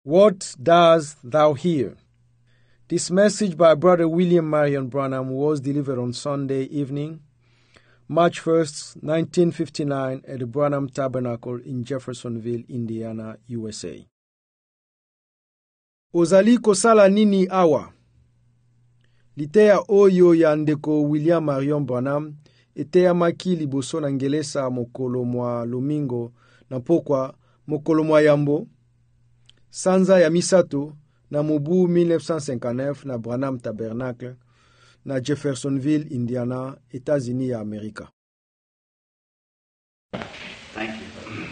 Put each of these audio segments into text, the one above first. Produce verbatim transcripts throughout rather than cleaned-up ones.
What dost thou hear? This message by Brother William Marion Branham was delivered on Sunday evening, March first, nineteen fifty-nine, at the Branham Tabernacle in Jeffersonville, Indiana, U S A. Ozali kosala nini awa? Litea oyo ya ndeko William Marion Branham etea maki liboso na ngelesa mokolo mwa Lumingo na pokwa mokolo mwa Yambo, sanza ya misato na mubu mille neuf cent cinquante-neuf na Branham Tabernacle na Jeffersonville, Indiana, États-Unis ya Amerika. Thank you.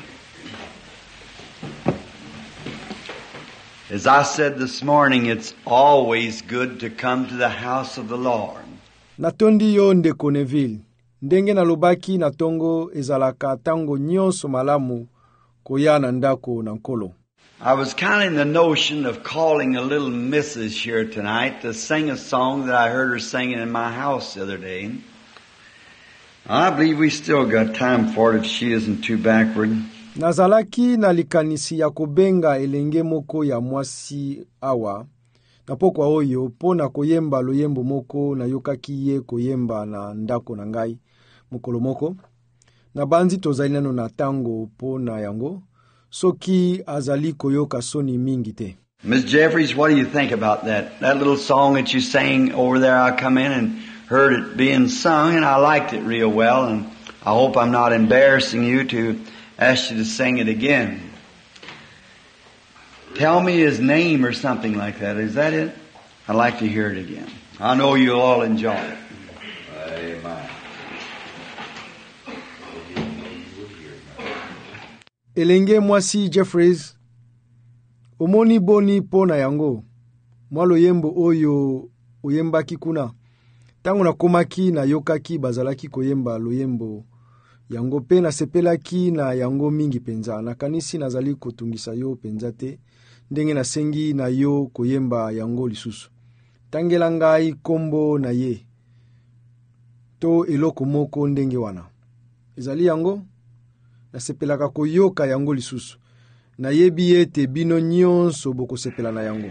As I said this morning, it's always good to come to the house of the Lord. Natondi yo ndeko Neville, ndenge na lobaki na tongo ezalaka tango nyonso malamu koyana ndako na nkolo. I was kind of in the notion of calling a little missus here tonight to sing a song that I heard her singing in my house the other day. I believe we still got time for it if she isn't too backward. Nazalaki na likanisi ya kobenga elenge moko ya mwasi awa, na pokwa oyo pona koyemba loyembo moko na yokaki ye koyemba na ndako na ngai mokolo moko, na banzi tozali nano na tango pona yango, soki azali koyoka soni mingi te. Miss Jeffries, what do you think about that? That little song that you sang over there, I come in and heard it being sung, and I liked it real well, and I hope I'm not embarrassing you to ask you to sing it again. Tell me his name or something like that. Is that it? I'd like to hear it again. I know you'll all enjoy it. Amen. Elenge mwasi Jeffries, omoni boni pona yango, mwalo yembo oyo oyembaki kuna. Tango na komaki na yokaki bazalaki koyemba loyembo yango pe na sepelaki na yango mingi penza. Na kanisi nazali kotungisa yo penza te, ndenge na sengi na yo koyemba yango lisusu. Tangela ngai kombo na ye, to eloko moko ndenge wana. Ezali yango, na sepelaka koyoka yango lisusu. Na yebi ete bino nyonso boko sepela na yango.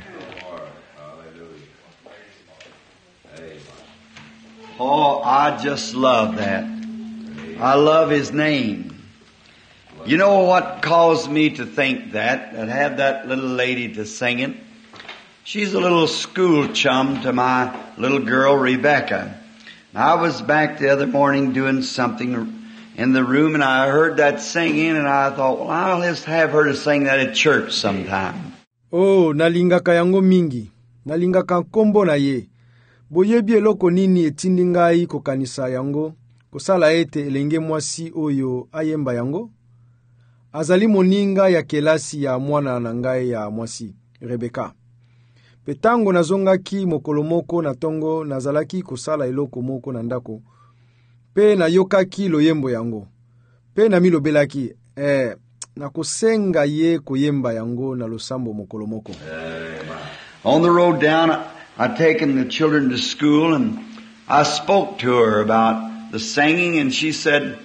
Oh, I just love that. I love his name. You know what caused me to think that, and have that little lady to sing it? She's a little school chum to my little girl, Rebecca. I was back the other morning doing something in the room, and I heard that singing, and I thought, well, I'll just have her to sing that at church sometime. Oh, nalingaka yango mingi. Nalingaka kombo na ye. Boyebi eloko nini etindi ngai kokanisa yango, kosala ete elenge mwasi oyo ayemba yango? Azali moninga ya kelasi ya mwana na ngai ya mwasi, Rebecca. Petango nazongaki mokolo moko na tongo nazalaki kosala eloko moko na ndako. Pe na yokaki loyembo yango. Pe na milobelaki, eh, na kosenga ye koyemba yango na losambo mokolo moko. On the road down, I'd taken the children to school, and I spoke to her about the singing, and she said,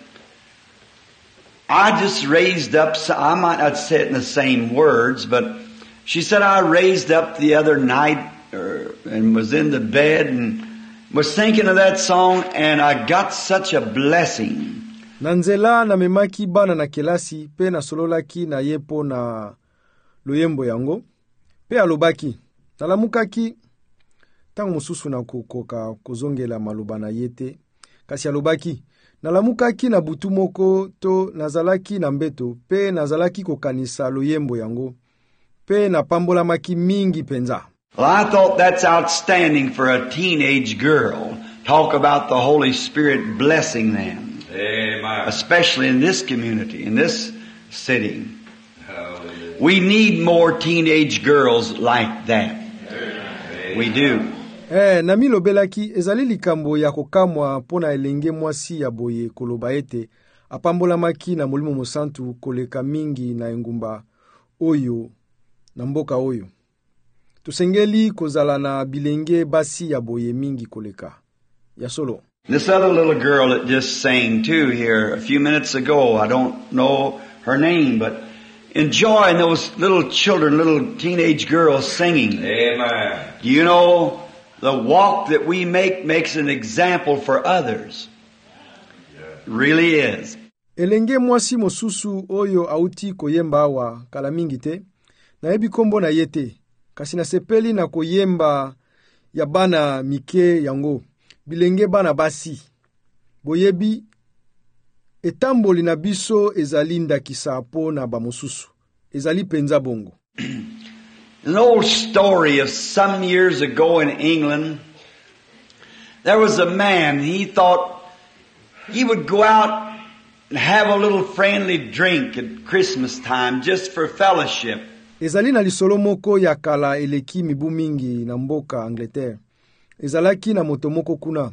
I just raised up, I might not say it in the same words, but she said, I raised up the other night er, and was in the bed and was thinking of that song, and I got such a blessing. Nanzela na memaki bana na kelasi, pe na sololaki na yepo na loyembo yango, pe alobaki, nalamukaki, tango mususu na kukoka kuzongela malubana yete, kasi alobaki, nalamukaki na butu moko to nazalaki na mbeto, pe nazalaki kokanisa loyembo yango, pe na pambola maki mingi penza. Well, I thought that's outstanding for a teenage girl. Talk about the Holy Spirit blessing them. Amen. Especially in this community, in this city. Hallelujah. We need more teenage girls like that. Amen. We do. Eh, na milobelaki ezali likambo ya kokamwa pona elenge mwasi ya boye koloba ete apambola maki na molimo mosantu koleka mingi na engumba oyo na mboka oyo. Tusengeli kozala na bilenge basi ya boye mingi koleka. Ya solo. This other little girl that just sang too here a few minutes ago, I don't know her name, but enjoying those little children, little teenage girls singing. Amen. You know, the walk that we make makes an example for others. It really is. Elenge mwasi mosusu oyo auti koyemba awa kala mingi te, na ebi kombo na yete, kasi na sepeli na koyemba ya bana mike yango, bilenge bana basi. Boyebi, etamboli na biso ezali ndakisa po na bamosusu, ezali penza bongo. An old story of some years ago in England, there was a man, he thought he would go out and have a little friendly drink at Christmas time just for fellowship. Ezali na lisolo moko ya kala eleki mibu mingi na mboka Angleterre. Ezalaki na motomoko kuna.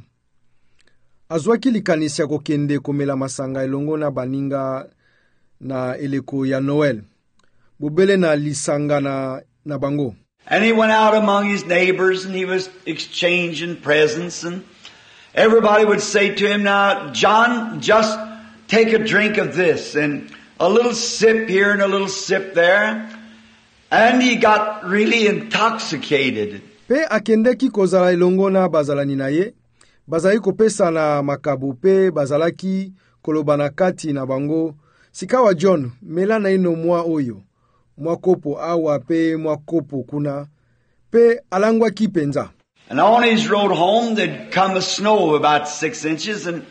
Azwaki likanisi ya kokende komela masanga elongo na baninga na eleko ya Noel. Bobele na lisanga na, na bango. And he went out among his neighbors and he was exchanging presents, and everybody would say to him, "Now, John, just take a drink of this," and a little sip here and a little sip there. And he got really intoxicated. Pe akendeki kozala elongo na bazalani na ye, bazali kopesa na makabu pe bazalaki kolobana kati na bango, "Sikawa John, mela na ino mwa oyo, mwa kopo awa pe mwa kopo kuna," pe alangwa kipenza. And on his road home, there'd come a snow of about six inches, and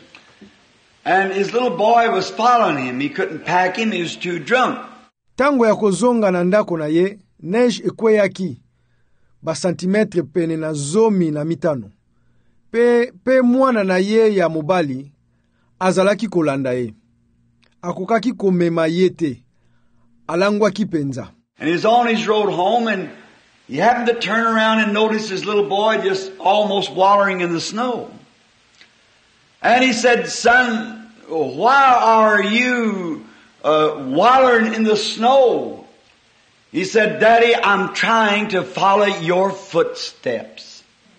and his little boy was following him. He couldn't pack him, he was too drunk. Tango ya kozonga na ndako na ye, neige ekweyaki ba santimetre pene na zomi na mitano. Pe, pe mwana na ye ya mobali, azalaki kolanda ye. Akokaki komema ye te, alangwa kipenza. And he's on his road home, and he happened to turn around and notice his little boy just almost wallowing in the snow. And he said, "Son, why are you uh, wallowing in the snow?" He said, "Daddy, I'm trying to follow your footsteps."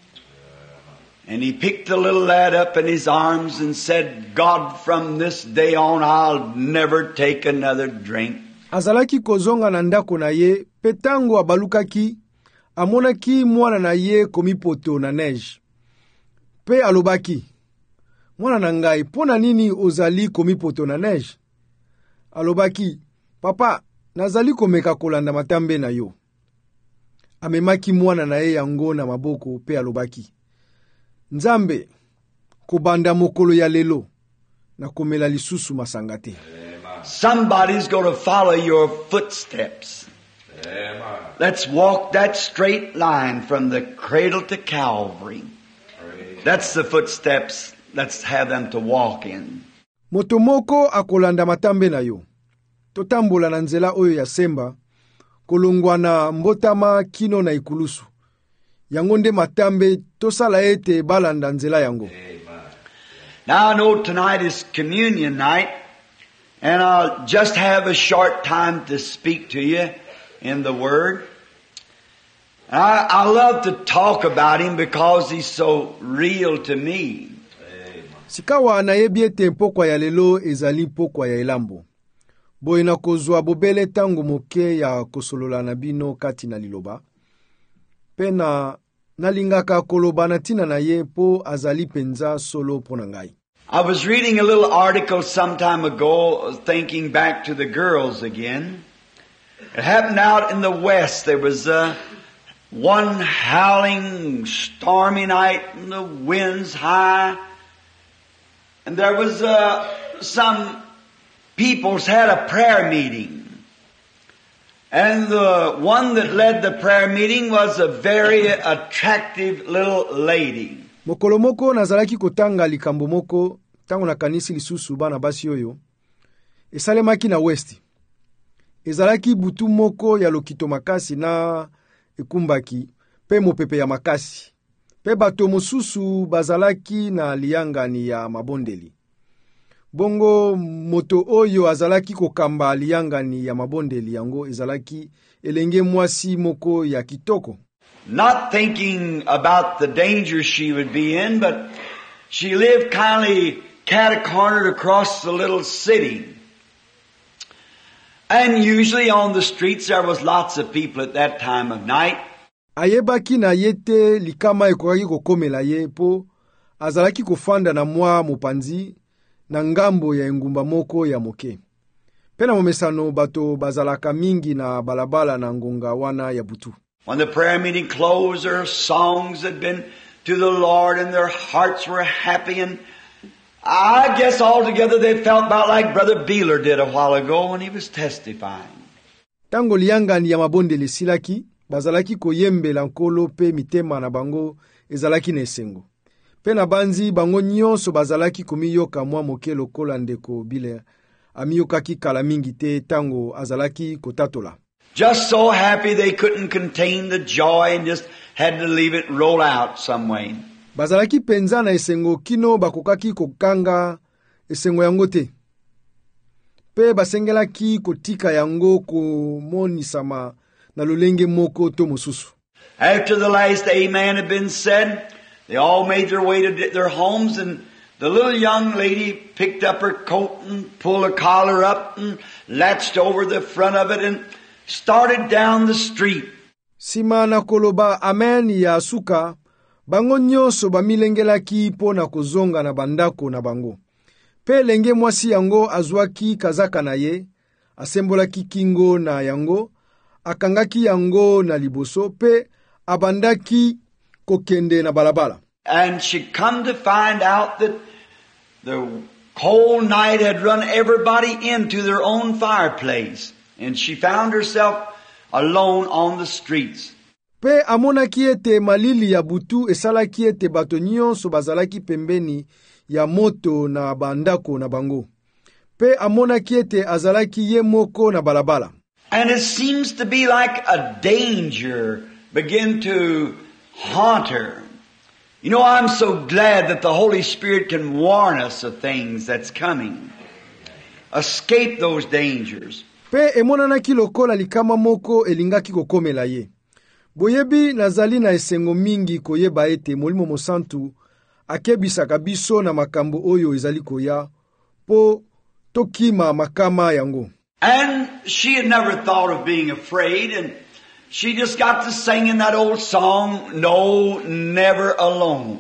And he picked the little lad up in his arms and said, "God, from this day on, I'll never take another drink." Azalaki kozonga na ndako na ye, petango abalukaki, amonaki mwana na ye komipoto na neige. Pe alobaki, "Mwana na ngai, pona nini ozali komipoto na neige?" Alobaki, "Papa, nazali komeka kolanda matambe na yo." Amemaki mwana na ye yango na maboko pe alobaki, "Nzambe, kobanda mokolo ya lelo, na komela lisusu masanga te." Somebody's going to follow your footsteps. Amen. Let's walk that straight line from the cradle to Calvary. That's the footsteps. Let's have them to walk in. Motomoko akolanda matambe na yo. Totambola na nzela oyo ya semba, kolongwa na mbotama kino na ikulusu. Yango nde matambe tosala ete balanda nzela yango. Now I know tonight is communion night, and I'll just have a short time to speak to you in the Word. I, I love to talk about Him because He's so real to me. Sikawa anayebi ete mpokwa ya lelo ezali mpokwa ya elambo. Boye na kozwa bobele tango moke ya kosolola na bino kati na liloba. Pena nalingaka koloba na tina na ye po azali penza solo pona ngai. I was reading a little article some time ago, thinking back to the girls again. It happened out in the West. There was uh, one howling, stormy night, and the winds high. And there was uh, some peoples had a prayer meeting. And the one that led the prayer meeting was a very attractive little lady. Mokolo moko nazalaki kotanga likambo moko tango na kanisi lisusu bana basi oyo. Esalemaki na West. Ezalaki butu moko ya lokito makasi na ekumbaki pe mopepe ya makasi. Pe bato mosusu bazalaki na liangani ya mabondeli. Bongo moto oyo azalaki kokamba liangani ya mabondeli yango ezalaki elenge mwasi moko ya kitoko. Not thinking about the danger she would be in, but she lived kindly cat-cornered across the little city. And usually on the streets there was lots of people at that time of night. Ayebaki na ye te likama ekokaki kokomela ye po azalaki kofanda na mwa mopanzi na ngambo ya engumba moko ya moke. Pena momesano bato bazalaka mingi na balabala na ngonga wana ya butu. When the prayer meeting closed, their songs had been to the Lord and their hearts were happy, and I guess altogether they felt about like Brother Beeler did a while ago when he was testifying. Tango liangani ya mabonde lesilaki, bazalaki koyembela nkolo pe mitema na bango ezalaki na esengo. Pena banzi bango nyonso bazalaki komiyoka mwa moke lokola ndeko Beeler amiyokaki kala mingi te tango azalaki kotatola. Just so happy they couldn't contain the joy and just had to leave it roll out some way. Bazalaki penza na esengo kino bakokaki kokanga esengo yango te. Pe basengelaki kotika yango komonisama na lolenge moko to mosusu. After the last amen had been said, they all made their way to their homes, and the little young lady picked up her coat and pulled her collar up and latched over the front of it and started down the street. Sima na koloba amen ya suka, bango nyonso bamilengelaki po na kozonga na bandako na bango. Pe lenge mwasi yango azwaki kazaka na ye, asembolaki kingo na yango, akangaki yango na liboso, pe abandaki kokende na balabala. And she come to find out that the cold night had run everybody into their own fireplace. And she found herself alone on the streets. Pe amonaki ete malili ya butu esalaki ete bato nyonso bazalaki pembeni ya moto na bandako na bango. Pe amonaki ete azalaki ye moko na balabala. And it seems to be like a danger begin to haunt her. You know, I'm so glad that the Holy Spirit can warn us of things that's coming. Escape those dangers. Pe emonanaki lokola likama moko elingaki kokomela ye. Boyebi nazali na esengo mingi koyeba ete Molimo Mosantu akebisaka biso na makambo oyo ezali koya po tokima makama yango. And she had never thought of being afraid, and she just got to singing that old song, No, Never Alone.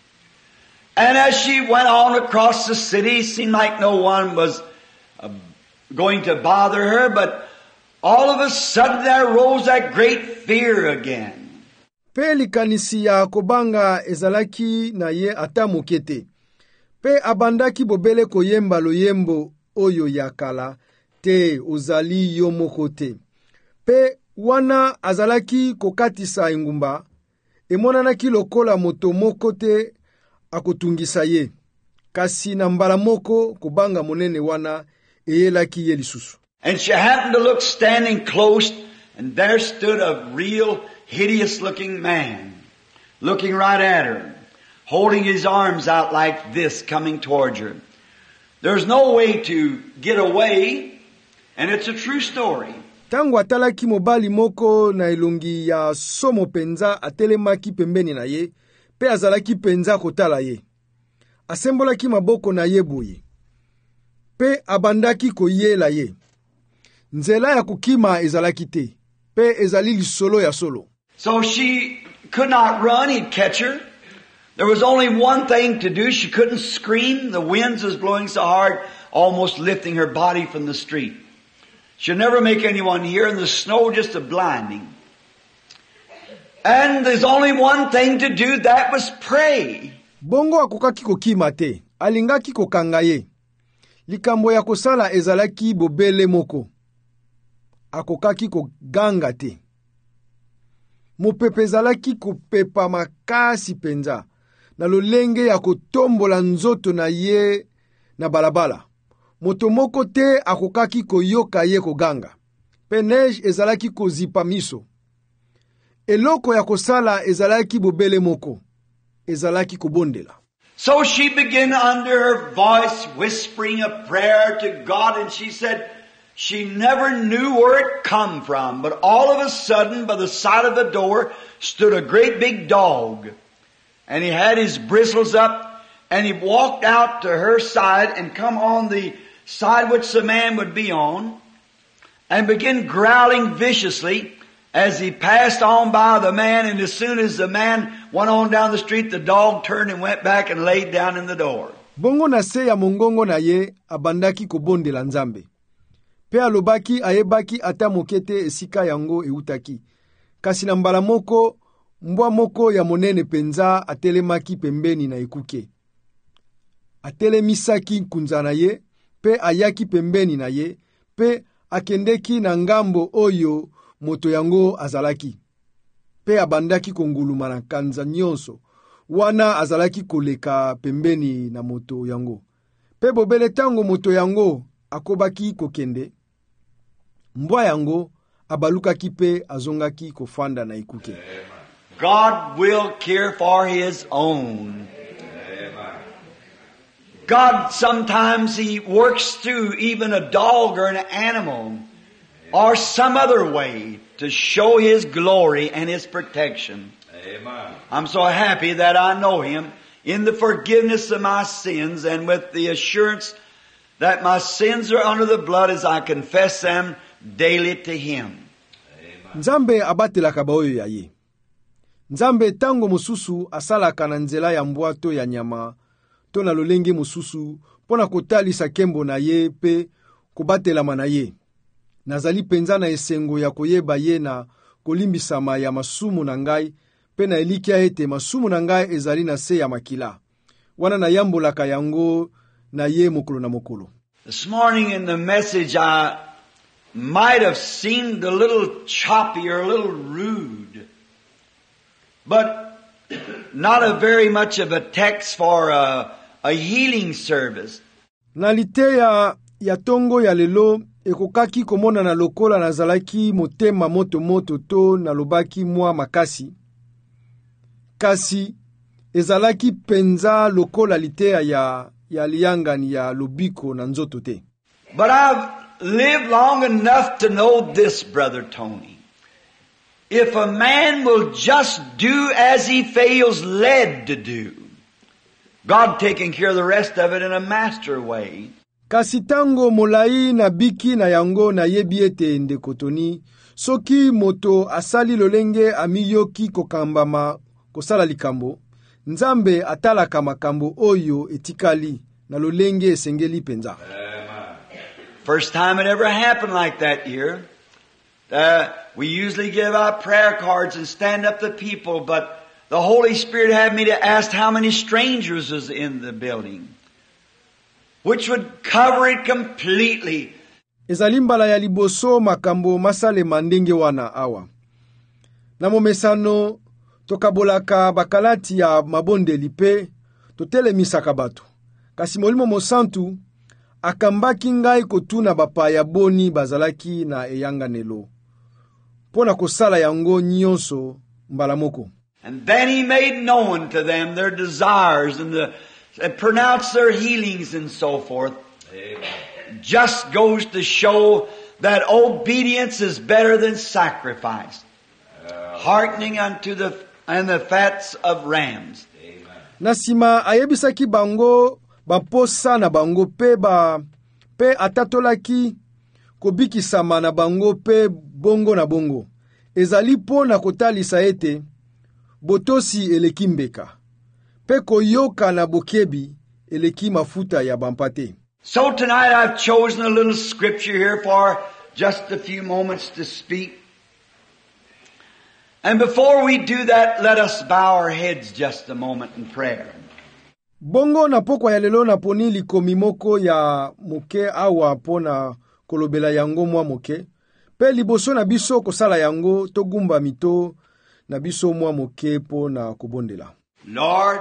And as she went on across the city, it seemed like no one was uh, going to bother her, but all of a sudden there rose that great fear again. Pe likanisi ya kobanga ezalaki na ye ata mokete. Pe abandaki bobele koyemba loyembo oyo ya kala te ozali yo moko te. Pe wana azalaki kokatisa engumba, emonanaki lokola moto moko te akotungisa ye. Kasi na mbala moko kobanga monene wana eyelaki ye lisusu. And she happened to look standing close, and there stood a real hideous looking man, looking right at her, holding his arms out like this, coming towards her. There's no way to get away, and it's a true story. Tangu atalaki mobali moko na elongi ya somo penza atelemaki pembeni na ye, pe azalaki penza kotala ye. Asembolaki maboko na ye boye. Pe abandaki koyela ye. Nzela ya kukima ezalaki te. Pe ezali lisolo ya solo. So she could not run, he'd catch her. There was only one thing to do. She couldn't scream. The winds was blowing so hard, almost lifting her body from the street. She'd never make anyone hear, and the snow just a blinding. And there's only one thing to do, that was pray. Bongo akokaki kokima te, alingaki kokanga ye. Likambo ya kosala ezalaki bobele moko. Akokaki koganga te. Mopepe ezalaki kopepa makasi penza. Na lolenge ya kotombola nzoto na ye na balabala. Moto moko te akokaki koyoka ye koganga. Pe neige ezalaki kozipa miso. Eloko ya kosala ezalaki bobele moko. Ezalaki kobondela. So she began under her voice whispering a prayer to God, and she said she never knew where it come from, but all of a sudden by the side of the door stood a great big dog, and he had his bristles up, and he walked out to her side and come on the side which the man would be on, and began growling viciously as he passed on by the man, and as soon as the man went on down the street, the dog turned and went back and laid down in the door. Bongo na se ya mongongo na ye abandaki kobondela Nzambe. Pe alobaki ayebaki ata mokete esika yango eutaki. Kasi na mbala moko, mbwa moko ya monene penza atelemaki pembeni na ekuke. Atelemisaki nkunza na ye, pe ayaki pembeni na ye, pe akendeki na ngambo oyo moto yango azalaki. Pe abandaki konguluma na kanza nyonso, wana azalaki koleka pembeni na moto yango. Pe bobele tango moto yango akobaki kokende, mbwa yango abalukaki pe azongaki kofanda na ekuke. God will care for His own. God sometimes He works through even a dog or an animal or some other way to show His glory and His protection. Amen. I'm so happy that I know Him in the forgiveness of my sins and with the assurance that my sins are under the blood as I confess them daily to Him. Nzambe abatelaka baoyo ya ye. Nzambe tango mususu asalaka na nzela ya mbwato ya nyama to na lolenge mususu pona kotalisa kembo na ye pe kobatelama na ye. Nazali penza na esengo ya koyeba ye na kolimbisama ya masumu na ngai pe na elikia ete masumu na ngai ezali na se ya makila. Wana na yambolaka yango na ye mokolo na mokolo. This morning in the message I might have seemed a little choppy or a little rude, but not a very much of a text for a, a healing service. Nalite ya, ya tongo ya lelo ekokaki komona na lokola nazalaki motema moto moto to na lobaki mwa makasi. Kasi ezalaki penza lokola litea ya, ya liangani ya lobiko na nzoto te. But I've lived long enough to know this, Brother Tony. If a man will just do as he feels led to do, God taking care of the rest of it in a master way. Kasi tango molai na biki na yango na yebiete ende kotoni, soki moto asali lolenge amiyoki kokambama kosala likambo, Nzambe atalaka makambo oyo etikali na lolenge esengeli penza. First time it ever happened like that year, uh, we usually give out prayer cards and stand up the people, but the Holy Spirit had me to ask how many strangers was in the building, which would cover it completely. Ezalimbala ya liboso makambo masale mandenge wana awa. Na momesano tokabolaka bakalati ya mabonde lipe totele misaka bato. Kasi molimo mosantu akambaki ngai kotuna bapaya boni bazalaki na eyanganelo. Pona kosala yango nyonso mbala moko. And then He made known to them their desires and the and pronounced their healings and so forth. Amen. Just goes to show that obedience is better than sacrifice. Uh, Hearkening unto the and the fats of rams. Amen. Nasima ayebisaki bango baposa na bango pe ba pe atatolaki kobikisama na bango pe bongo na bongo. Ezali po na kotalisa ete botosi eleki mbeka. Pe koyoka na bokebi eleki mafuta ya bampate. So tonight I've chosen a little scripture here for just a few moments to speak. And before we do that, let us bow our heads just a moment in prayer. Bongo na pokwa ya lelo na poni likomi moko ya moke awa pona kolobela yango mwa moke. Pe liboso na biso kosala yango togumba mito na biso mwa moke po na kobondela. Lord,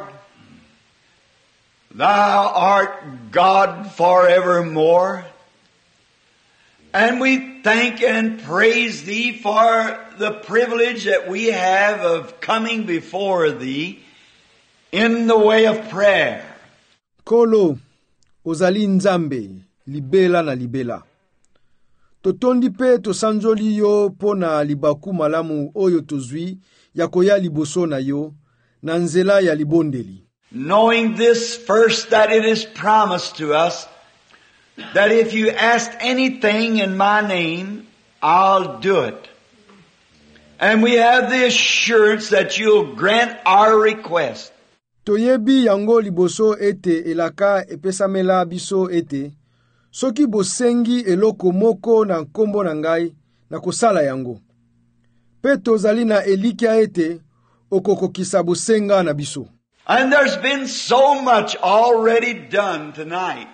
Thou art God forevermore. And we thank and praise Thee for the privilege that we have of coming before Thee in the way of prayer. Kolo, ozali Nzambe, libela na libela. Totondi pe tosanjoli yo pona libaku malamu oyo tozwi ya koya liboso na yo, na nzela ya libondeli. Knowing this first, that it is promised to us that if you ask anything in my name, I'll do it. And we have the assurance that you'll grant our request. Toyebi yango liboso ete elaka epesamela biso ete soki bosengi eloko moko na nkombo na ngai na kosala yango. Pe tozali na elikia ete okokokisa bosenga na biso. And there's been so much already done tonight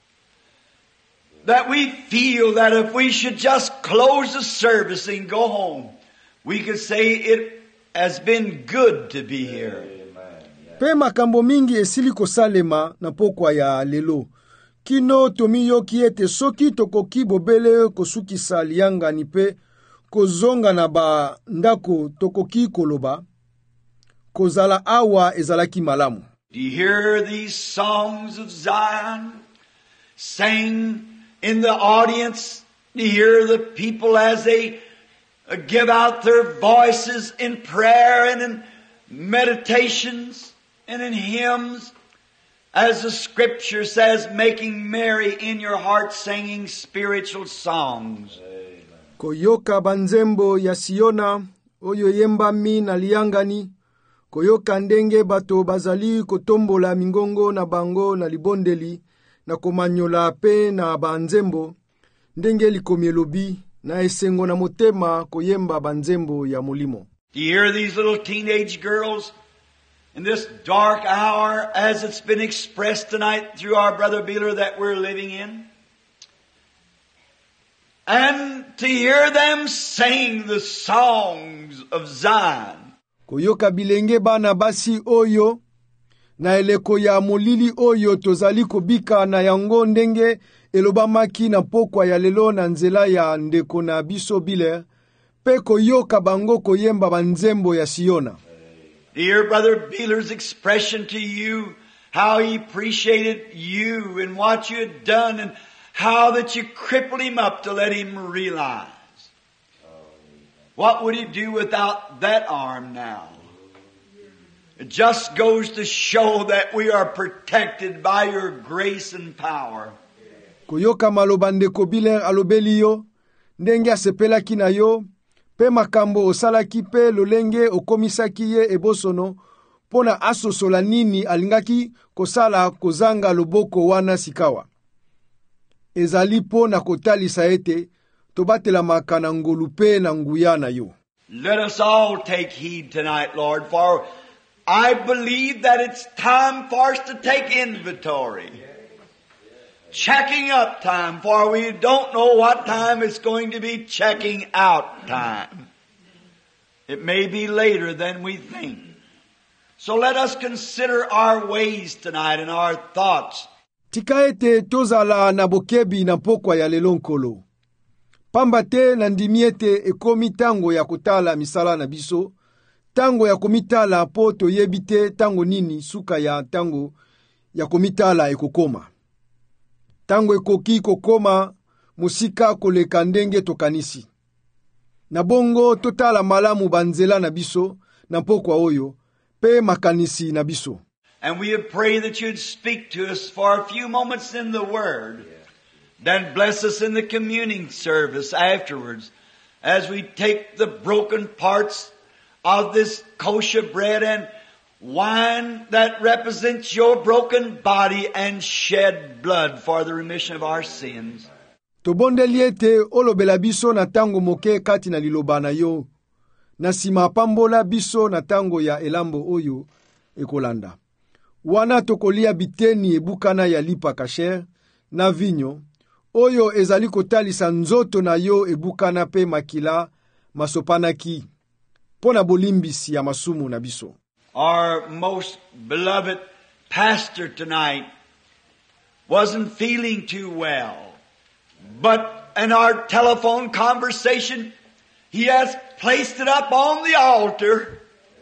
that we feel that if we should just close the service and go home, we could say it has been good to be here. Pe makambo mingi esili kosalema na pokwa ya lelo. Kino tomiyo kiete soki tokoki bobele kosukisa lianga ni pe kozonga na ba ndako tokoki koloba. Kozala awa ezalaki malamu. Do you hear these songs of Zion sang in the audience? Do you hear the people as they give out their voices in prayer and in meditations and in hymns? As the scripture says, making merry in your heart, singing spiritual songs. Koyoka banzembo ya Siona, oyo yemba mi na liangani. Koyoka ndenge bato bazali kotombola mingongo na bango na libondeli, na komanyola pe na banzembo, ndenge likomielobi, na esengo na motema koyemba banzembo ya molimo. Do you hear these little teenage girls in this dark hour as it's been expressed tonight through our brother Beeler that we're living in? And to hear them sing the songs of Zion. Koyoka bilenge bana basi oyo, na eleko ya molili oyo tozali kobika na yango ndenge elobamaki na pokwa ya lelo na nzela ya ndeko na biso Bile, pe koyoka bango koyemba banzembo ya Siona. Dear Brother Beeler's expression to you, how he appreciated you and what you had done and how that you crippled him up to let him realize. What would he do without that arm now? It just goes to show that we are protected by your grace and power. Koyoka maloba ndeko Bile alobeli yo, ndenge asepelaki na yo, pe makambo osalaki pe lolenge okomisaki ye ebosono, pona asosola nini alingaki kosala kozanga loboko wana sikawa. Ezali pona kotalisa ete, tobatela makana ngolu pe na nguya na yo. Let us all take heed tonight, Lord, for I believe that it's time for us to take inventory. Checking up time, for we don't know what time it's going to be checking out time. It may be later than we think. So let us consider our ways tonight and our thoughts. Tikaete tozala na bokebi na pokwa ya lelonkolo. Pambate na ndimiete ekomi tango ya kutala misala na biso, tango ya komitala po toyebite tango nini suka ya tango ya komitala ekokoma. Tango ekoki kokoma musika koleka ndenge tokanisi. Na bongo totala malamu banzela na biso na pokwa oyo, pe makanisi na biso. And we would pray that you'd speak to us for a few moments in the Word. Then bless us in the communing service afterwards as we take the broken parts of this kosher bread and wine that represents your broken body and shed blood for the remission of our sins. Tobondeliete olobela biso na tango moke kati na liloba na yo, na sima pambola biso na tango ya elambo oyo ekolanda. Wana tokolia biteni ebukana ya lipa kasher na vinyo, oyo ezali kotalisa nzoto na yo ebukana pe makila masopanaki, pona bolimbisi ya masumu na biso. Our most beloved pastor tonight wasn't feeling too well, but in our telephone conversation, he has placed it up on the altar.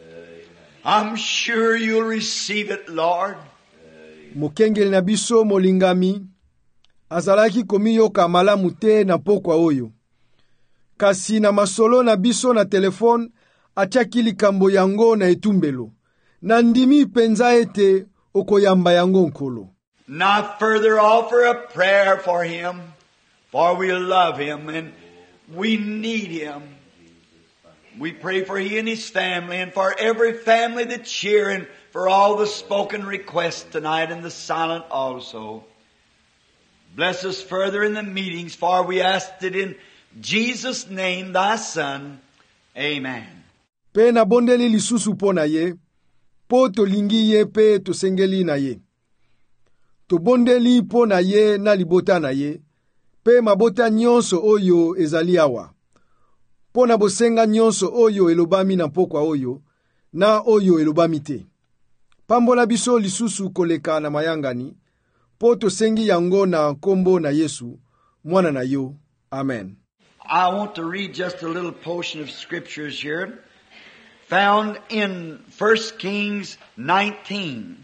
I'm sure you'll receive it, Lord. Mokengeli na biso molingami, azalaki komiyoka malamu te na pokwa oyo. Kasi na masolo na biso na telefone, achaki likambo yango na etumbelo. Na ndimi penza ete okoyamba yango nkolo. Now further offer a prayer for him, for we love him and We need Him. We pray for He and His family and for every family that's here and for all the spoken requests tonight and the silent also. Bless us further in the meetings, for we asked it in Jesus' name, Thy Son. Amen. Pe na bondeli lisusu po na ye, po tolingi ye pe tosengeli na ye. To bondeli po na ye na libota na ye, pe mabota nyonso oyo ezali awa. Po na bosenga nyonso oyo elobami na pokwa oyo, na oyo elobami te. Pambola biso lisusu koleka na mayangani, po tosengi yango na kombo na Yesu, mwana na yo. Amen. I want to read just a little portion of scriptures here, found in First Kings nineteen,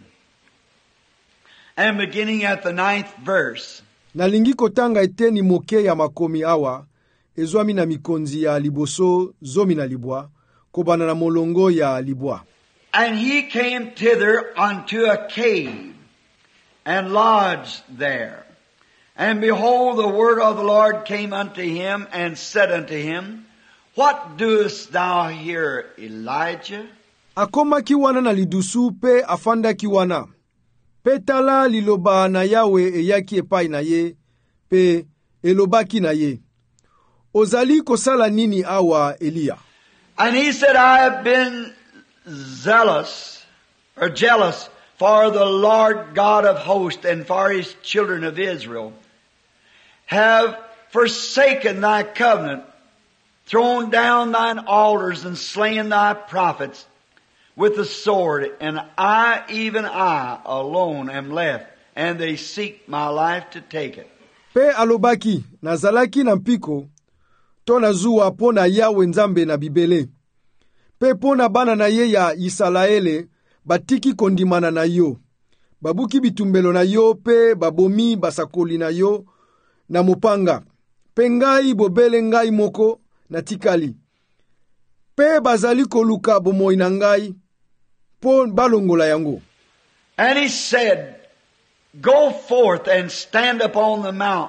and beginning at the ninth verse. Nalingi kotanga eteni moke ya makomi awa, ezwami na mikonzi ya liboso zomi na libwa, kobana na molongo ya libwa. And he came thither unto a cave, and lodged there. And behold, the word of the Lord came unto him, and said unto him, What doest thou here, Elijah? Akoma kiwana na lidusu pe afanda kiwana. Pe tala liloba na Yawe eyaki epai na ye, pe elobaki na ye. Ozali kosala nini awa, Elia? And he said, I have been zealous, or jealous, for the Lord God of hosts and for His children of Israel, have forsaken Thy covenant, thrown down Thine altars, and slain Thy prophets with the sword, and I, even I, alone am left, and they seek my life to take it. Pe alobaki, nazalaki na mpiko, to nazuwa po na Yawe Nzambe na bibele. Pe po na bana na ye ya Isalaele, batiki kondimana na yo. Babuki bitumbelo na yo, pe babomi basakoli na yo, na mopanga. Pe ngai bobele ngai moko na tikali. Pe bazali koluka bomoi na ngai, po balongola yango. And he said, Go forth and stand upon the mount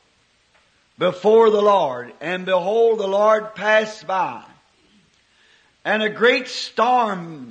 before the Lord. And behold, the Lord passed by. And a great storm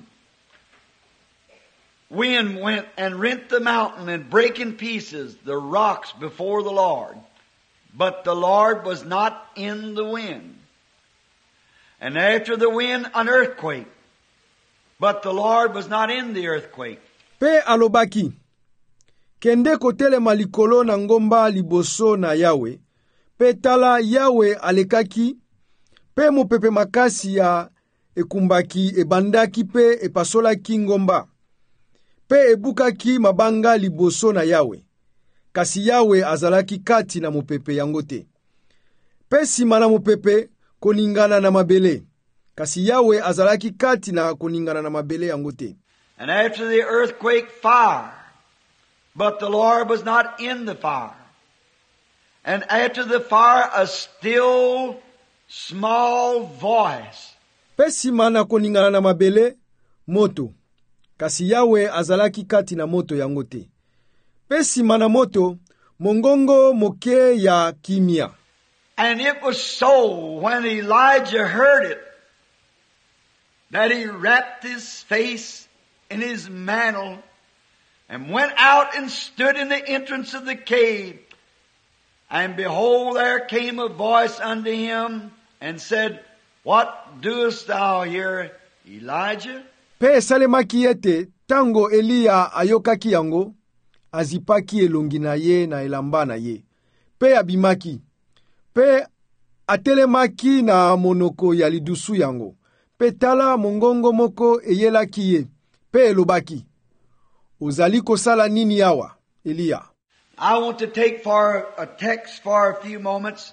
wind went and rent the mountain and brake in pieces the rocks before the Lord. But the Lord was not in the wind. And after the wind, an earthquake. But the Lord was not in the earthquake. Pe alobaki, kende kotele malikolo na ngomba liboso na Yawe. Pe tala Yawe alekaki, pe mopepe makasi ya ekumbaki ebandaki pe epasolaki ngomba. Pe ebukaki mabanga liboso na Yawe. Kasi Yawe azalaki kati na mopepe yangote. Pe sima na mopepe koningana na mabele. Kasi Yawe azalaki kati na koningana na mabele yangote. And after the earthquake, fire. But the Lord was not in the fire. And after the fire, a still small voice. Pe sima na koningana na mabele, moto. Kasi Yawe azalaki kati na moto yangote. Pe sima na moto, mongongo moke ya kimia. And it was so when Elijah heard it, that he wrapped his face in his mantle and went out and stood in the entrance of the cave. And behold, there came a voice unto him and said, What doest thou here, Elijah? Pe salemaki ete, tango Elia ayokaki yango, azipaki elongi na ye na elamba na ye. Pe abimaki. Pe atelemaki na monoko ya lidusu yango. Pe tala mongongo moko eyelaki ye. Pe elobaki, Ozali kosala nini awa, Elia? I want to take for a text for a few moments.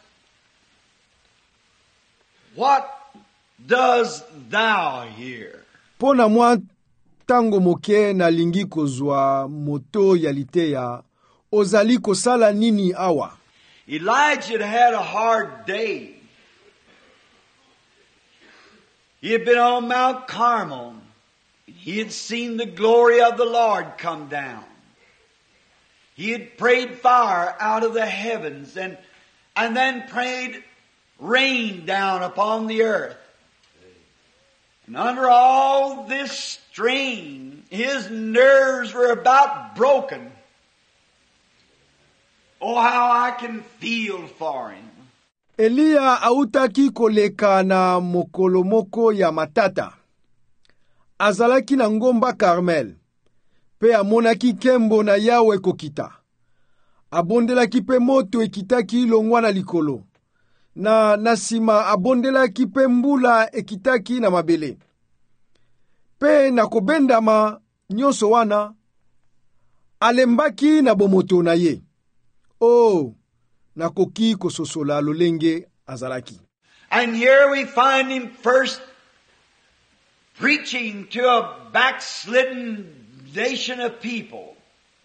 What does thou here? Pona mwa tango moke na lingi kozwa moto ya liteya, ozali kosala nini awa? Elijah had had a hard day. He had been on Mount Carmel. He had seen the glory of the Lord come down. He had prayed fire out of the heavens and, and then prayed rained down upon the earth. And under all this strain, his nerves were about broken. Oh, how I can feel for him. Eliya autaki koleka na mokolomoko ya matata. Azalaki na ngomba Carmel. Pe amonaki kembo na Yawe kokita. Abondelaki pe moto ekitaki longwa na likolo. Na nasima abondelaki pe mbula ekitaki na mabele. Pe na kobendama nyonso wana alembaki na bomoto na ye. Oh, nakoki kososola lolenge azalaki. And here we find him first preaching to a backslidden nation of people.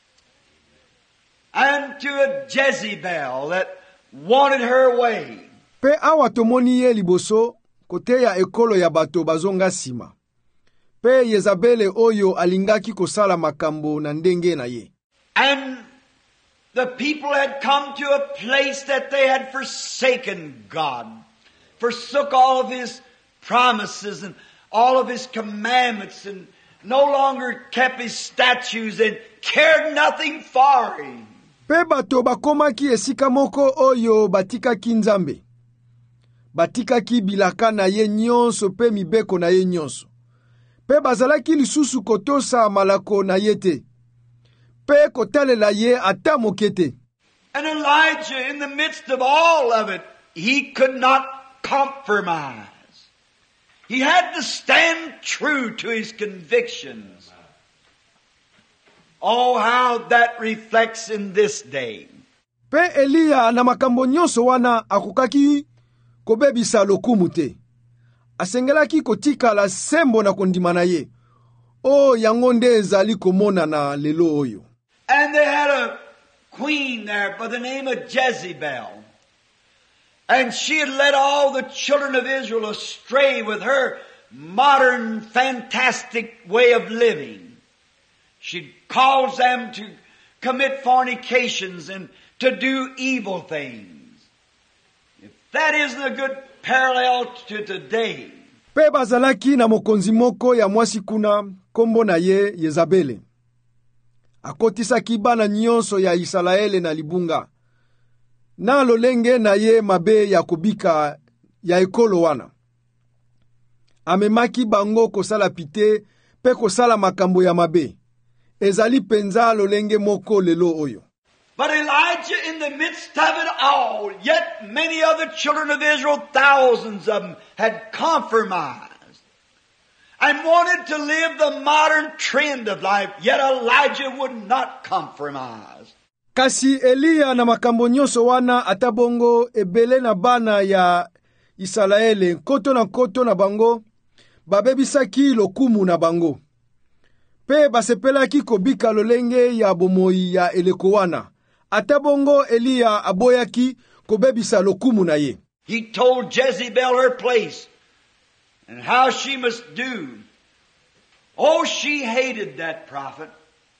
And to a Jezebel that wanted her way. Pe awa tomoni ye liboso kote ya ekolo ya bato bazonga sima. Pe Yezabele oyo alingaki kosala makambo na ndenge na ye. And the people had come to a place that they had forsaken God. Forsook all of His promises and all of His commandments and no longer kept His statutes and cared nothing for Him. Pe bato bakomaki esika moko oyo batikaki Nzambe. Batikaki bilaka na ye nyonso pe mibeko na ye nyonso. Pe bazalaki lisusu kotosa malako na ye te. Pe kotalela ye ata mokete. And Elijah, in the midst of all of it, he could not compromise. He had to stand true to his convictions. Oh, how that reflects in this day. Pe Eliya na makambo nyonso wana akukaki kobebisa lokumu te. Asengelaki kotikala sembo na kondima na ye. Oh, yango nde ezali komona na lelo oyo. And they had a queen there by the name of Jezebel. And she had led all the children of Israel astray with her modern, fantastic way of living. She caused them to commit fornications and to do evil things. If that isn't a good parallel to today. Pe bazalaki na mokonzi moko ya mwasi kuna kombo na ye Yezabele. Akotisaki bana nyonso ya Israele na libunga. Na lolenge na ye mabe ya kubika ya ekolo wana. Amemaki bango kosala pite pe kosala makambo ya mabe. Ezali penza lolenge moko lelo oyo. But Elijah, in the midst of it all, yet many other children of Israel, thousands of them, had compromised and wanted to live the modern trend of life, yet Elijah would not compromise. Kasi Eliya na makambo nyonso wana atabongo ebele na bana ya Israele, koto na koto na bango, babebisaki lokumu na bango. Pe basepelaki kobika lolenge ya bomoi ya eleko wana. Atabongo Eliya aboyaki kobebisa lokumu na ye. He told Jezebel her place and how she must do. Oh, she hated that prophet.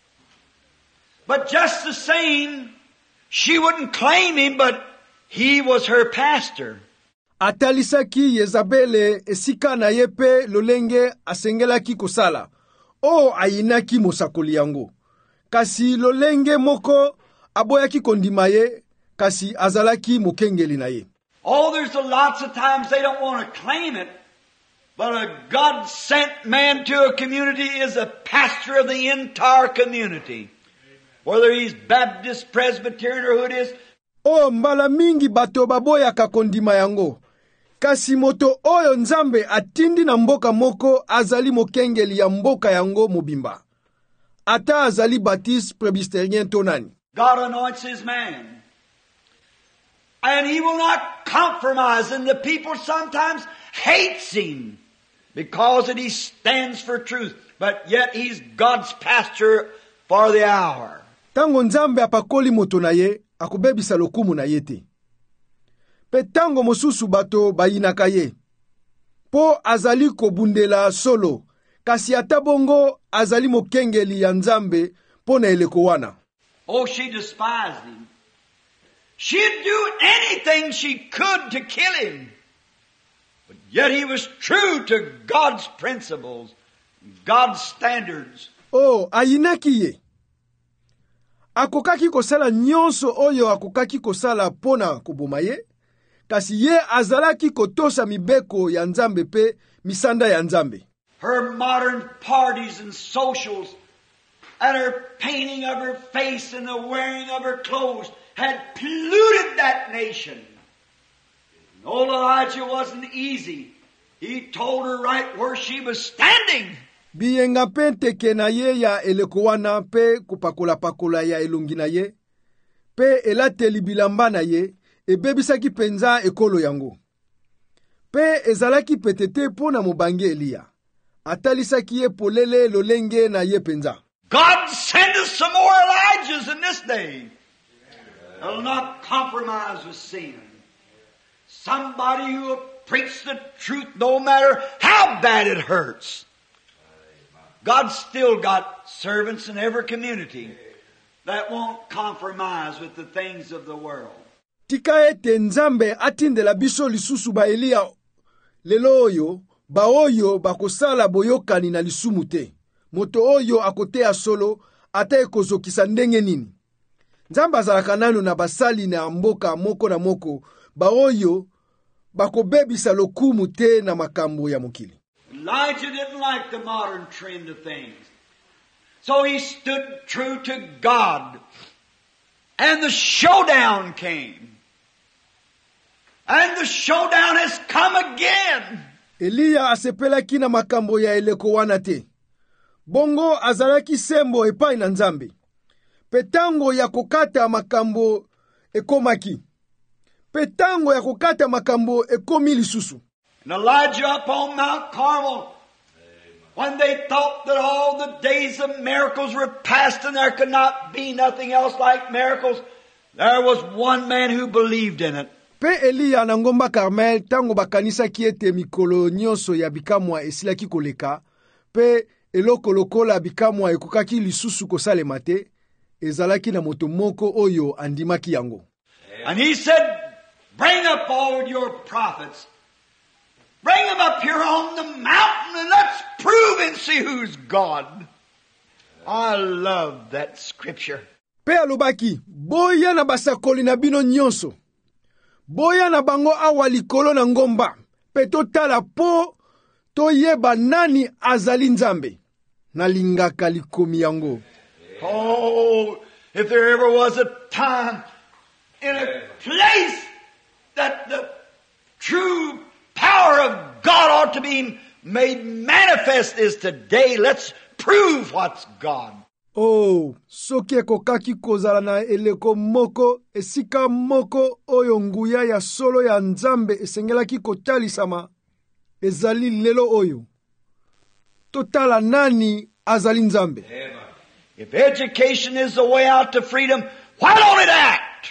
But just the same, she wouldn't claim him, but he was her pastor. Atalisaki Yezabele esika na ye pe lolenge asengelaki kosala. O ayinaki mosakoli yango. Kasi lolenge moko aboyaki kondima ye, kasi azalaki mokengeli na ye. Oh, there's a lots of times they don't want to claim it, but a God-sent man to a community is a pastor of the entire community. Whether he's Baptist, Presbyterian, or who it is. Oh, mbala mingi bato baboyaka kondima yango. Kasi moto oyo Nzambe atindi na mboka moko azali mokengeli ya mboka yango mobimba. Ata azali Baptiste, Presbyterian tonani. God anoints His man. And He will not compromise. And the people sometimes hates Him because that He stands for truth. But yet He's God's pastor for the hour. Tango Nzambe apakoli moto na ye, akubebisa lokumu na ye te. Pe tango mosusu bato bayinaka ye. Po azali kobundela solo, kasi atabongo azali mokengeli ya Nzambe po na eleko wana. Oh, she despised him. She'd do anything she could to kill him. Yet he was true to God's principles, God's standards. Oh, ayinaki ye. Akokaki kosala nyonso oyo akokaki kosala pona koboma ye, kasi ye azalaki kotosa mibeko ya Nzambe pe misanda ya Nzambe. Her modern parties and socials and her painting of her face and the wearing of her clothes had polluted that nation. Old Elijah wasn't easy. He told her right where she was standing. Biyenga pe teke na ye ya eleko wana pe kupakola-pakola ya elongi na ye, pe elateli bilamba na ye, ebebisaki penza ekolo yango. Pe ezalaki petete pona mobange Eliya. Atalisaki ye polele lolenge na ye penza. God send us some more Elijahs in this day. They'll not compromise with sin. Somebody who will preach the truth no matter how bad it hurts. God's still got servants in every community that won't compromise with the things of the world. Tika ete Nzambe atindela biso lisusu ba Eliya lelo oyo, ba oyo bakosala boyokani na lisumu te. Moto oyo akotea solo ata ekozokisa ndenge nini. Nzambe azalaka nanu na basali na mboka moko na moko, ba oyo bakobebisa lokumu te na makambo ya mokili. Elijah didn't like the modern trend of things. So he stood true to God. And the showdown came. And the showdown has come again. Eliya asepelaki na makambo ya eleko wana te. Bongo azalaki sembo epai na Nzambe. Petango ya kokata makambo ekomaki. Petango ya kokata makambo ekomi lisusu. And Elijah up on Mount Carmel, when they thought that all the days of miracles were past and there could not be nothing else like miracles, there was one man who believed in it. Pe Eliya na ngomba Carmel tango bakanisa kiete mikolo nyonso ya bikamwa esilaki koleka, pe eloko lokola bikamwa ekokaki lisusu kosalema te, ezalaki na moto moko oyo andimaki yango. And he said, bring up all your prophets. Bring them up here on the mountain and let's prove and see who's God. I love that scripture. Pe alobaki, boya na basakoli na bino nyonso. Boya na bango awa likolo na ngomba. Pe totala po toyeba nani azali Nzambe. Na lingaka likomi yango. Oh, if there ever was a time in a place that the true power of God ought to be made manifest is today. Let's prove what's God. Oh, soki ekokaki kozala na eleko moko, esika moko oyo nguya ya solo ya Nzambe esengelaki kotalisama, ezali lelo oyo. Totala nani azali Nzambe. If education is the way out to freedom, why don't it act?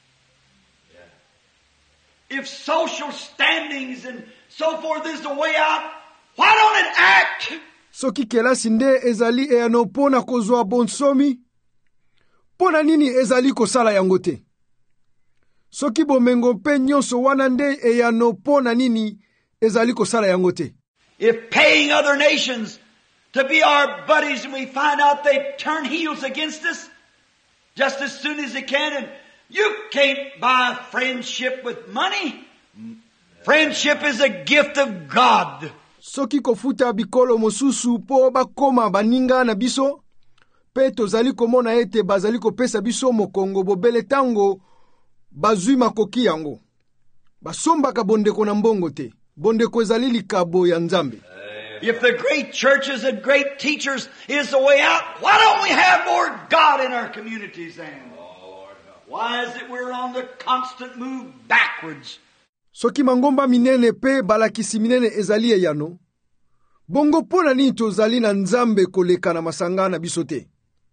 If social standings and so forth is the way out, why don't it act? Soki kelasi nde ezali eyano pona kozwa bonsomi, pona nini ezali kosala yango te? Soki bomengo pe nyonso wana nde eyano pona nini ezali kosala yango te? If paying other nations to be our buddies and we find out they turn heels against us just as soon as they can, and you can't buy friendship with money. Friendship is a gift of God. Soki kofuta bikolo mosusu po bakoma baninga na biso, pe tozali komona ete bazali kopesa biso mokongo bobele tango bazui makoki yango. Basombaka bondeko na mbongo te. Bondeko ezali likabo ya Nzambe. If the great churches and great teachers is the way out, why don't we have more God in our communities then? Why is it we're on the constant move backwards? Soki mangomba minene pe balakisi minene ezali eyano, bongo pona nini tozali na Nzambe koleka na masanga na biso te?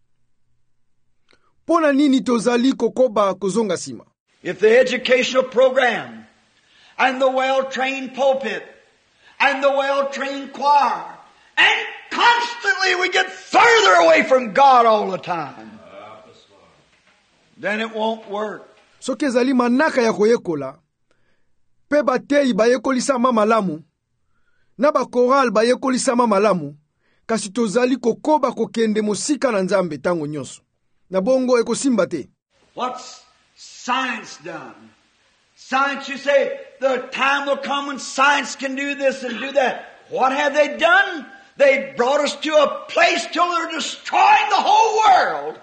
Pona nini tozali kokoba kozonga sima? If the educational program and the well-trained pulpit and the well-trained choir, and constantly we get further away from God all the time, then it won't work. Soki ezali manaka ya koyekola, pe batei bayekolisa mamalamu, Na ba koral ba yekolisama malamu, kasi tozali kokoba kokende mosika na Nzambe tango nyonso. Na bongo ekosimba te. What's science done? Science, you say, the time will come when science can do this and do that. What have they done? They brought us to a place till they're destroying the whole world.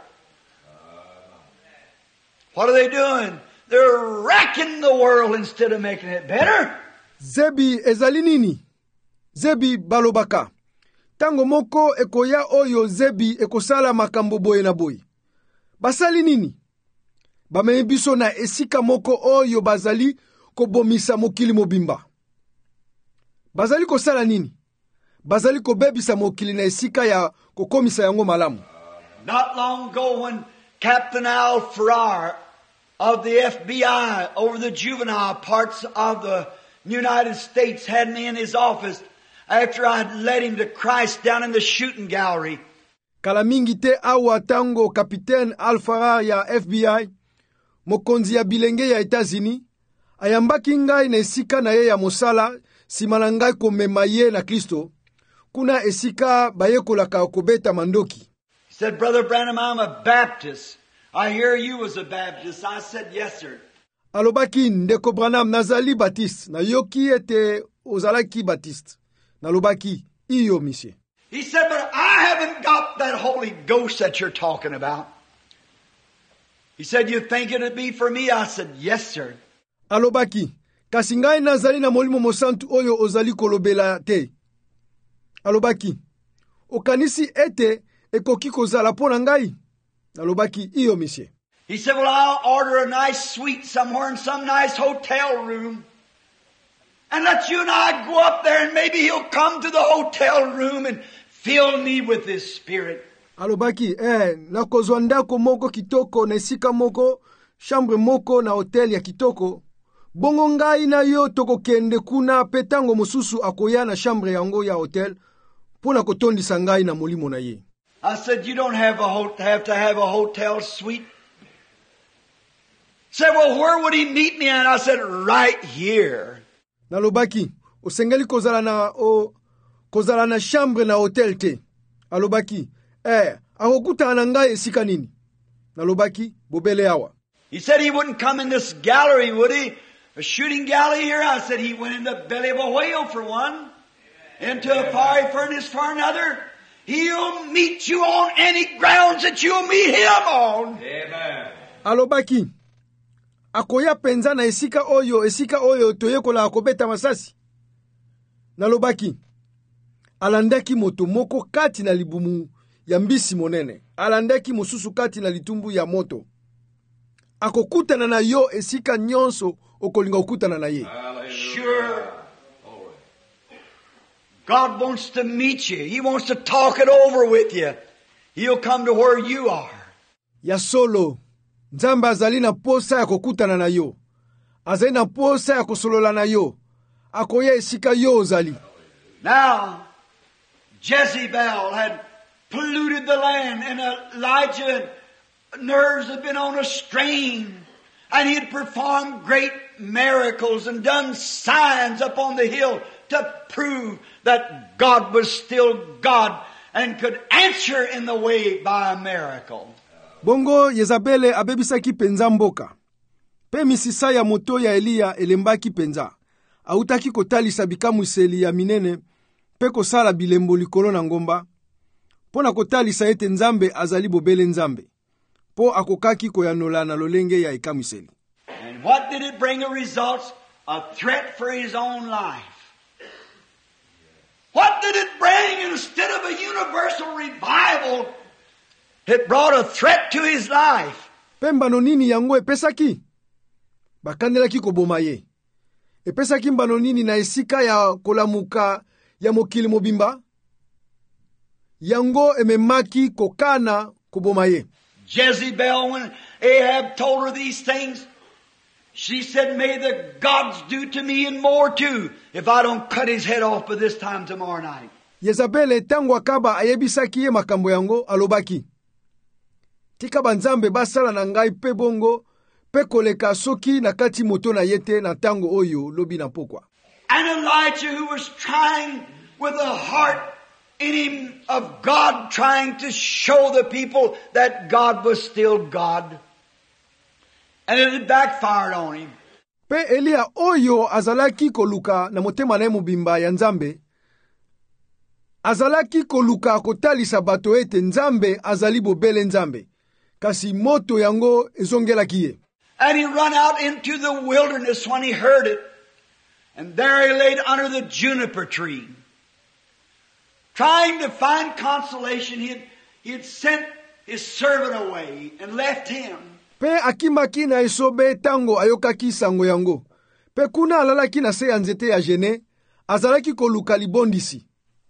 What are they doing? They're wrecking the world instead of making it better. Zebi ezali nini? Zebi balobaka. Tango moko ekoya oyo zebi ekosala makambo boye na boye. Basali nini? Bamebiso na esika moko oyo bazali kobomisa mokili mobimba. Bazali kosala nini? Bazali kobebisa mokili na esika ya kokomisa yango malamu. Not long ago when Captain Al Farrar of the F B I over the juvenile parts of the United States had me in his office after I had led him to Christ down in the shooting gallery. Kala mingi te awa tango Kapitaine Al Farrar ya F B I, mokonzi ya bilenge ya Etats-Unis, ayambaki ngai na esika na ye ya mosala simana ngai komema ye na Kristo, kuna esika bayekolaka kobeta mandoki. He said, Brother Branham, I'm a Baptist. I hear you was a Baptist. I said, yes, sir. Alobaki, ndeko Branham nazali Baptiste, na yoki ete ozalaki Baptiste. Nalobaki, iyo monsieur. He said, but I haven't got that Holy Ghost that you're talking about. He said, you think it'd be for me? I said, yes, sir. Alobaki, kasi ngai nazali na molimo mosantu oyo ozali kolobela te. Alobaki, okanisi ete ekoki kozala pona ngai? Alobaki, iyo monsieur. He said, well, I'll order a nice suite somewhere in some nice hotel room. And let you and I go up there and maybe he'll come to the hotel room and fill me with his spirit. Alobaki, eh, na kozwa ndako moko kitoko na esika moko, chambre moko na hotel ya kitoko. Bongo ngai na yo toko kende kuna petango mosusu akoya na chambre yango ya hotel, pona kotondisa ngai na molimo na ye. I said, you don't have, a ho- have to have a hotel suite. He said, well, where would he meet me? And I said, right here. Nalobaki, osengeli kozala na o kozala na chambre na hotel te. Alobaki, eh, akokuta na ngai esika nini? Nalobaki, bobele awa. He said he wouldn't come in this gallery, would he? A shooting gallery here? I said he went in the belly of a whale for one, into a fiery furnace for another. He'll meet you on any grounds that you'll meet him on. Amen. Alobaki, akoya penza na esika oyo, esika oyo toyekola akobeta masasi. Nalobaki, alandaki moto moko kati na libumu ya mbisi monene. Alandaki mosusu kati na litumbu ya moto. Akokutana na yo esika nyonso okolinga okutana na ye. Sure. God wants to meet you. He wants to talk it over with you. He'll come to where you are. Ya solo, Nzambe azali na posa ya kokutana na yo. Azali na posa ya kosolola na yo. Akoya esika yo ozali. Now, Jezebel had polluted the land, and Elijah's nerves had been on a strain, and he had performed great miracles and done signs up on the hill to prove that God was still God and could answer in the way by a miracle. Bongo Yezabele abebisaki penza mboka. Pe misisa ya moto ya Eliya elembaki penza. Autaki kotalisa bikamwiseli ya minene, pe kosala bilembo likolo na ngomba. Po na kotalisa ete Nzambe azali bobele Nzambe. Po akokaki koyanola na lolenge ya ikamwiseli. And what did it bring a result? A threat for his own life. What did it bring instead of a universal revival? It brought a threat to his life. Pembano nini yango epesaki? Bakandelaki koboma ye. Epesaki mbano nini na esika ya kolamuka ya mokili mobimba? Yango ememaki kokana koboma ye. Jezebel, when Ahab told her these things, she said, may the gods do to me and more too, if I don't cut his head off by this time tomorrow night. Yezabele tango akaba ayebisaki ye makambo yango alobaki. Tika banzambe basala na ngai pe bongo, pe koleka soki na kati moto na yete na tango oyo lobi na pokwa. And Elijah, who was trying with a heart in him of God, trying to show the people that God was still God. And it had backfired on him. Pe Elia oyo azalaki koluka na motema na mobimba ya Nzambe, azalaki koluka kotalisa bato ete Nzambe azali bobele Nzambe, kasi moto yango ezongelaki ye. And he run out into the wilderness when he heard it. And there he laid under the juniper tree, trying to find consolation. He had, he had sent his servant away and left him. Pe akimaki na esobe tango ayokaki sango yango. Pe kuna alalaki na se ya nzete ya jene, azalaki koluka libondisi.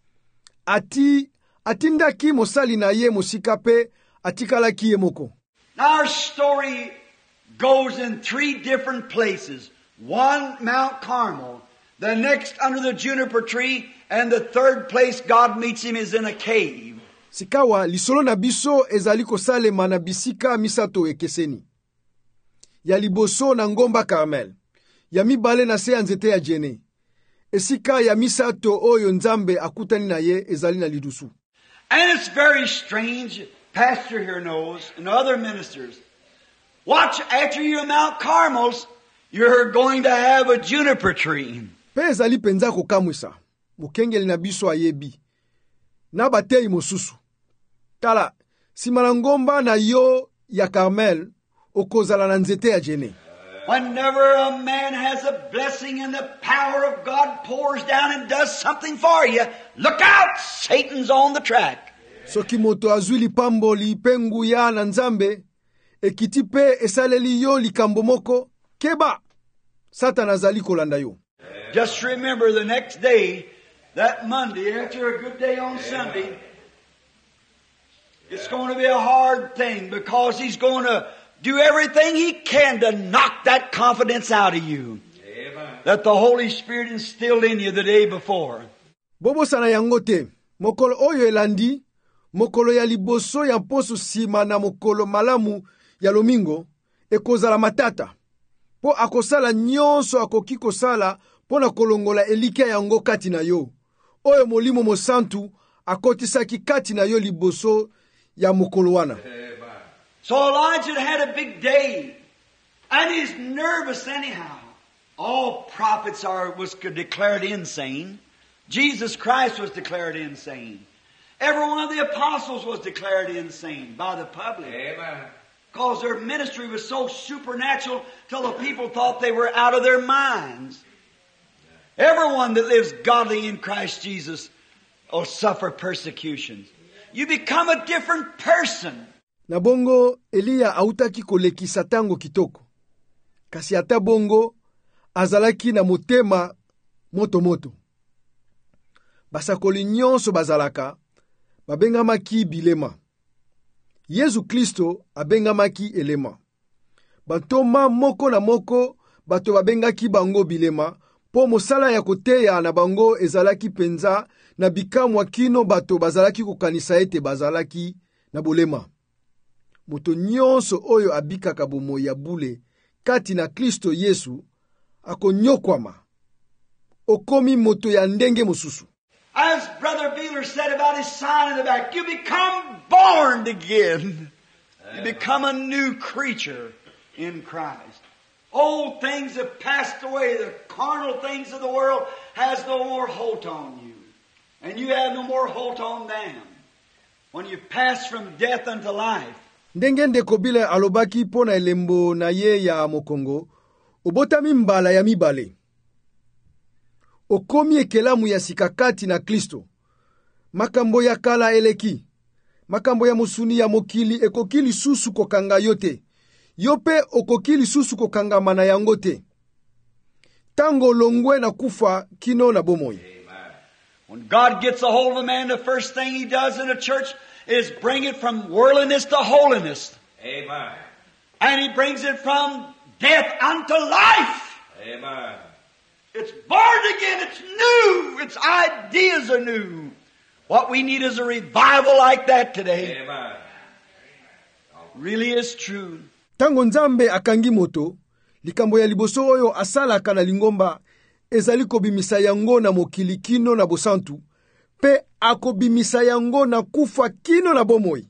Ati, atindaki mosali na ye mosika pe atikalaki ye moko. Now our story goes in three different places. One, Mount Carmel. The next, under the juniper tree. And the third place God meets him is in a cave. Sikawa, lisolo na biso ezali kosalema na bisika misato ekeseni. Ya liboso na ngomba Carmel. Ya mibale na se ya nzete ya jene. Esika ya misato oyo Nzambe akutani na ye ezali na lidusu. And it's very strange, pastor here knows, and other ministers. Watch, after you're at Mount Carmel, you're going to have a juniper tree. Pe ezali penza kokamwisa. Mukengeli na biso ayebi. Na batei mosusu. Tala, simana ngomba na yo ya Carmel, okozala na nzete ya jene. Whenever a man has a blessing and the power of God pours down and does something for you, look out! Satan's on the track. Soki moto azwi lipambo lipengu ya na Nzambe, ekiti pe esaleli yo likambo moko, keba! Satan azali kolanda yo. Just remember the next day, that Monday, after a good day on Sunday, it's going to be a hard thing because he's going to do everything he can to knock that confidence out of you. Amen. That the Holy Spirit instilled in you the day before. Bobo sana yangote, mokolo oyo elandi, mokolo ya liboso ya poso sima na mokolo malamu ya lomingo, ekozala matata. Po akosala nyonso akoki kosala, po na kolongola elike yango kati na yo. Oyo molimo mosantu akotisaki kati na yo liboso ya mokolo wana. So Elijah had a big day, and he's nervous anyhow. All prophets are was declared insane. Jesus Christ was declared insane. Every one of the apostles was declared insane by the public. Amen. Because their ministry was so supernatural till the people thought they were out of their minds. Everyone that lives godly in Christ Jesus will suffer persecutions. You become a different person. Na bongo Elia autaki kolekisa tango kitoko. Kasi ata bongo azalaki na motema moto moto. Basakoli nyonso bazalaka babengamaki bilema. Yesu Kristo abengamaki elema. Bantoma moko na moko bato babengaki bango bilema. Po mosala ya koteya na bango ezalaki penza na bikamwa kino bato bazalaki kokanisa ete bazalaki na bolema. Moto nyonso oyo abikaka bomoi ya bule kati na Kristo Yesu akonyokwama. Okomi moto ya ndenge mosusu. As Brother Beeler said about his sign in the back, you become born again. You become a new creature in Christ. Old things have passed away. The carnal things of the world has no more hold on you. And you have no more hold on them. When you pass from death unto life. Ndenge ndeko bile alobaki pona elembo na ye ya mokongo, obotami mbala ya mibale. Okomi ekelamu ya sikakati na Kristo. Makambo ya kala eleki. Makambo ya musuni ya mokili ekokili susu kokanga yote. Yope okokili susu kokanga mana yangote. Tango longwe na kufa kino na bomoi. When God gets a hold of a man, the first thing he does in a church is bring it from worldliness to holiness. Amen. And he brings it from death unto life. Amen. It's born again. It's new. Its ideas are new. What we need is a revival like that today. Amen. Really is true. Tango Nzambe akangi moto, likambo ya liboso oyo asalaka na lingomba, ezali kobimisa yango na mokili kino na bosantu, pe akobimisa yango na kufa kino na bomoi.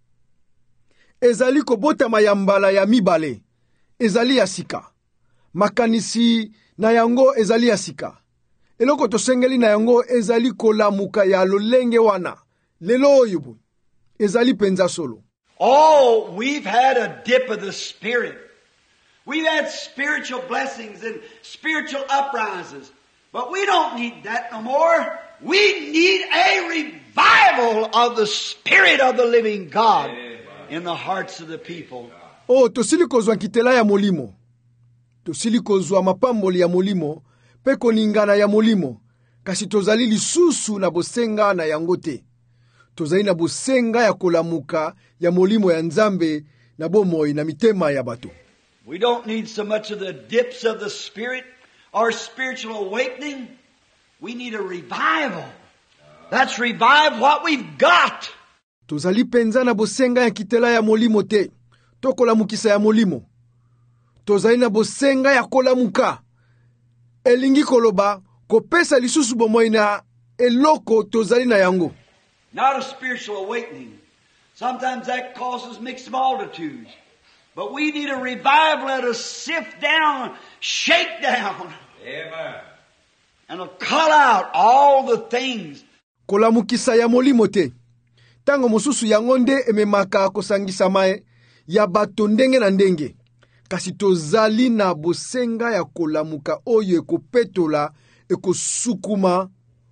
Ezali kobotama ya mbala ya mibale, ezali ya sika. Makanisi na yango ezali ya sika. Eloko tosengeli na yango ezali kolamuka ya lolenge wana. Lelo oyo ezali penza solo. Oh, we've had a dip of the Spirit. We've had spiritual blessings and spiritual uprises. But we don't need that no more. We need a revival of the Spirit of the living God in the hearts of the people. Oh, tosili kozwa kitela ya molimo. Tosili kozwa mapamboli ya molimo. Pe koningana ya molimo. Kasi tozali lisusu na bosenga na yangote. Tozali na bosenga ya kolamuka ya molimo ya Nzambe na bomoi na mitema ya bato. We don't need so much of the dips of the Spirit or spiritual awakening. We need a revival. That's revive what we've got. Tozali penza na bosenga ya kitela ya molimo te. Tokolamukisa ya molimo. Tozali na bosenga ya kolamuka. Elingi koloba kopesa lisusu bomoi na eloko tozali na yango. Not a spiritual awakening. Sometimes that causes mixed multitudes. But we need a revival that'll sift down, shake down. Amen. And will call out all the things. Kolamukisa ya molimo te. Tango mosusu yango nde ememaka kosangisa mae ya bato ndenge na ndenge. Kasi tozali na bosenga ya kolamuka oyo ekopetola, ekosukuma,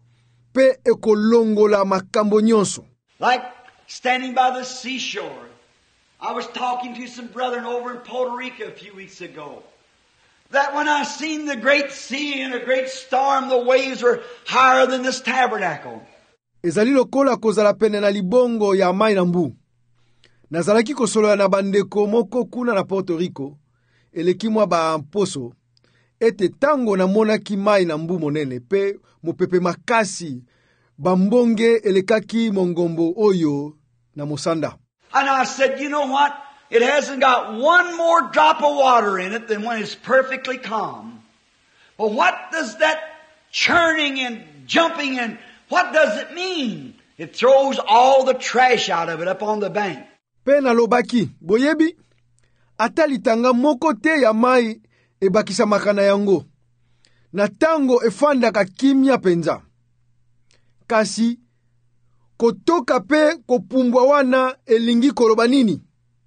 pe ekolongola makambo nyonso. Like standing by the seashore. I was talking to some brethren over in Puerto Rico a few weeks ago. That when I seen the great sea and a great storm, the waves were higher than this tabernacle. Ezali lokola kozala pene na libongo ya mai na mbu. Nazalaki kosolola na bandeko moko kuna na Puerto Rico, eleki mwa ba mposo, ete tango na monaki mai na mbu monene, pe mopepe makasi, bambonge elekaki mongombo oyo na mosanda. And I said, you know what? It hasn't got one more drop of water in it than when it's perfectly calm. But what does that churning and jumping and what does it mean? It throws all the trash out of it up on the bank. Pena lobaki, boyebi, atalitanga moko te ya mai ebakisa makana yango. Na tango efanda ka kimia penza. Kasi, kotoka pe kopumbwa wana elingi koloba nini?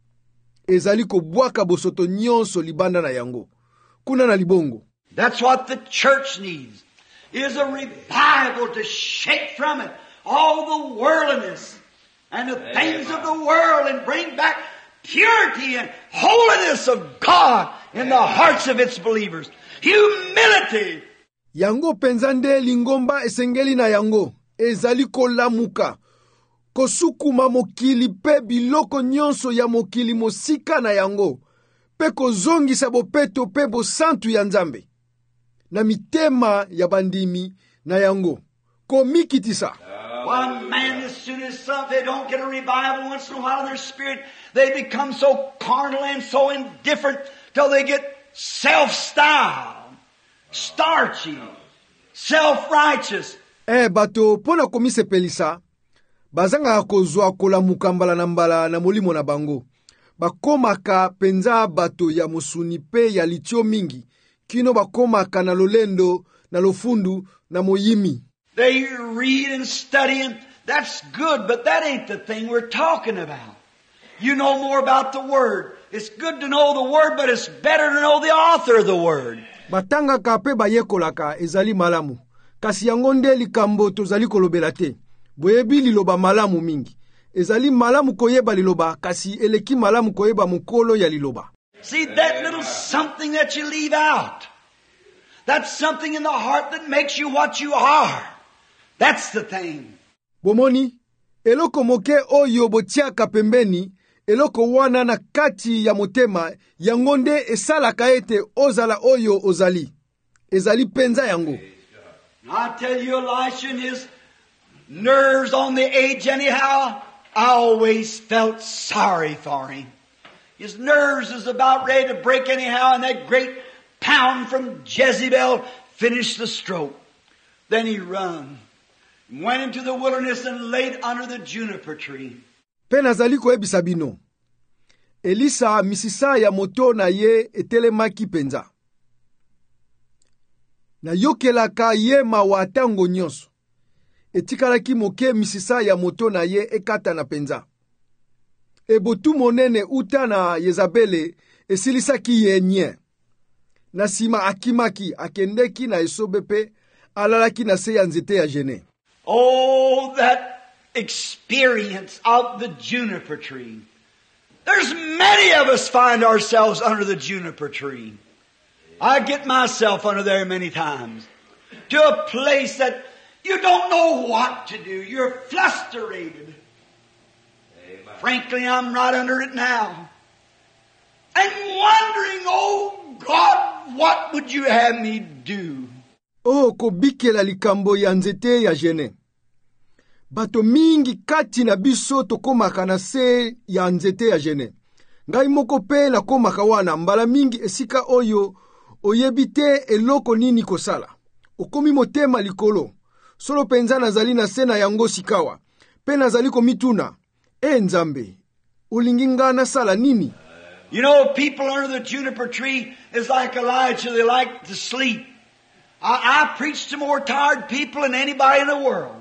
Ezali kobwaka bosoto nyonso libanda na yango. Kuna na libongo. That's what the church needs. Is a revival to shake from it all the worldliness and the things of the world and bring back purity and holiness of God in the hearts of its believers. Humility. Yango penzande lingomba esengeli na yango. Ezali kolamuka. Kosukuma mokili pe biloko nyonso ya mokili mosika na yango. Pe kozongisa bopeto pe bosantu ya Nzambe. Na mitema ya bandimi na yango. Komikitisa. One man, as soon as some, they don't get a revival once in a while in their spirit, they become so carnal and so indifferent till they get self-styled, starchy, self-righteous. Eh, bato pona komise pelisa, bazanga kozwa kolamuka mbala na mbala na molimo na bango. Bakomaka penza bato ya musuni pe ya litio mingi, kino bakomaka na lolendo, na lofundu, na moyimi. They read and study and that's good, but that ain't the thing we're talking about. You know more about the Word. It's good to know the Word, but it's better to know the author of the Word. Batanga ka pe bayekolaka ezali malamu. Kasi yango nde likambo tozali kolobela te. Boyebi liloba malamu mingi. Ezali malamu koyeba liloba, kasi eleki malamu koyeba mukolo ya liloba. See that little something that you leave out. That's something in the heart that makes you what you are. That's the thing. Bomoni, eloko moke oyo botiaka pembeni, eloko wana na kati ya motema, yangonde esalaka ete ozala oyo ozali. Ezali penza yango. I tell you, Elisha and his nerves on the edge anyhow, I always felt sorry for him. His nerves was about ready to break anyhow, and that great pound from Jezebel finished the stroke. Then he run, went into the wilderness and laid under the juniper tree. Pe nazali koyebisa bino. Elisa misisa ya moto na ye etelemaki penza. Na yokelaka ye mawa tango nyonso. Etikalaki moke misisa ya moto na ye ekata na penza. Ebotu monene uta na Yezabele esilisaki ye nye. Na sima akimaki akendeki na esobepe alalaki na se ya nzete ya jene. Oh, that experience of the juniper tree. There's many of us find ourselves under the juniper tree. I get myself under there many times. To a place that you don't know what to do. You're frustrated. Amen. Frankly, I'm right under it now. And wondering, oh God, what would you have me do? Oh, kobikela likambo ya nzete ya jene. Bato mingi kati na biso tokomaka na se ya nzete ya jene. Ngai moko pe na komaka wana mbala mingi esika oyo oyebite eloko nini kosala. Okomi motema likolo. Solo penza nazali na sena yango sikawa. Pe nazali komituna. E nzambe, ulinginga na sala nini? You know, people under the juniper tree is like Elijah. They like to sleep. I, I preach to more tired people than anybody in the world.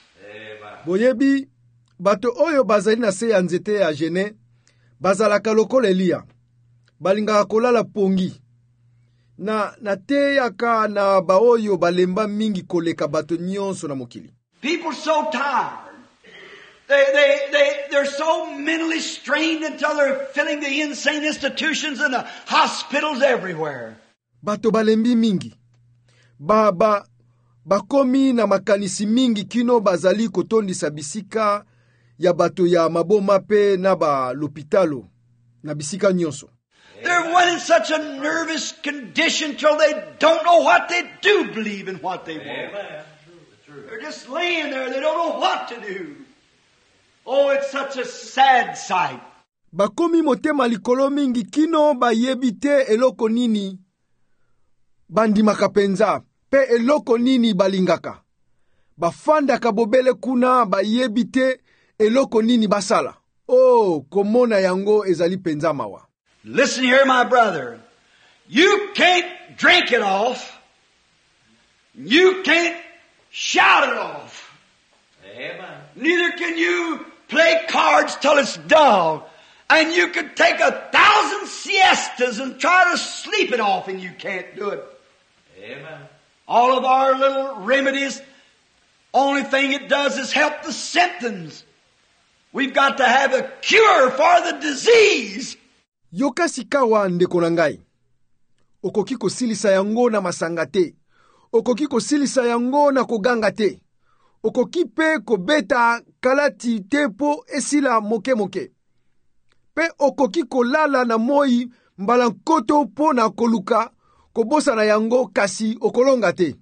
Boyebi, bato oyo bazali na se ya nzete ya jene, bazalaka lokola Elia. Balingaka kolala pongi. Na nateyaka na baoyo balemba mingi koleka bato nyonso na mokili. People so tired. They, they, they, they're so mentally strained until they're filling the insane institutions and the hospitals everywhere. Bato balembi mingi. Ba, ba, bakomi na makanisi mingi kino bazali kotondisa bisika ya bato ya maboma pe na ba lopitalo na bisika nyonso. They're went in such a nervous condition till they don't know what they do believe in what they want. They're just laying there. They don't know what to do. Oh, it's such a sad sight. Bakomi motema likolo mingi kino bayebite eloko nini bandimaka penza pe eloko nini balingaka. Bafanda kabobele kuna bayebite eloko nini basala. Oh, komona yango ezali penza mawa. Listen here, my brother. You can't drink it off. You can't shout it off. Amen. Neither can you play cards till it's dull. And you could take a thousand siestas and try to sleep it off, and you can't do it. Amen. All of our little remedies, only thing it does is help the symptoms. We've got to have a cure for the disease. Yoka sikawa ndeko na ngai. Okoki kosilisa yango na masanga te. Okoki kosilisa yango na koganga te. Okoki pe kobeta kalati te po esila moke moke. Pe okoki kolala na moi mbalankoto po na koluka kobosa na yango kasi okolonga te.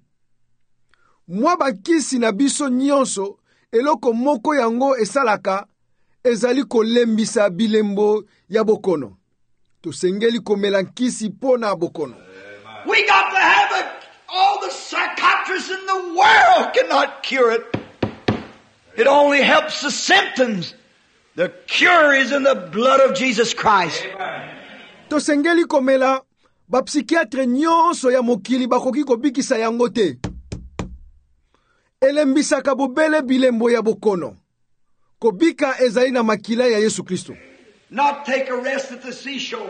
Mwa bakisi na biso nyonso eloko moko yango esalaka ezali kolembisa bilembo ya bokono. Tosengeli komelankisi po na bokono. We got to have a, all the psychiatrists in the world cannot cure it. It only helps the symptoms. The cure is in the blood of Jesus Christ. Tosengeli komela ba psikiatre nyonso ya mokili bakoki kobikisa yango te. Elembisa kabobele bilembo ya bokono. Kobika ezali na makila ya Yesu Kristo. Not take a rest at the seashore.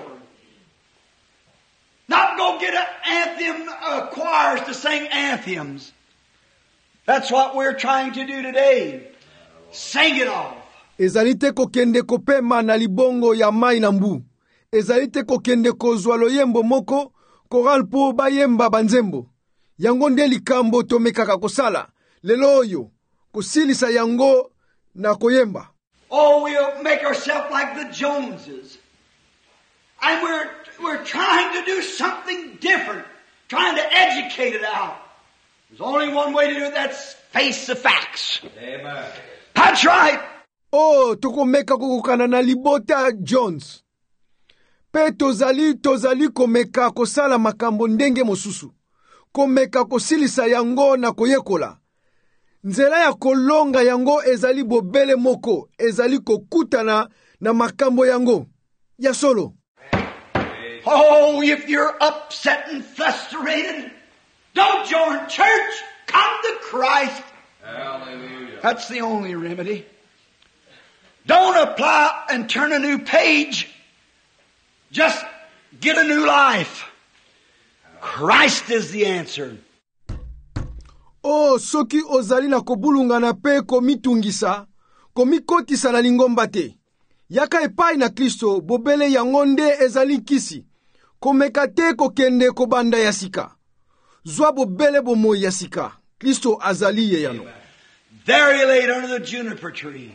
Not go get an anthem uh, choirs to sing anthems. That's what we're trying to do today. Sing it off. Ezalite kokende kopema na libongo ya mai na mbu. Ezalite kokende kozwa loyembo moko koral po bayemba banzembo. Yango nde likambo tomekaka kosala. Lelo oyo kosilisa yango na koyemba. Oh, we'll make ourselves like the Joneses. And we're, we're trying to do something different. Trying to educate it out. There's only one way to do it, that's face the facts. Amen. That's right. Oh, tokomeka kokokana na libota Jones. Pe tozali tozali komeka kosala makambo ndenge mosusu. komeka kosilisa yango na koyekola. Nzela ya kolonga yango ezali bobele moko, ezali kokutana na makambo yango ya solo. Oh, if you're upset and frustrated, don't join church. Come to Christ. Hallelujah. That's the only remedy. Don't apply and turn a new page. Just get a new life. Christ is the answer. Oh, soki ozali na kobulunga na pe komitungisa, komikotisa na lingomba te. Yaka epai na Kristo, bobele yango nde ezali kisi. Komeka te kokende kobanda ya sika. Zwa bobele bomo ya sika. Kristo azali ye yano. There he laid under the juniper tree.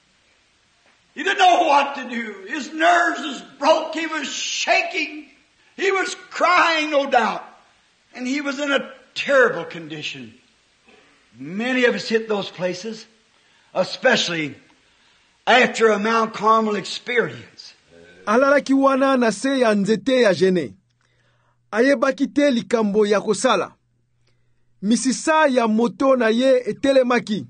He didn't know what to do. His nerves was broke. He was shaking. He was crying, no doubt. And he was in a terrible condition. Many of us hit those places, especially after a Mount Carmel experience. Alalaki wana na se ya nzete ya jene. Ayebaki te likambo ya kosala. Misisa ya moto na ye etelemaki.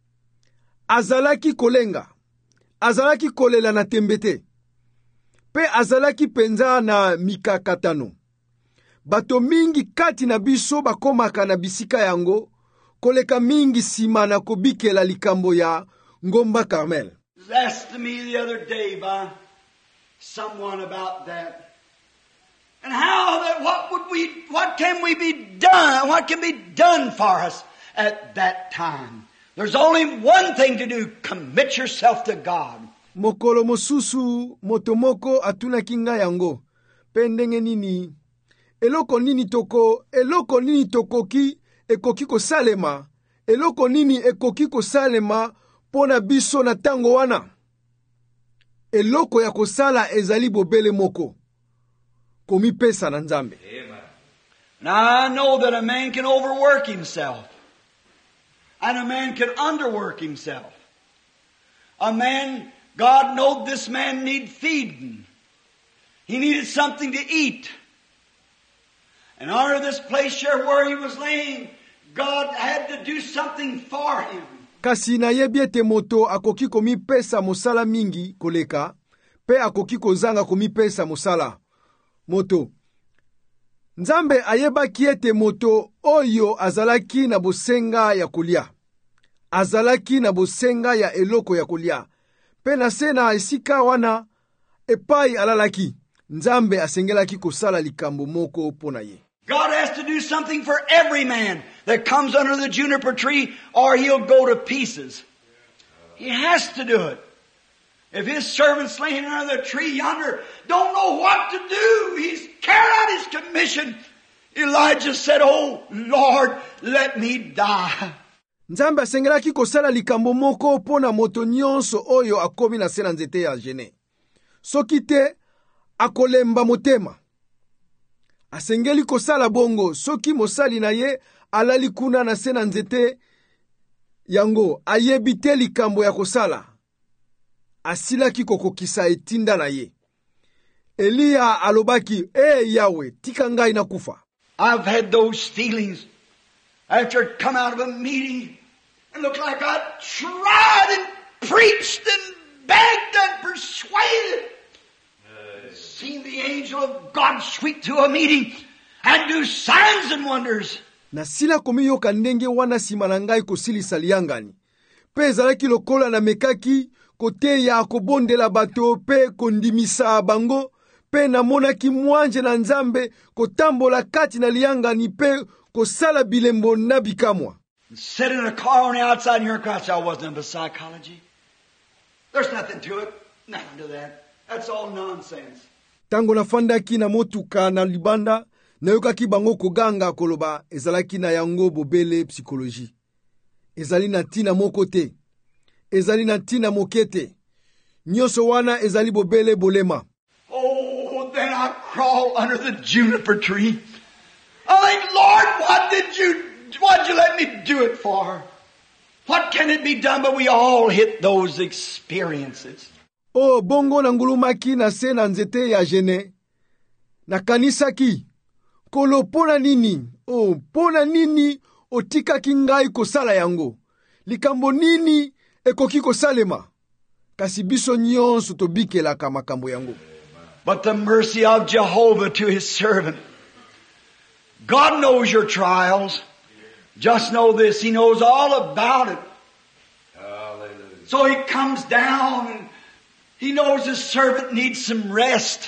Azalaki kolenga. Azalaki kolela na tembete. Pe azalaki penza na mikakatano. Bato mingi kati na biso bakomaka na bisika yango, koleka mingi sima na kobikela likambo ya ngomba Carmel. Asked to me the other day by someone about that. And how that, what would we, what can we be done, what can be done for us at that time? There's only one thing to do, commit yourself to God. Mokolo mosusu motomoko atuna kinga yango. Pendenge nini? Eloko nini toko, eloko nini tokoki ekoki ko salema. Eloko nini ekoki ko salema pona biso na tango wana. Eloko ya kosala ezali bobele moko. Komi pesa na Nzambe. Now I know that a man can overwork himself. And a man can underwork himself. A man, God knowed this man needed feeding. He needed something to eat. And under this place here where he was laying, God had to do something for him. Kasi na yebiete moto akoki komi pesa mosala mingi koleka, pe akoki kozanga komi pesa mosala moto. Nzambe ayeba kiete moto oyo azalaki na bosenga ya kulia. Azalaki na bosenga ya eloko ya kulia. Pe na sena esika wana epai alalaki. Nzambe asengelaki kosala likambo moko pona ye. God has to do something for every man that comes under the juniper tree or he'll go to pieces. He has to do it. If his servant's laying under the tree yonder, don't know what to do. He's carried out his commission. Elijah said, "Oh Lord, let me die." Nzambe asengelaki kosala likambo moko pona moto nyonso oyo akomi na sena nzete ya jene. Soki te akolemba motema. Asengeli kosala bongo soki mosali na ye alali kuna na sena nzete yango ayebite likambo ya kosala. Asilaki kokokisa etinda na ye. Eliya alobaki, "Eh Yahweh, tika ngai na kufa." I've had those feelings after I'd come out of a meeting and looked like I'd tried and preached and begged and persuaded. Seen the angel of God sweep through a meeting and do signs and wonders. Na sila komi yoka ndenge wana sima na ngai kosilisa liangani. Pe ezalaki lokola na mekaki kote ya kobondela bato pe kondimisa bango. Pe namonaki mwanje na Nzambe kotambola kati na liangani pe kosala bilembo na bikamwa. Sit in a car on the outside and hear a crowd say, "I wasn't into psychology." There's nothing to it. Nothing to that. That's all nonsense. Tango na fandaki na motuka na libanda, na yokaki bango koganga koloba, ezalaki na yango bobele psikoloji. Ezali na tina moko te. Ezali na tina mokete. Nyoso wana ezali bobele bolema. Oh, then I crawl under the juniper tree. I think, Lord, what did you, what did you let me do it for? What can it be done? But we all hit those experiences. Oh, bongo na ngulumaki na se na nzete ya jene. Na kanisaki. Nkolo pona nini? Oh, pona nini otikaki ngai kosala yango? Likambo nini ekoki kosalema? Kasi biso nyonso tobikelaka makambo yango. But the mercy of Jehovah to His servant. God knows your trials. Just know this, He knows all about it. Hallelujah. So He comes down and He knows His servant needs some rest.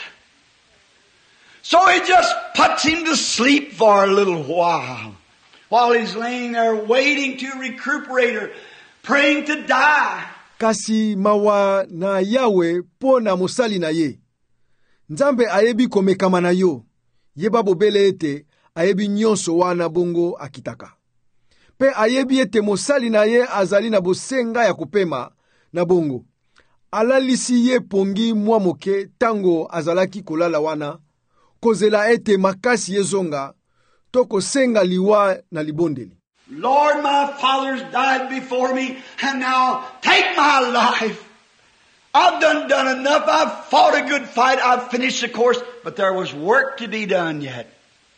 So He just puts him to sleep for a little while. While he's laying there waiting to recuperate or praying to die. Kasi mawa na Yawe pona mosali na ye. Nzambe ayebi komekama na yo. Yeba bobele ete ayebi nyonso wana bongo akitaka. Pe ayebi ete mosali na ye azali na bosenga ya kupema na bongo. Alalisi ye pongi mwa moke tango azalaki kolala wana. Kozela ete makasi yezonga. Toko senga liwa na libondeli. Lord, my fathers died before me, and now take my life. I've done done enough. I've fought a good fight. I've finished the course, but there was work to be done yet.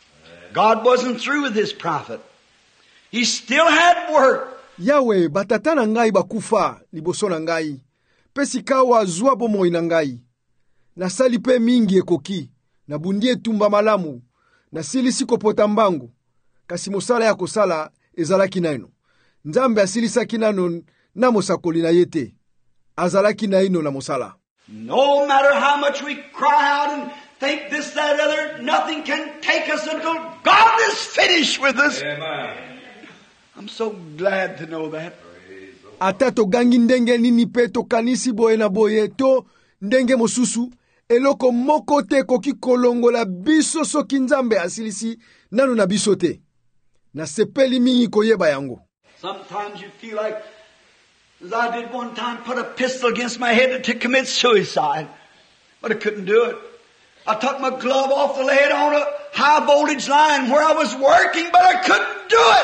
God wasn't through with His prophet. He still had work. Yawe batata na ngai bakufa liboso na ngai. Pesikawa zwa bomoi na ngai. Na salipe mingi ekoki. Na bundie tumba malamu. Na silisi kopota mbangu. Kasi mosala ya kosala ezalaki naino. Nzambe asilisaki nano na mosakoli na yete. Azalaki naino na mosala. No matter how much we cry out and think this, that, other, nothing can take us until God is finished with us. Amen. I'm so glad to know that. Ata togangi ndenge nini pe tokanisi boye na boye to ndenge mosusu. Eloko moko te koki kolongola biso soki Nzambe asilisi nanu na biso te. Na sepeli mingi koyeba yango. Sometimes you feel like, as I did one time, put a pistol against my head to commit suicide. But I couldn't do it. I took my glove off the lead on a high voltage line where I was working, but I couldn't do it.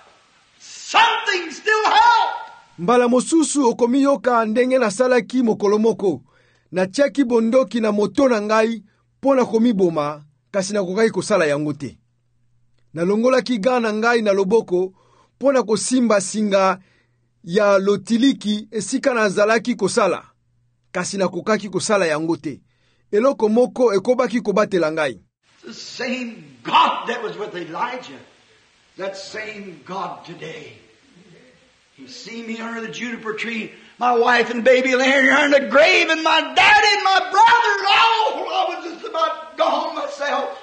Something still helped. Mbala mosusu okomiyoka ndenge na salaki mokolomoko. Na cheki bondoki na moto na ngai pona komiboma kasi na kokai kosala yango te. Na longola ki gana ngai na loboko pona kosimba singa ya lotiliki esika na zalaki kosala kasi na kokaki kosala yango te. Eloko moko ekobaki kobatela ngai. The same God that was with Elijah, that same God today. He see me under the juniper tree, my wife and baby laying here in the grave, and my daddy and my brother, oh, I was just about gone myself.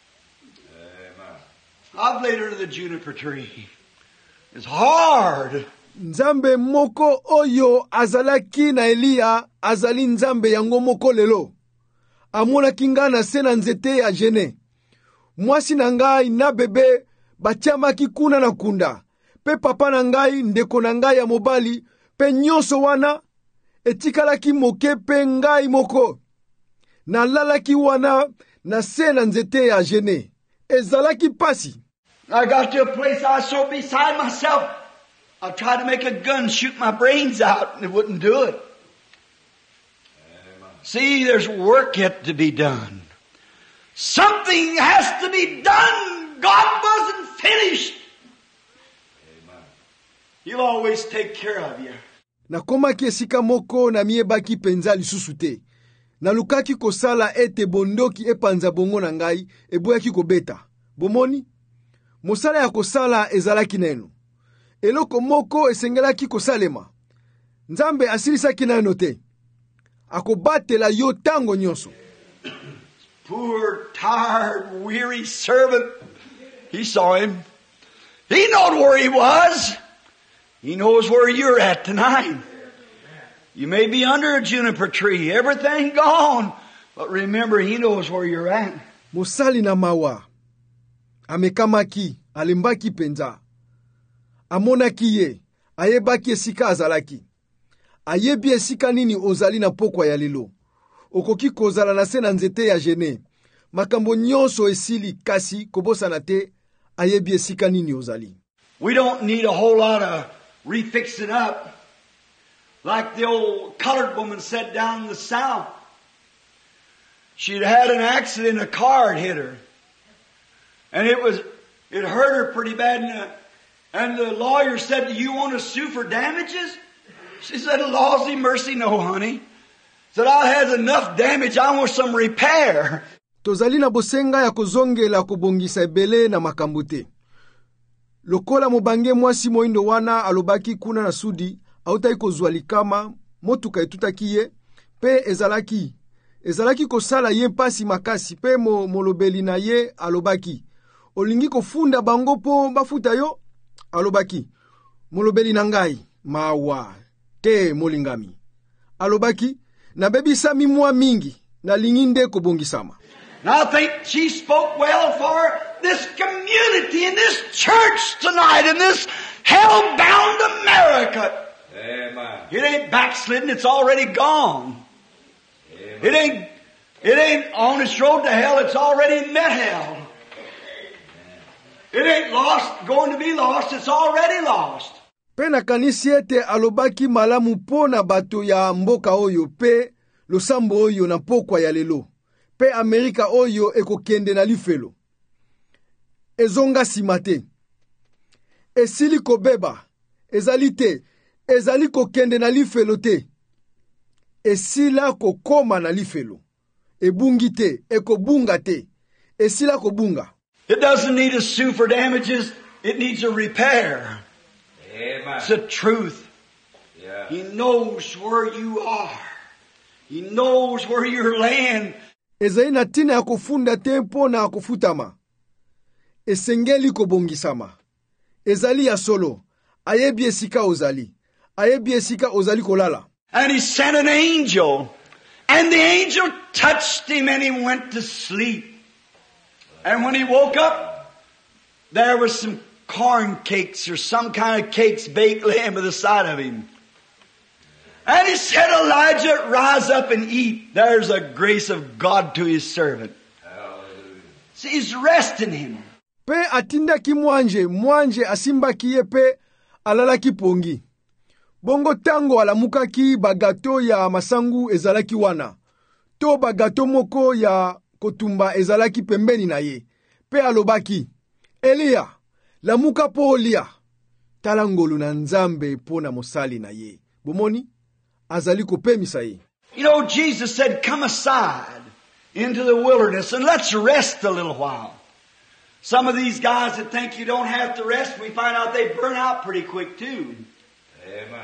Amen. I've laid under the juniper tree. It's hard. Nzambe moko oyo azalaki na Elia azali nzambe yango moko lelo. Amona kingana sena nzete ya jene. Mwasi na ngai na bebe batiamaki kuna na kunda. Pe papa na ngai ndeko na ngai ya mobali pe nyonso wana etikalaki moke pe ngai moko. Na lalaki wana na sena nzete ya jene. Ezalaki pasi. I got to a place I was so beside myself. I tried to make a gun shoot my brains out and it wouldn't do it. Amen. See, there's work yet to be done. Something has to be done. God wasn't finished. Amen. He'll always take care of you. Nakomaki esika moko na miebaki penza lisusu te. Nalukaki kosala ete bondoki epanza bongo na ngai eboyaki kobeta. Bomoni? Mosala ya kosala ezalaki neno. Eloko moko esengelaki kosalema. Nzambe asilisaki nano te. Akobatela yo tango nyonso. Poor, tired, weary servant. He saw him. He knowed where he was. He knows where you're at tonight. You may be under a juniper tree. Everything gone. But remember, He knows where you're at. Mosali na mawa. Amekamaki. Alimbaki penza. Amonaki ye. Ayebaki esika azalaki. Ayebi esika nini ozali na pokwa ya lelo. Okoki kozala na se na nzete ya jene. Makambo nyonso esili kasi kobosana te. Ayebi esika nini ozali. We don't need a whole lot of refixing up. Like the old colored woman said down in the South. She'd had an accident, a car had hit her. And it was, it hurt her pretty bad. And, uh, and the lawyer said, do you want to sue for damages? She said, lawsy mercy, no, honey. Said, I had enough damage, I want some repair. Tozali na bosenga ya kozongela kobongisa ebele na makambo te. Lokola mobange mwasi moindo wana alobaki kuna na sudi, autai kozwa likama, motuka etutaki ye, pe ezalaki. Ezalaki kosala ye pasi makasi, pe mo molobeli na ye alobaki. Olingi kofunda bango po bafuta yo, alobaki. Molobeli na ngai, mawa, te molingami. Alobaki, na bebisa mimwa mingi, na linginde kobongisama. And I think she spoke well for this community and this church tonight in this hell-bound America. Amen. It ain't backslidden, it's already gone. Amen. It ain't, it ain't on its road to hell, it's already met hell. Amen. It ain't lost, going to be lost, it's already lost. Pe na kanisi ete alobaki malamu po na bato ya mboka oyo, pe losambo oyo na pokwa ya lelo. Pe Amerika oyo ekokende na lifelo. Ezonga simate. Esili kobeba. Ezali te. Ezali kokende na lifelo te. Esila kokoma na lifelo. Ebungi te. Ekobunga te. Esila kobunga. It doesn't need a sue for damages, it needs a repair. Amen. It's the truth. Yeah. He knows where you are. He knows where you're laying. Ezali na tina ya kufunda tempo na kufutama. Esengeli kobongisama. Ezali ya solo. Ayebi esika ozali. Ayebi esika ozali kolala. And he sent an angel. And the angel touched him and he went to sleep. And when he woke up, there was some corn cakes or some kind of cakes baked laying by the side of him. And he said, Elijah, rise up and eat. There's a grace of God to his servant. Hallelujah. See, he's resting him. Pe atinda ki mwanje, mwanje asimba kiye pe alala ki pongi. Bongo tango alamuka ki bagato ya masangu ezalaki wana. To bagato moko ya kotumba ezalaki pembeni na ye. Pe alobaki, Elia, lamuka po Elia. Talangolu na nzambe po na mosali na ye. Bomoni? Azali kopemisa ye. You know, Jesus said, come aside into the wilderness and let's rest a little while. Some of these guys that think you don't have to rest, we find out they burn out pretty quick too. Amen.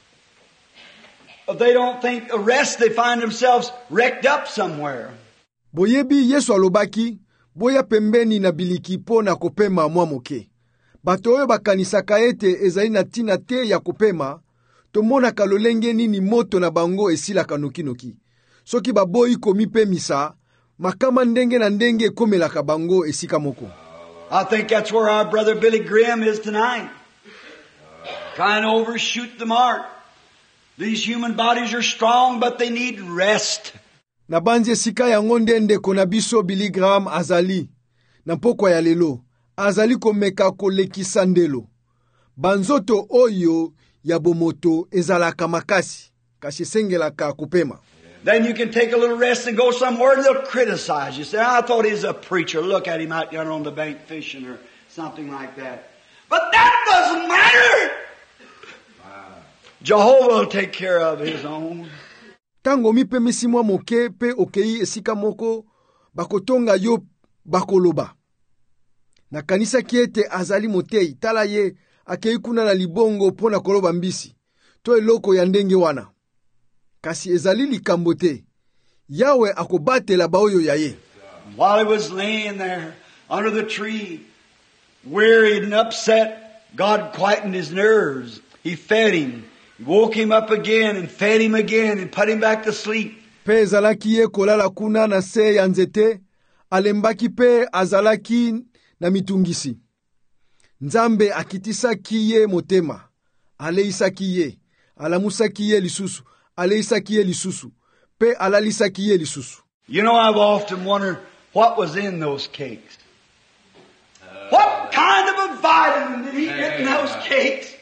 If they don't think of rest, they find themselves wrecked up somewhere. Boyebi Yesu alobaki, boya pembeni na biliki po na kopema mwa moke. Bato oyo bakanisaka ete ezali na tina te ya kopema, tomona kalolenge nini moto na bango esila kanokinoki. Soki baboyi komipemisa, makama ndenge na ndenge komelaka bango esika moko. I think that's where our brother Billy Graham is tonight. Trying to overshoot the mark. These human bodies are strong, but they need rest. Na banzi esika yango ndende kona biso Billy Graham azali. Na pokwa ya lelo, azali komeka kolekisa ndelo. Banzoto oyo ya bomoto ezalaka makasi, kasi sengelaka kupema. Then you can take a little rest and go somewhere and they'll criticize you. Say, I thought he's a preacher. Look at him out there on the bank fishing or something like that. But that doesn't matter. Wow. Jehovah will take care of his own. Tango mipe misimwa moke pe okei esika moko bakotonga yo bakoloba. Na kanisa kiete azali motei tala ye akei kuna na libongo pona koloba mbisi. To eloko ya ndenge wana. Kasi ezali likambo te. Yawe akobate la baoyo ya ye. While he was laying there under the tree, wearied and upset, God quietened his nerves. He fed him. He woke him up again and fed him again and put him back to sleep. Pe ezalaki ye kolala kuna na se ya nzete, alembaki pe azalaki na mitungisi. Nzambe akitisaki ye motema, aleisaki ye, alamusaki ye lisusu, aleisaki ye lisusu, pe alalisaki ye lisusu. You know, I've often wondered what was in those cakes. Uh, what kind of a vitamin did he get in those cakes?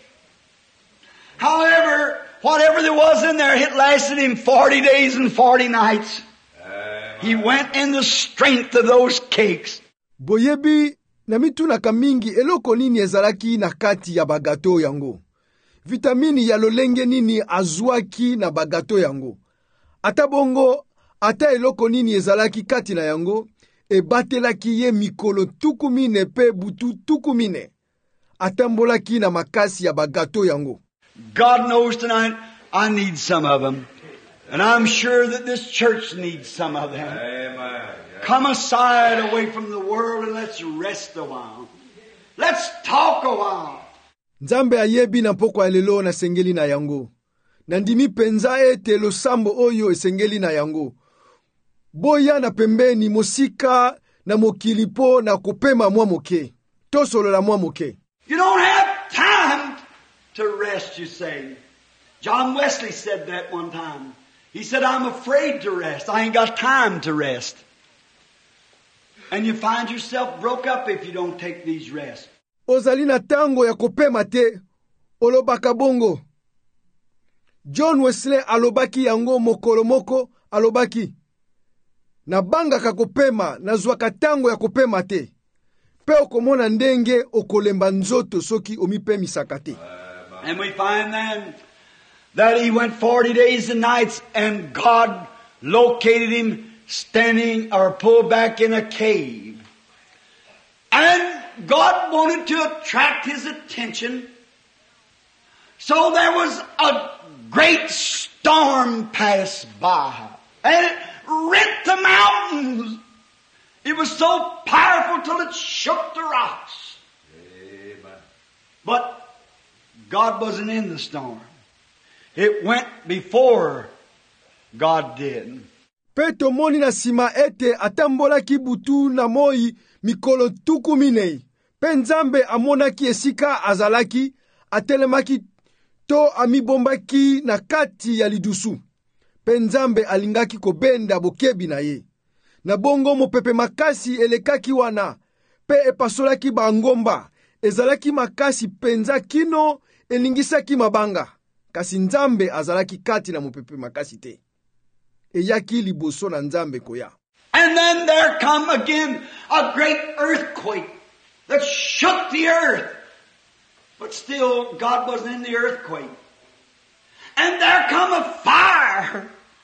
However, whatever there was in there, it lasted him forty days and forty nights. He went in the strength of those cakes. Boyebi Na mitunaka mingi eloko nini ezalaki na kati ya bagato yango. Vitamini ya lolenge nini azwaki na bagato yango. Ata bongo, ata eloko nini ezalaki kati na yango, ebatelaki ye mikolo tukumine pe butu tukumine. Atambolaki na makasi ya bagato yango. God knows tonight I need some of them. And I'm sure that this church needs some of them. Amen. Come aside away from the world and let's rest a while. Let's talk a while. Nzambe ayebi na mpoko ya lelo na sengeli na yango. Nandimi penza ete losambo oyo esengeli na yango. Boya na pembeni mosika na mokilipo na kupema mwa moke. Tosolo la mwa moke. You don't have time to rest, you say. John Wesley said that one time. He said, I'm afraid to rest. I ain't got time to rest. And you find yourself broke up if you don't take these rests. Ozali na tango ya kopema te, olobaka bongo. John Wesley alobaki yango mokolo moko, alobaki. Na banga ka kopema, na zwaka tango ya kopema te. Pe okomona ndenge okolemba nzoto soki omipemi sakate. And we find then that he went forty days and nights and God located him standing or pulled back in a cave. And God wanted to attract his attention. So there was a great storm passed by. And it rent the mountains. It was so powerful till it shook the rocks. Amen. But God wasn't in the storm. It went before God did. Peto moni na sima ete atambola ki butu na moi mikolo tukuminei. Penzambe amonaki esika azalaki, atelemaki to amibombaki na kati ya lidusu. Penzambe alingaki kobenda bokebi na ye. Na bongo mopepe makasi elekaki wana, pe epasolaki bangomba, ezalaki makasi penza kino elingisaki mabanga. Kasi Nzambe azalaki kati na mopepe makasi te. Eyaki liboso na Nzambe koya. And then there come again a great earthquake that shook the earth. But still, God wasn't in the earthquake. And there come a fire.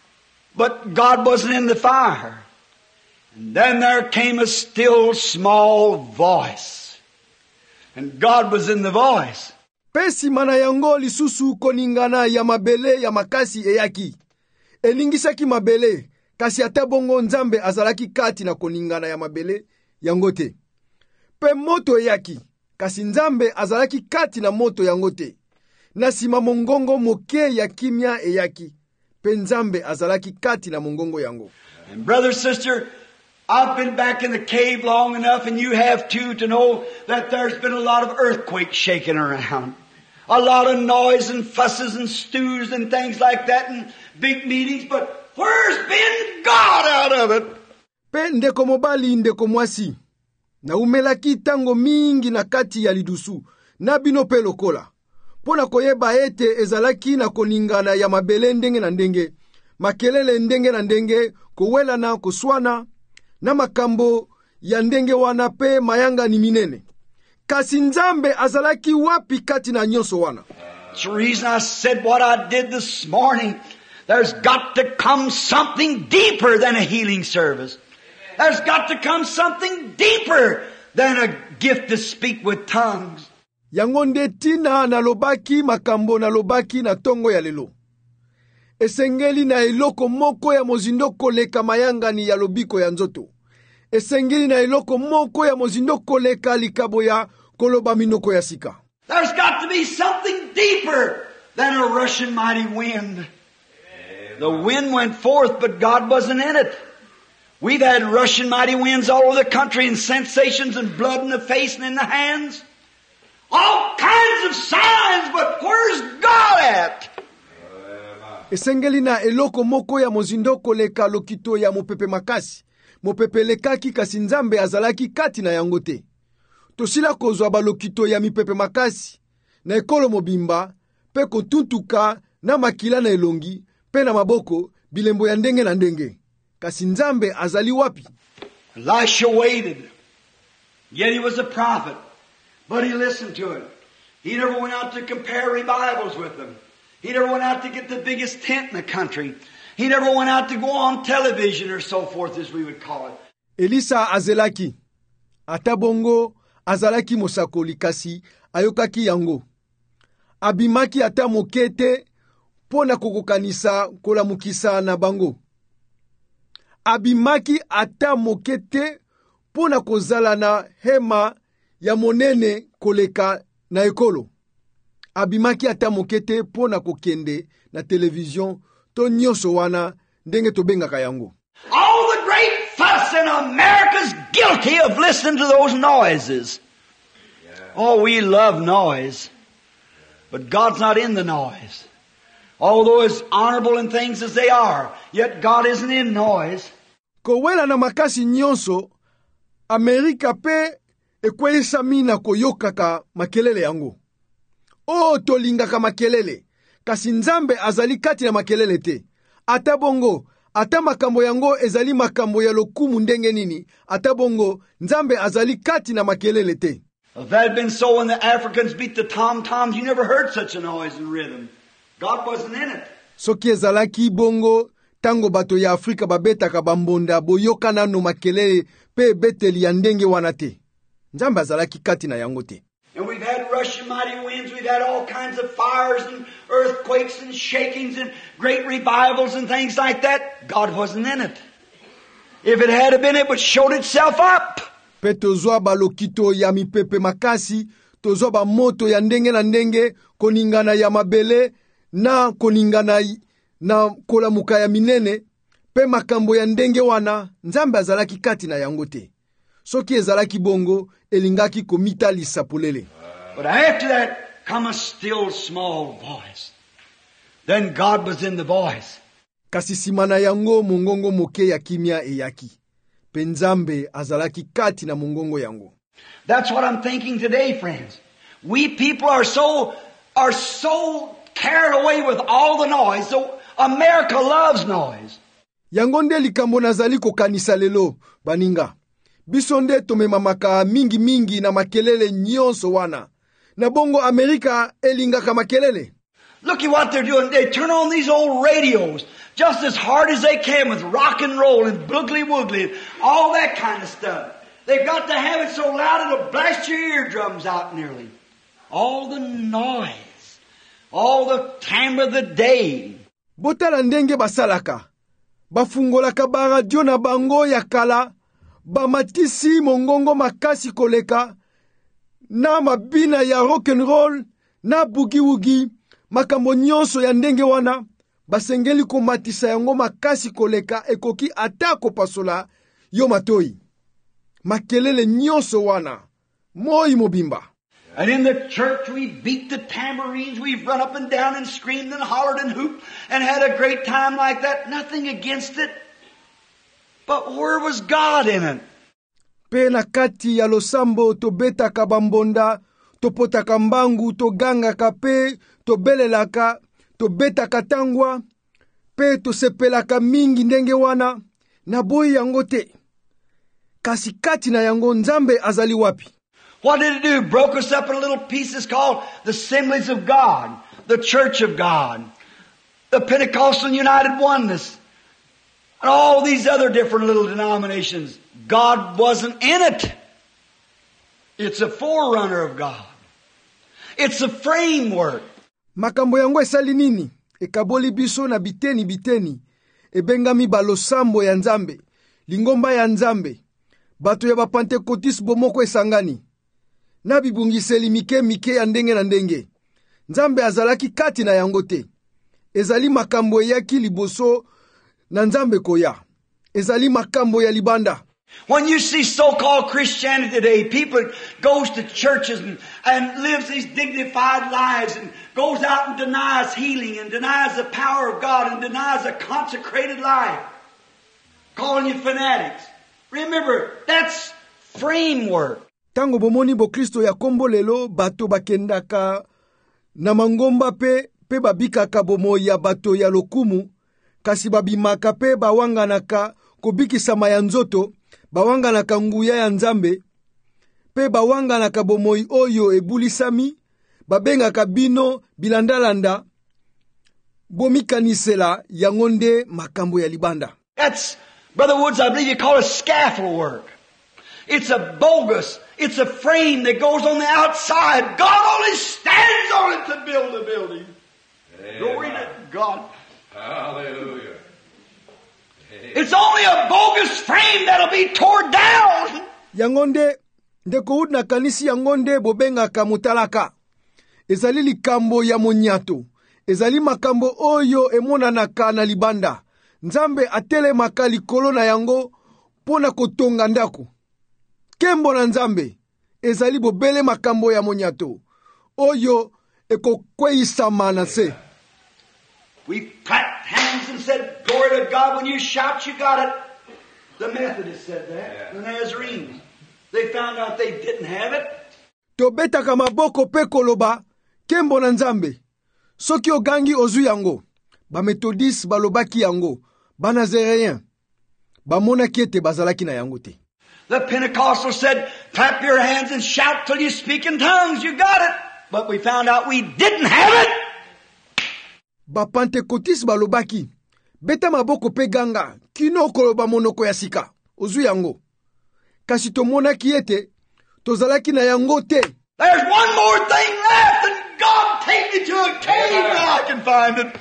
But God wasn't in the fire. And then there came a still small voice. And God was in the voice. Pesi mana yango lisusu koningana ya mabele ya makasi eyaki. Elingisaki mabele, kasi ata bongo Nzambe azalaki kati na koningana ya mabele yangote. Pe moto eyaki, kasi Nzambe azalaki kati na moto yangote. Na sima mongongo moke ya kimya eyaki. Pe Nzambe azalaki kati na mongongo yango. And brother, sister, I've been back in the cave long enough, and you have too, to know that there's been a lot of earthquakes shaking around. A lot of noise and fusses and stews and things like that and big meetings, but where's been God out of it? Pe ndeko mobali ndeko mwasi. Na umelaki tango mingi na kati ya lidusu. Na bino pe lokola. Pona koyeba ete ezalaki na koningana ya mabele ndenge na ndenge. Makelele ndenge na ndenge, kowela na kuswana. Na makambo ya ndenge wana pe mayanga ni minene. Kasi Nzambe azalaki wapi kati na nyonso wana. That's the reason I said what I did this morning. There's got to come something deeper than a healing service. There's got to come something deeper than a gift to speak with tongues. Yangonde tina na lobaki makambo na lobaki na tongo ya lelo. Esengeli na eloko moko ya mozindoko leka mayanga ni ya lobiko ya nzoto. Esengeli na eloko moko ya mozindoko leka likabo ya koloba minoko ya sika. There's got to be something deeper than a rushing mighty wind. The wind went forth, but God wasn't in it. We've had rushing mighty winds all over the country and sensations and blood in the face and in the hands. All kinds of signs, but where's God at? Esengeli na eloko moko ya mozindoko leka lokito ya mopepe makasi. Mopepe lekaki kasi Nzambe azalaki kati na yangote. Tosila kozwa balokito ya mipepe makasi. Na ekolo mobimba, pe kotuntuka na makila na elongi, pe na maboko, bilembo ya ndenge na ndenge. Kasi Nzambe azali wapi? Elisha waited. Yet he was a prophet. But he listened to it. He never went out to compare revivals with them. He never went out to get the biggest tent in the country. He never went out to go on television or so forth, as we would call it. Elisa azelaki. Atabongo azalaki mosakoli kasi ayokaki yango. Abimaki ata mokete pona kokokanisa kolamukisa na bango. Abimaki ata mokete pona kozala na hema ya monene koleka na ekolo. Abimaki ata mokete pona kokende na television to nyoso wana ndenge tobengaka yango. All the great fuss in America's guilty of listening to those noises. Yeah. Oh, we love noise. But God's not in the noise. Although as honorable in things as they are, yet God isn't in noise. Kowela na makasi nyonso, Amerika pe ekwelisa mina koyokaka makelele yango. O tolingaka makelele, kasi Nzambe azali kati na makelele te. Ata bongo, ata makambo yango ezali makambo ya lokumu ndenge nini, ata bongo, Nzambe azali kati na makelele te. If that had been so when the Africans beat the tom-toms, you never heard such a noise and rhythm. God wasn't in it. Soki ezalaki bongo, tango bato ya Afrika babetaka bambonda boyoka nano makelele pe beteli ya ndenge wana te. Nzambe azalaki kati na yango te. And we've had rushing mighty winds, we've had all kinds of fires and earthquakes and shakings and great revivals and things like that. God wasn't in it. If it had been, it would showed itself up. Pe tozwa balokito ya mipepe makasi, tozwa ba moto ya ndenge na ndenge, koningana ya mabele, na koningana na kolamuka ya minene, pe makambo ya ndenge wana, Nzambe azalaki kati na yango te. Soki ezalaki bongo, elingaki komita lisapolele. But after that, come a still small voice. Then God was in the voice. Kasi simana yango mongongo moke ya kimia eyaki. Pe Nzambe azalaki kati na mongongo yango. That's what I'm thinking today, friends. We people are so, are so carried away with all the noise. So America loves noise. Yango nde likambo nazali kokanisa lelo, baninga. Biso nde tomemamaka mingi mingi na makelele nyonso wana. Na bongo Amerika elingaka makelele. Look at what they're doing. They turn on these old radios just as hard as they can with rock and roll and boogly woogly and all that kind of stuff. They've got to have it so loud it'll blast your eardrums out nearly. All the noise. All the time of the day. Botala ndenge basalaka. Bafungolaka ba radio na bango ya kala. Bamatisi mongongo makasi koleka. Na mabina ya rock and roll. Na boogie woogie. Makambo nyonso ya ndenge wana. Basengeli komatisa yango makasi koleka. Ekoki atako pasola yo matoi. Makelele nyonso wana. Moi mobimba. And in the church we beat the tambourines. We've run up and down and screamed and hollered and hooped and had a great time like that. Nothing against it. But where was God in it? Pe na kati ya losambo to beta kabambonda, to pota kambangu, to ganga kape, to belelaka, to beta katangwa, pe to sepelaka mingi ndenge wana, na boy yango te. Kasi kati na yango Nzambe azali wapi? What did it do? Broke us up in little pieces called the Assemblies of God, the Church of God, the Pentecostal United Oneness, and all these other different little denominations. God wasn't in it. It's a forerunner of God. It's a framework. Makambo yango esali nini? Ekaboli biso na biteni biteni. Ebengami balosambo ya Nzambe. Lingomba ya Nzambe. Bato ya ba Pentecotis bomoko esangani. Na bibungiseli mike mike ya ndenge na ndenge. Nzambe azalaki kati na yango te. Ezali makambo yaki liboso na Nzambe koya. Ezali makambo ya libanda. When you see so-called Christianity today, people goes to churches and, and lives these dignified lives and goes out and denies healing and denies the power of God and denies a consecrated life. Calling you fanatics. Remember, that's framework. Tango bomoni bo Kristo ya kombo lelo bato bakendaka na mangomba pe pe babikaka bomo ya bato ya lokumu kasi babimaka pe bawanganaka kobikisama ya nzoto bawanganaka nguya ya Nzambe pe bawanganaka bomoi oyo ebulisami, babengaka bino bilandalanda, bomikanisela yango nde makambo ya libanda. That's, Brother Woods, I believe you call it scaffold work. It's a bogus, it's a frame that goes on the outside. God only stands on it to build the building. Amen. Glory to God. Hallelujah. It's only a bogus frame that'll be torn down. Yango nde ndeko Wood na kanisi yango nde bobengaka mutalaka. Ezali likambo ya monyato. Ezali makambo oyo emonanaka na libanda. Nzambe atelemaka likolo na yango pona kotonga ndako. Kembo na Nzambe ezali bobele makambo ya monyato oyo ekokweisama na se. We clapped hands and said, glory to God, when you shout, you got it. The Methodists said that. Yeah. The Nazarenes. They found out they didn't have it. Tobetaka maboko pe koloba kembo na Nzambe. Soki ogangi ozu yango. Ba Methodist balobaki yango. Ba Nazaréen. Ba monaki ete bazalaki na yango te. The Pentecostals said, clap your hands and shout till you speak in tongues. You got it. But we found out we didn't have it. Ba Pentecostis balobaki. Beta maboko pe ganga. Kino koloba monoko ya sika. Ozu yango. Kasi tomonaki ete. Tozalaki na yango te. There's one more thing left, and God take me to a cave now I can find it.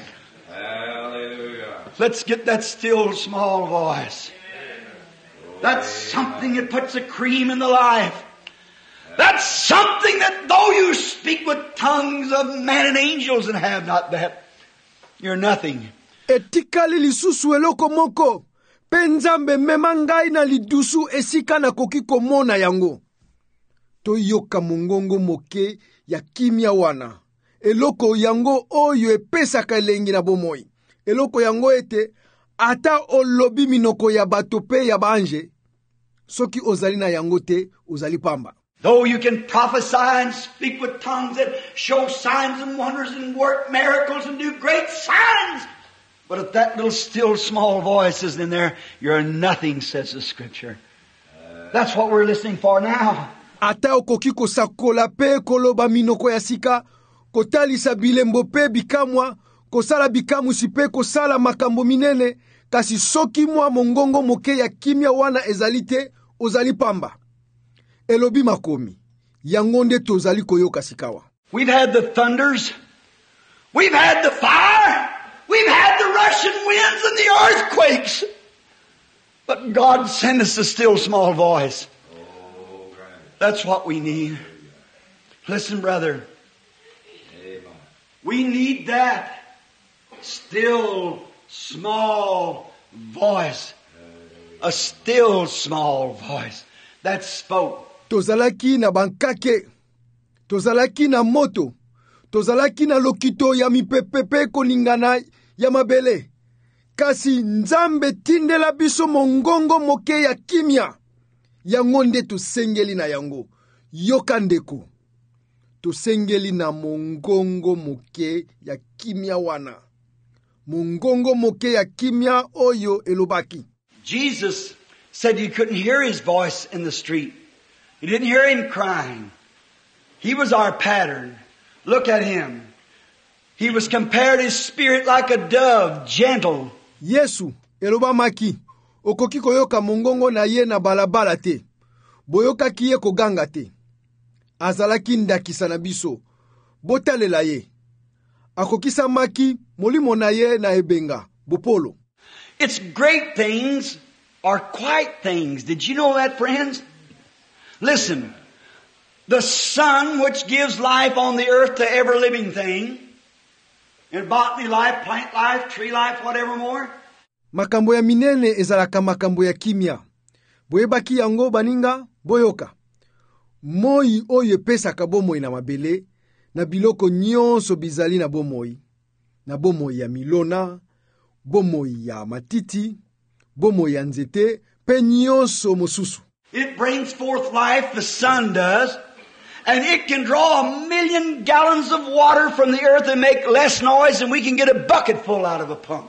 Hallelujah. Let's get that still small voice. That's something that puts a cream in the life. That's something that though you speak with tongues of men and angels and have not that, you're nothing. Etikali lisusu eloko moko. Pe Nzambe mema ngai na lidusu esika na koki komona yango. Toyoka mongongo moke ya kimia wana. Eloko yango oyo epesaka elengi na bomoi. Eloko yango ete ata olobi minoko ya bato pe ya banje. Soki ozali na yango te, ozali pamba. Though you can prophesy and speak with tongues that show signs and wonders and work miracles and do great signs. But if that little still small voice isn't in there, you're nothing, says the Scripture. That's what we're listening for now. Ata okoki kosakola pe koloba minoko ya sika, kotalisa bilembo pe bikamwa, kosala bikamu si pe kosala makambo minene, kasi soki mwa mongongo moke ya kimia wana ezalite, ozali pamba. Elobi makomi, yangonde tozali koyoka sikawa. We've had the thunders. We've had the fire. We've had the rushing winds and the earthquakes. But God sent us a still small voice. That's what we need. Listen, brother. We need that still small voice. A still small voice that spoke. Tozalaki na bankake. Tozalaki na moto. Tozalaki na lokito ya mipepepe koningana ya mabele. Kasi Nzambe tindela biso mongongo moke ya kimia. Yango nde tosengeli na yango. Yoka ndeko. Tosengeli na mongongo moke ya kimia wana. Mongongo moke ya kimia oyo elobaki. Jesus said you couldn't hear His voice in the street. You didn't hear Him crying. He was our pattern. Look at Him. He was compared His spirit like a dove, gentle. Yesu elobamaki. Okoki koyoka mongongo na ye na balabala te. Boyoka kiye koganga te. Azalaki ndakisa na biso. Botalela ye. Akokisa maki molimo na ye na ebenga. Bopolo. Its great things are quiet things. Did you know that, friends? Listen. The sun which gives life on the earth to every living thing. And botany life, plant life, tree life, whatever more. Makambo ya minene ezalaka makambo ya kimia. Boyebaki yango baninga, boyoka. Moi oyo epesaka bomoi na mabele, na biloko nyonso bizali na bomoi. Na bomoi ya milona, bomoi ya matiti, bomoi ya nzete, pe nyonso mosusu. It brings forth life, the sun does. And it can draw a million gallons of water from the earth and make less noise than we can get a bucket full out of a pump.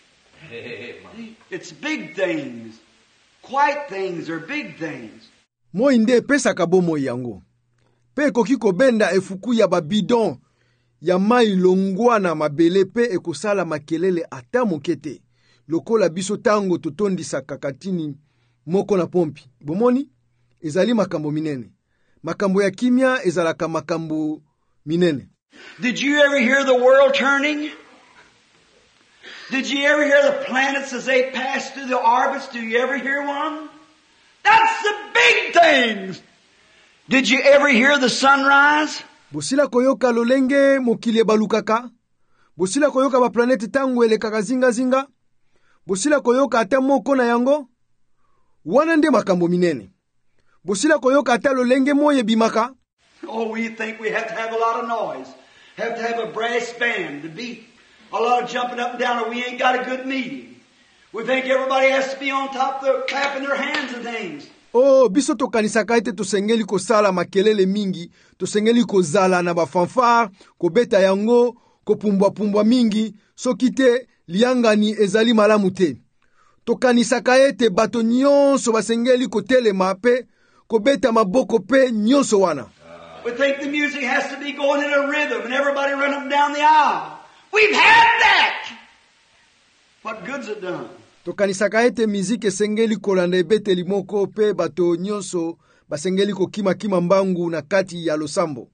It's big things. Quiet things are big things. moi nde epesaka bomoi yango. Pe ekoki kobenda efuku ya babidon ya mai longwa na mabele pe ekosala makelele ata moke te. Lokola biso tango totondisaka katini moko na pompi. Bomoni, ezali makambo minene. Makambo ya kimia ezalaka makambo minene. Did you ever hear the world turning? Did you ever hear the planets as they pass through the orbits? Do you ever hear one? That's the big things. Did you ever hear the sunrise? Bosila koyoka lolenge mokili balukaka. Bosila koyoka ba planete tango elekaka zinga zinga. Bosila koyoka ata moko na yango. Wana nde makambo minene. Bosila koyoka ata lolenge moye bimaka. Oh, we think we have to have a lot of noise. Have to have a brass band to beat. A lot of jumping up and down, or we ain't got a good meeting. We think everybody has to be on top, they're clapping their hands and things. Oh, biso tokanisaka ete tosengeli kosala makelele mingi, tosengeli kozala na ba fanfare, kobeta yango, kopumbwa pumbwa mingi, soki te liangani ezali malamu te. Tokanisaka ete bato nyonso basengeli kotelema pe, kobeta maboko pe nyonso wana. We think the music has to be going in a rhythm and everybody run up and down the aisle. We've had that! What good's it done? Tokanisaka ete miziki esengeli kolanda ebeteli moko pe bato nyonso basengeli kokima kima mbangu na kati ya losambo.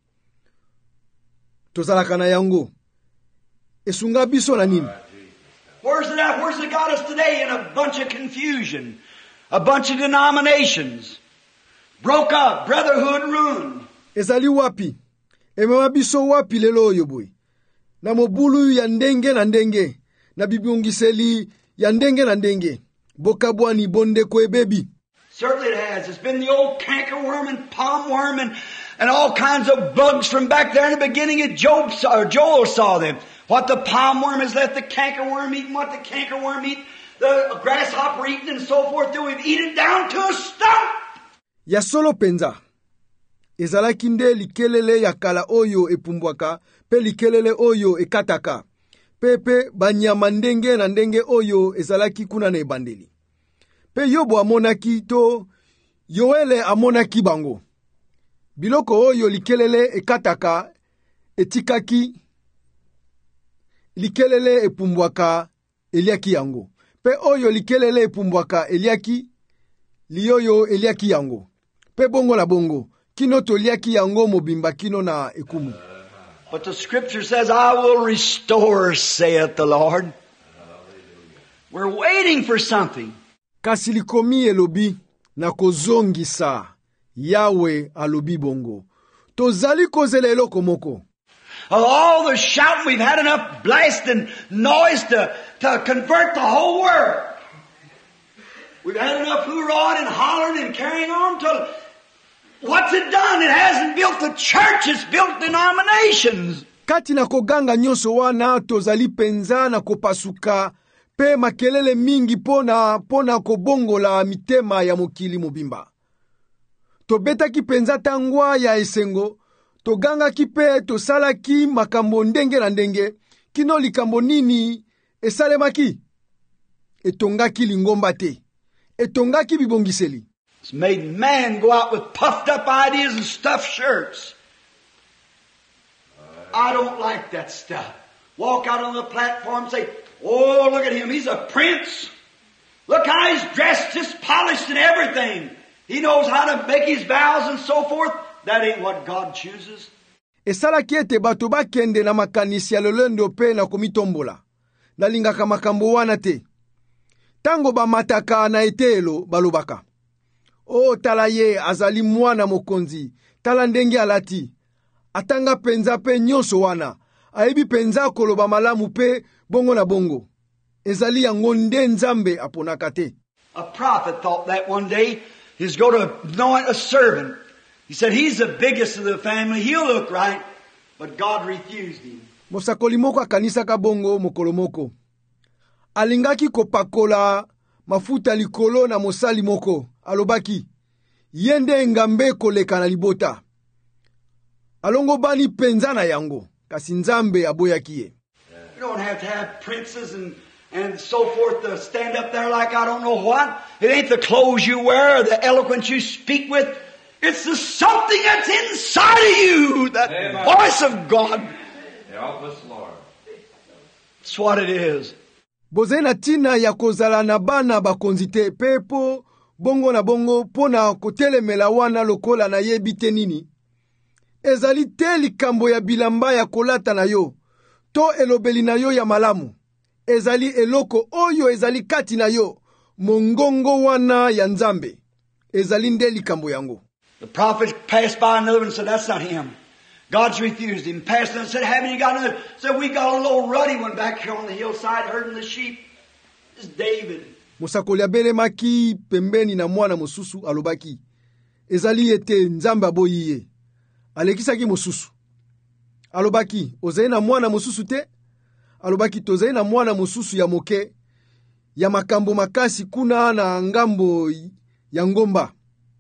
Tozalaka na yango. Esunga biso na nini? Where's it at? Where's it got us today? In a bunch of confusion. A bunch of denominations. Broke up. Brotherhood ruined. Ezali wapi? Emewa biso wapi lelo oyo boy? Na mobulu ya ndenge na ndenge. Na bibiungiseli ya ndenge na ndenge. Bokabwani bonde kwe baby. Certainly it has. It's been the old cankerworm and palmworm and, and all kinds of bugs from back there in the beginning. Of Job saw, or Joel saw them. What the palmworm has let the cankerworm eat and what the cankerworm eat, the grasshopper eating and so forth. Till we've eaten down to a stump. Ya solo penza. Ezalaki nde likelele ya kala oyo epumbwaka, pe likelele oyo ekataka. Pepe banyama ndenge na ndenge oyo ezalaki kuna na ebandeli. Pe Yobo amonaki to Yoele amonaki bango. Biloko oyo likelele ekataka etikaki likelele epumbwaka eliaki yango. Pe oyo likelele epumbwaka eliaki liyoyo eliaki yango. Pe bongo la bongo kino toliaki yango mobimba kino na ekumu. But the scripture says, I will restore, saith the Lord. We're waiting for something. Kasi likomi elobi na kozongisa Yahweh alobi bongo. Tozali kozela eloko moko. Of all the shouting, we've had enough blast and noise to, to convert the whole world. We've had enough hoorahing and hollering and carrying on till what's it done? It hasn't built the church, it's built denominations. Kati na koganga nyonso wana tozali penza na kopasuka pe makelele mingi pona pona kobongola mitema ya mokili mobimba. Tobeta ki penza tangwa ya esengo, toganga ki pe tosala ki makambo ndenge na ndenge, kino likambo nini esalemaki? Etongaki lingomba te. Etongaki bibongiseli. It's made man go out with puffed up ideas and stuffed shirts. I don't like that stuff. Walk out on the platform and say, oh, look at him, he's a prince. Look how he's dressed, just polished and everything. He knows how to make his vows and so forth. That ain't what God chooses. Esala kiete bato bakende na makanisi ya lolendo pe na komitombola. Nalingaka makambo wana te. Tango ba mataka na etelo balobaka. Oh, tala ye azali mwana mokonzi. Tala ndenge alati. Atanga penza pe nyonso wana. Aibi penza koloba malamu pe bongo na bongo. Ezali yango nde nzambe aponaka te. A prophet thought that one day he's going to anoint a servant. He said he's the biggest of the family. He'll look right. But God refused him. Mosakoli moko akanisa ka bongo mokolo moko. Alingaki kopakola mafuta likolo na mosali moko. Alobaki, yende ngambe koleka na libota. Alongo bani penza na yango. Kasi nzambe aboyaki ye. You don't have to have princes and, and so forth to stand up there like I don't know what. It ain't the clothes you wear or the eloquence you speak with. It's the something that's inside of you, that Amen. voice of God. Help us, Lord. That's what it is. Bozali na tina ya kozala na bana bakonzi te pepo bongo na bongo pona kotelemela wana lokola na yebi te nini. Ezali te likambo ya bilamba ya kolata na yo, to elobeli na yo ya malamu. Ezali eloko oyo ezali kati na yo, mongongo wana ya Nzambe. Ezali nde likambo yango. The prophet passed by another one and said, that's not him. God's refused him. Passed and said, haven't you got another? Said, we got a little ruddy one back here on the hillside herding the sheep. It's David. Musakoli abelemaki pembeni na mwana mosusu alobaki. Ezali ete Nzambe aboyi ye. Alekisaki mosusu. Alobaki, ozali na mwana mosusu te? Alobaki, tozali na mwana mosusu ya moke, ya makambo makasi kuna na ngambo ya ngomba.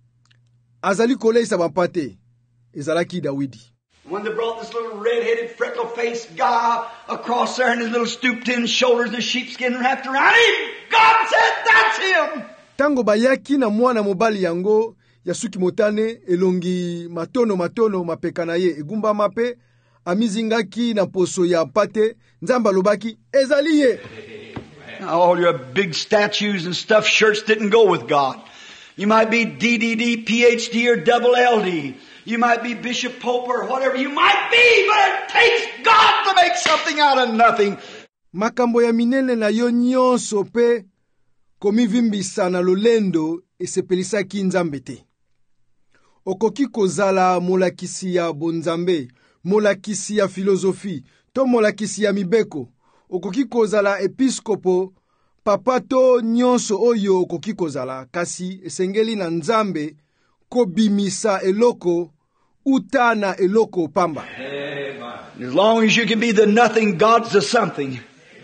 Azali koleisa bapate. Ezalaki Dawidi. When they brought this little red-headed, freckle-faced guy across there and his little stooped-in shoulders and the sheepskin wrapped around him, God said, that's him! Tango bayaki na mwana mobali yango ya suki motane elongi matono matono mapeka na ye egumba mape amizingaki na poso ya pate Nzambe alobaki ezali ye. All your big statues and stuffed shirts didn't go with God. You might be D D D, P H D, or double L D. You might be Bishop Pope or whatever you might be, but it takes God to make something out of nothing. Makambo ya minene na yo nyonso pe komivimbisa na lolendo esepelisaki Nzambe te. Okoki kozala molakisi ya bonzambe, molakisi ya filosofi, to molakisi ya mibeko. Okoki kozala episkopo, papato nyonso oyo okoki kozala, kasi esengeli na Nzambe kobimisa eloko utana eloko pamba. As long as you can be the nothing, God's the something.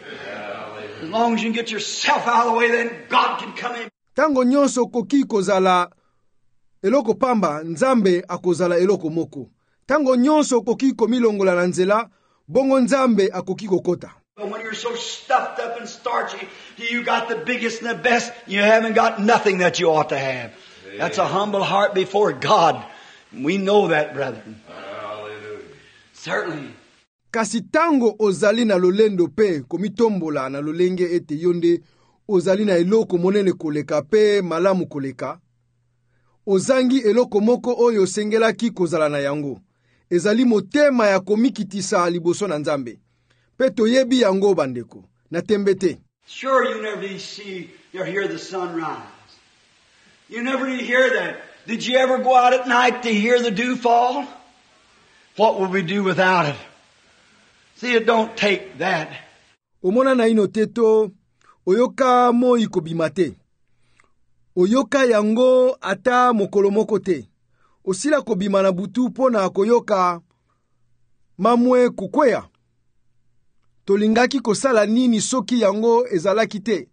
As long as you can get yourself out of the way, then God can come in. Tango nyonso okoki kozala eloko pamba, Nzambe akozala eloko moko. Tango nyonso okoki komilongola na nzela, bongo Nzambe akoki kokota. But when you're so stuffed up and starchy, you got the biggest and the best, you haven't got nothing that you ought to have. That's a humble heart before God. We know that, brethren. Hallelujah. Certainly. Kasi tango ozali na lolendo pe komitombola na lolenge ete yonde ozali na eloko monene koleka pe malamu koleka, ozangi eloko moko oyo sengelaki kozala na yango. Ezali motema ya komikitisa liboso na Nzambe. Pe toyebi yango bandeko, na tembete. Sure, you never see or hear the sun rise. You never did hear that. Did you ever go out at night to hear the dew fall? What would we do without it? See, it don't take that. Omona na ino teto, oyoka mo ikobimate. Oyoka yango ata mokolomoko te. Osila kobima na butu pona koyoka mamwe kukwea. Tolingaki kosala nini soki yango ezalaki te.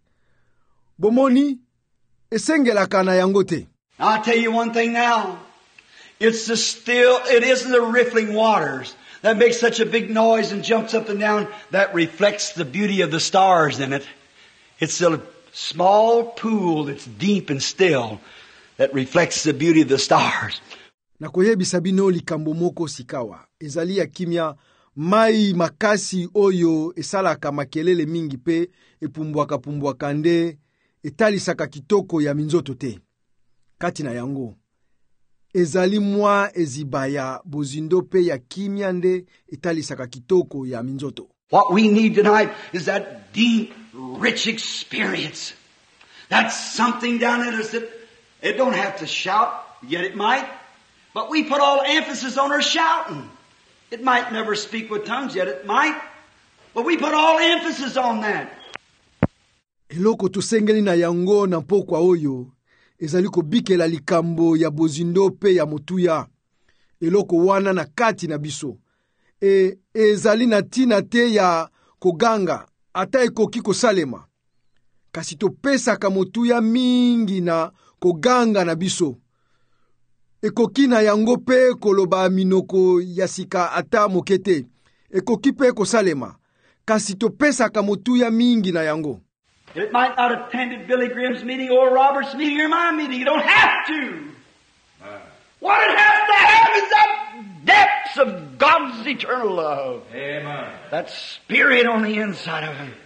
Bomoni, esengelaka na yango te. I'll tell you one thing now. It's the still, it isn't the riffling waters that makes such a big noise and jumps up and down that reflects the beauty of the stars in it. It's the small pool that's deep and still that reflects the beauty of the stars. Na koyebisa bino likambo moko sikawa. Ezali ya kimia mai makasi oyo esalaka makelele mingi pe epumbwaka pumbwaka nde etalisaka kitoko ya minzoto te. Kati na yango. Ezali mwa ezibaya bozindo pe ya kimia nde etalisaka kitoko ya minzoto. What we need tonight is that deep, rich experience. That's something down in us that it don't have to shout, yet it might. But we put all emphasis on our shouting. It might never speak with tongues, yet it might. But we put all emphasis on that. Eloko tusengeli na yango na pokwa oyo, ezali kobikela likambo ya bozindo pe ya motuya. Eloko wana na kati na biso. E ezali na tina te ya koganga, ata ekoki kosalema. Kasi topesaka motuya mingi na koganga na biso. Ekoki na yango pe koloba minoko yasika ata mokete. Ekoki pe kosalema. Kasi topesaka motuya mingi na yango. It might not have attended Billy Graham's meeting or Robert's meeting or my meeting. You don't have to. What it has to have is that depths of God's eternal love. Amen. That spirit on the inside of Him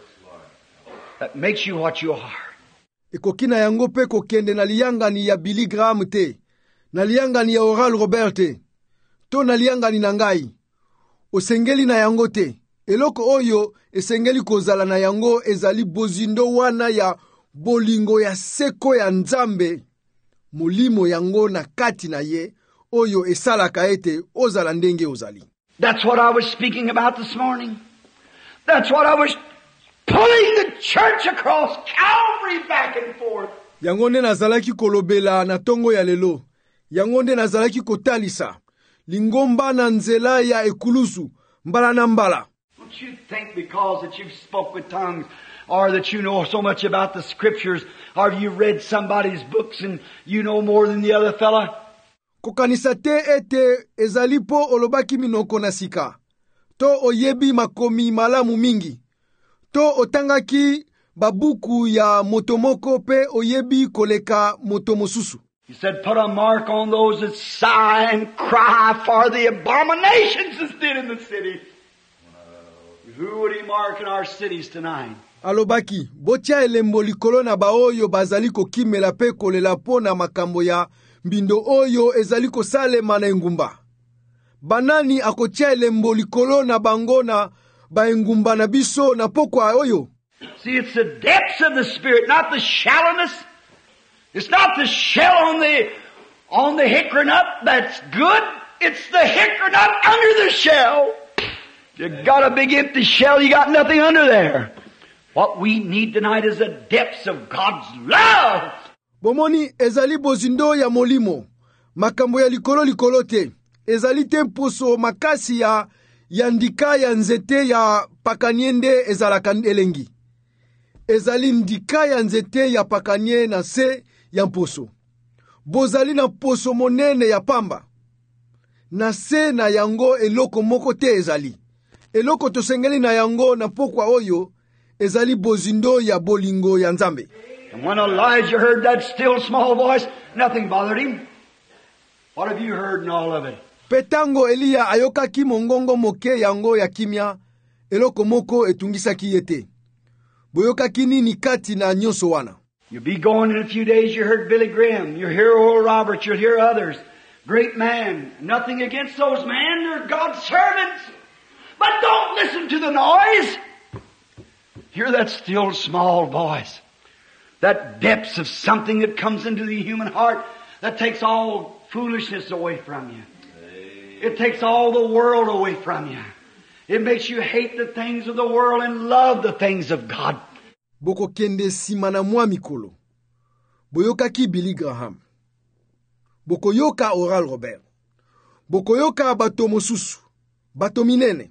that makes you what you are. Ekokina yango pe kokende na liyangani ya Billy Graham te, na liyangani ya Oral Robert te, to na liyangani na ngai. Osengeli na yango te. Eloko oyo esengeli kozala na yango ezali bozindo wana ya bolingo ya seko ya Nzambe. Mulimo yango na kati na ye oyo esalaka ete ozala ndenge ozali. That's what I was speaking about this morning. That's what I was pulling the church across Calvary back and forth. Yango nde nazalaki kolobela na tongo ya lelo. Yango nde nazalaki kotalisa. Lingomba na nzela ya ekulusu mbala na mbala. Don't you think because that you've spoke with tongues or that you know so much about the scriptures or you read somebody's books and you know more than the other fella? Kokanisa te ete ezalipo olobaki minoko na sika. To oyebi makomi malamu mingi. To otangaki babuku ya motomoko pe oyebi koleka motomosusu. He said, put a mark on those that sigh and cry for the abominations that's did in the city. Who would He mark in our cities tonight? Alobaki, botia elembo likolo na baoyo bazali kokimela pe kolela po na makambo ya mbindo oyo ezali kosalema na engumba. Banani akotia elembo likolo na bango na baengumba na biso na pokwa oyo? See, it's the depths of the Spirit, not the shallowness. It's not the shell on the, on the hickory nut that's good. It's the hickory nut under the shell. You got a big empty shell, you got nothing under there. What we need tonight is the depths of God's love. Bomoni ezali bozindo ya molimo. Makambo ya likolo likolo te. Ezali te poso makasi ya yandika ya nzete ya pakaniende ezalaka elengi. Ezali ndika ya nzete ya pakanie na se ya mposo. Bozali na poso monene ya pamba. Na se na yango eloko moko te ezali. Eloko tosengeli na yango na pokwa oyo ezali bozindo ya bolingo ya Nzambe. And when Elijah heard that still small voice, nothing bothered him. What have you heard in all of it? Petango Elia ayokaki mongongo moke yango ya kimia, eloko moko etungisaki yete. Boyokaki nini kati na nyonso wana. You'll be going in a few days, you heard Billy Graham, you'll hear Oral Roberts, you'll hear others. Great man. Nothing against those men, they're God's servants. But don't listen to the noise. Hear that still small voice. That depths of something that comes into the human heart that takes all foolishness away from you. It takes all the world away from you. It makes you hate the things of the world and love the things of God. Boko kende simana mwa mikolo. Boyoka ki Billy Graham. Boko yoka Oral Robert. Boko yoka bato mosusu. Bato minene.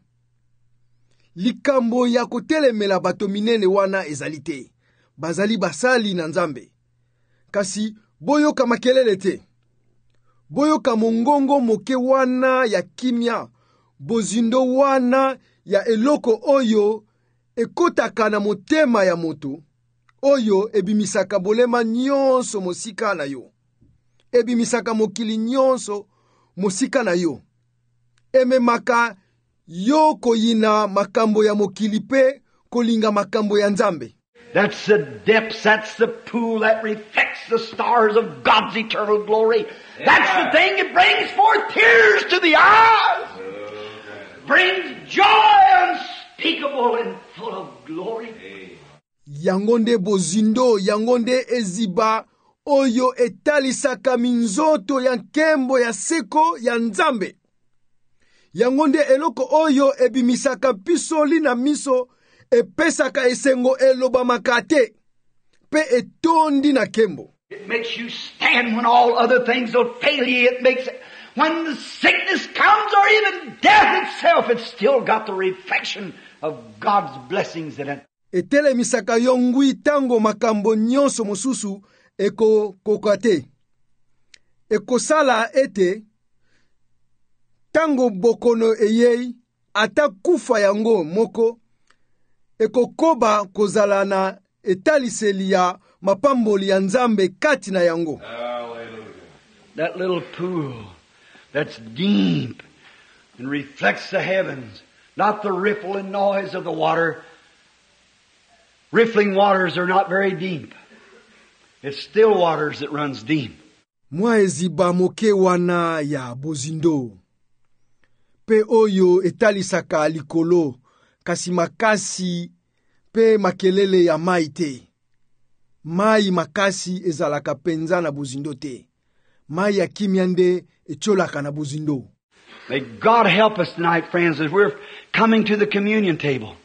Likambo ya kotelemela bato minene wana ezalite. Bazali basali na Nzambe. Kasi boyoka makelele te. Boyoka mongongo moke wana ya kimia. Bozindo wana ya eloko oyo ekotaka na motema ya moto. Oyo ebimisaka bolema nyonso mosika na yo. Ebimisaka mokili nyonso mosika na yo. Ememaka yo koyina makambo ya mokili pe kolinga makambo ya Nzambe. That's the depths, that's the pool that reflects the stars of God's eternal glory. That's the thing that brings forth tears to the eyes. Brings joy unspeakable and full of glory. Yangonde bozindo, yangonde eziba, oyo etalisaka minzoto ya nkembo ya seko ya Nzambe. Yangonde eloko oyo ebimisaka pisoli na miso, epesaka esengo eloba makate, pe etondi na kembo. It makes you stand when all other things will fail you. It makes it, when the sickness comes or even death itself, it's still got the reflection of God's blessings in it. Etele misaka yongui tango makambo nyonso mosusu eko kokate. Eko sala ete tango bokono eyei ata kufa yango moko eko koba kozala na etaliseli ya mapamboli ya Nzambe kati na yango. Hallelujah. that little pool that's deep and reflects the heavens, not the ripple and noise of the water. Riffling waters are not very deep. It's still waters that runs deep. Mwa eziba moke wana ya bozindo. Pe oyo etalisaka likolo kasi makasi pe makelele ya maite. Mai makasi ezalaka penza na bozindo te. Mai ya kimyande echolaka na bozindo. May God help us tonight, friends, as we're coming to the communion table.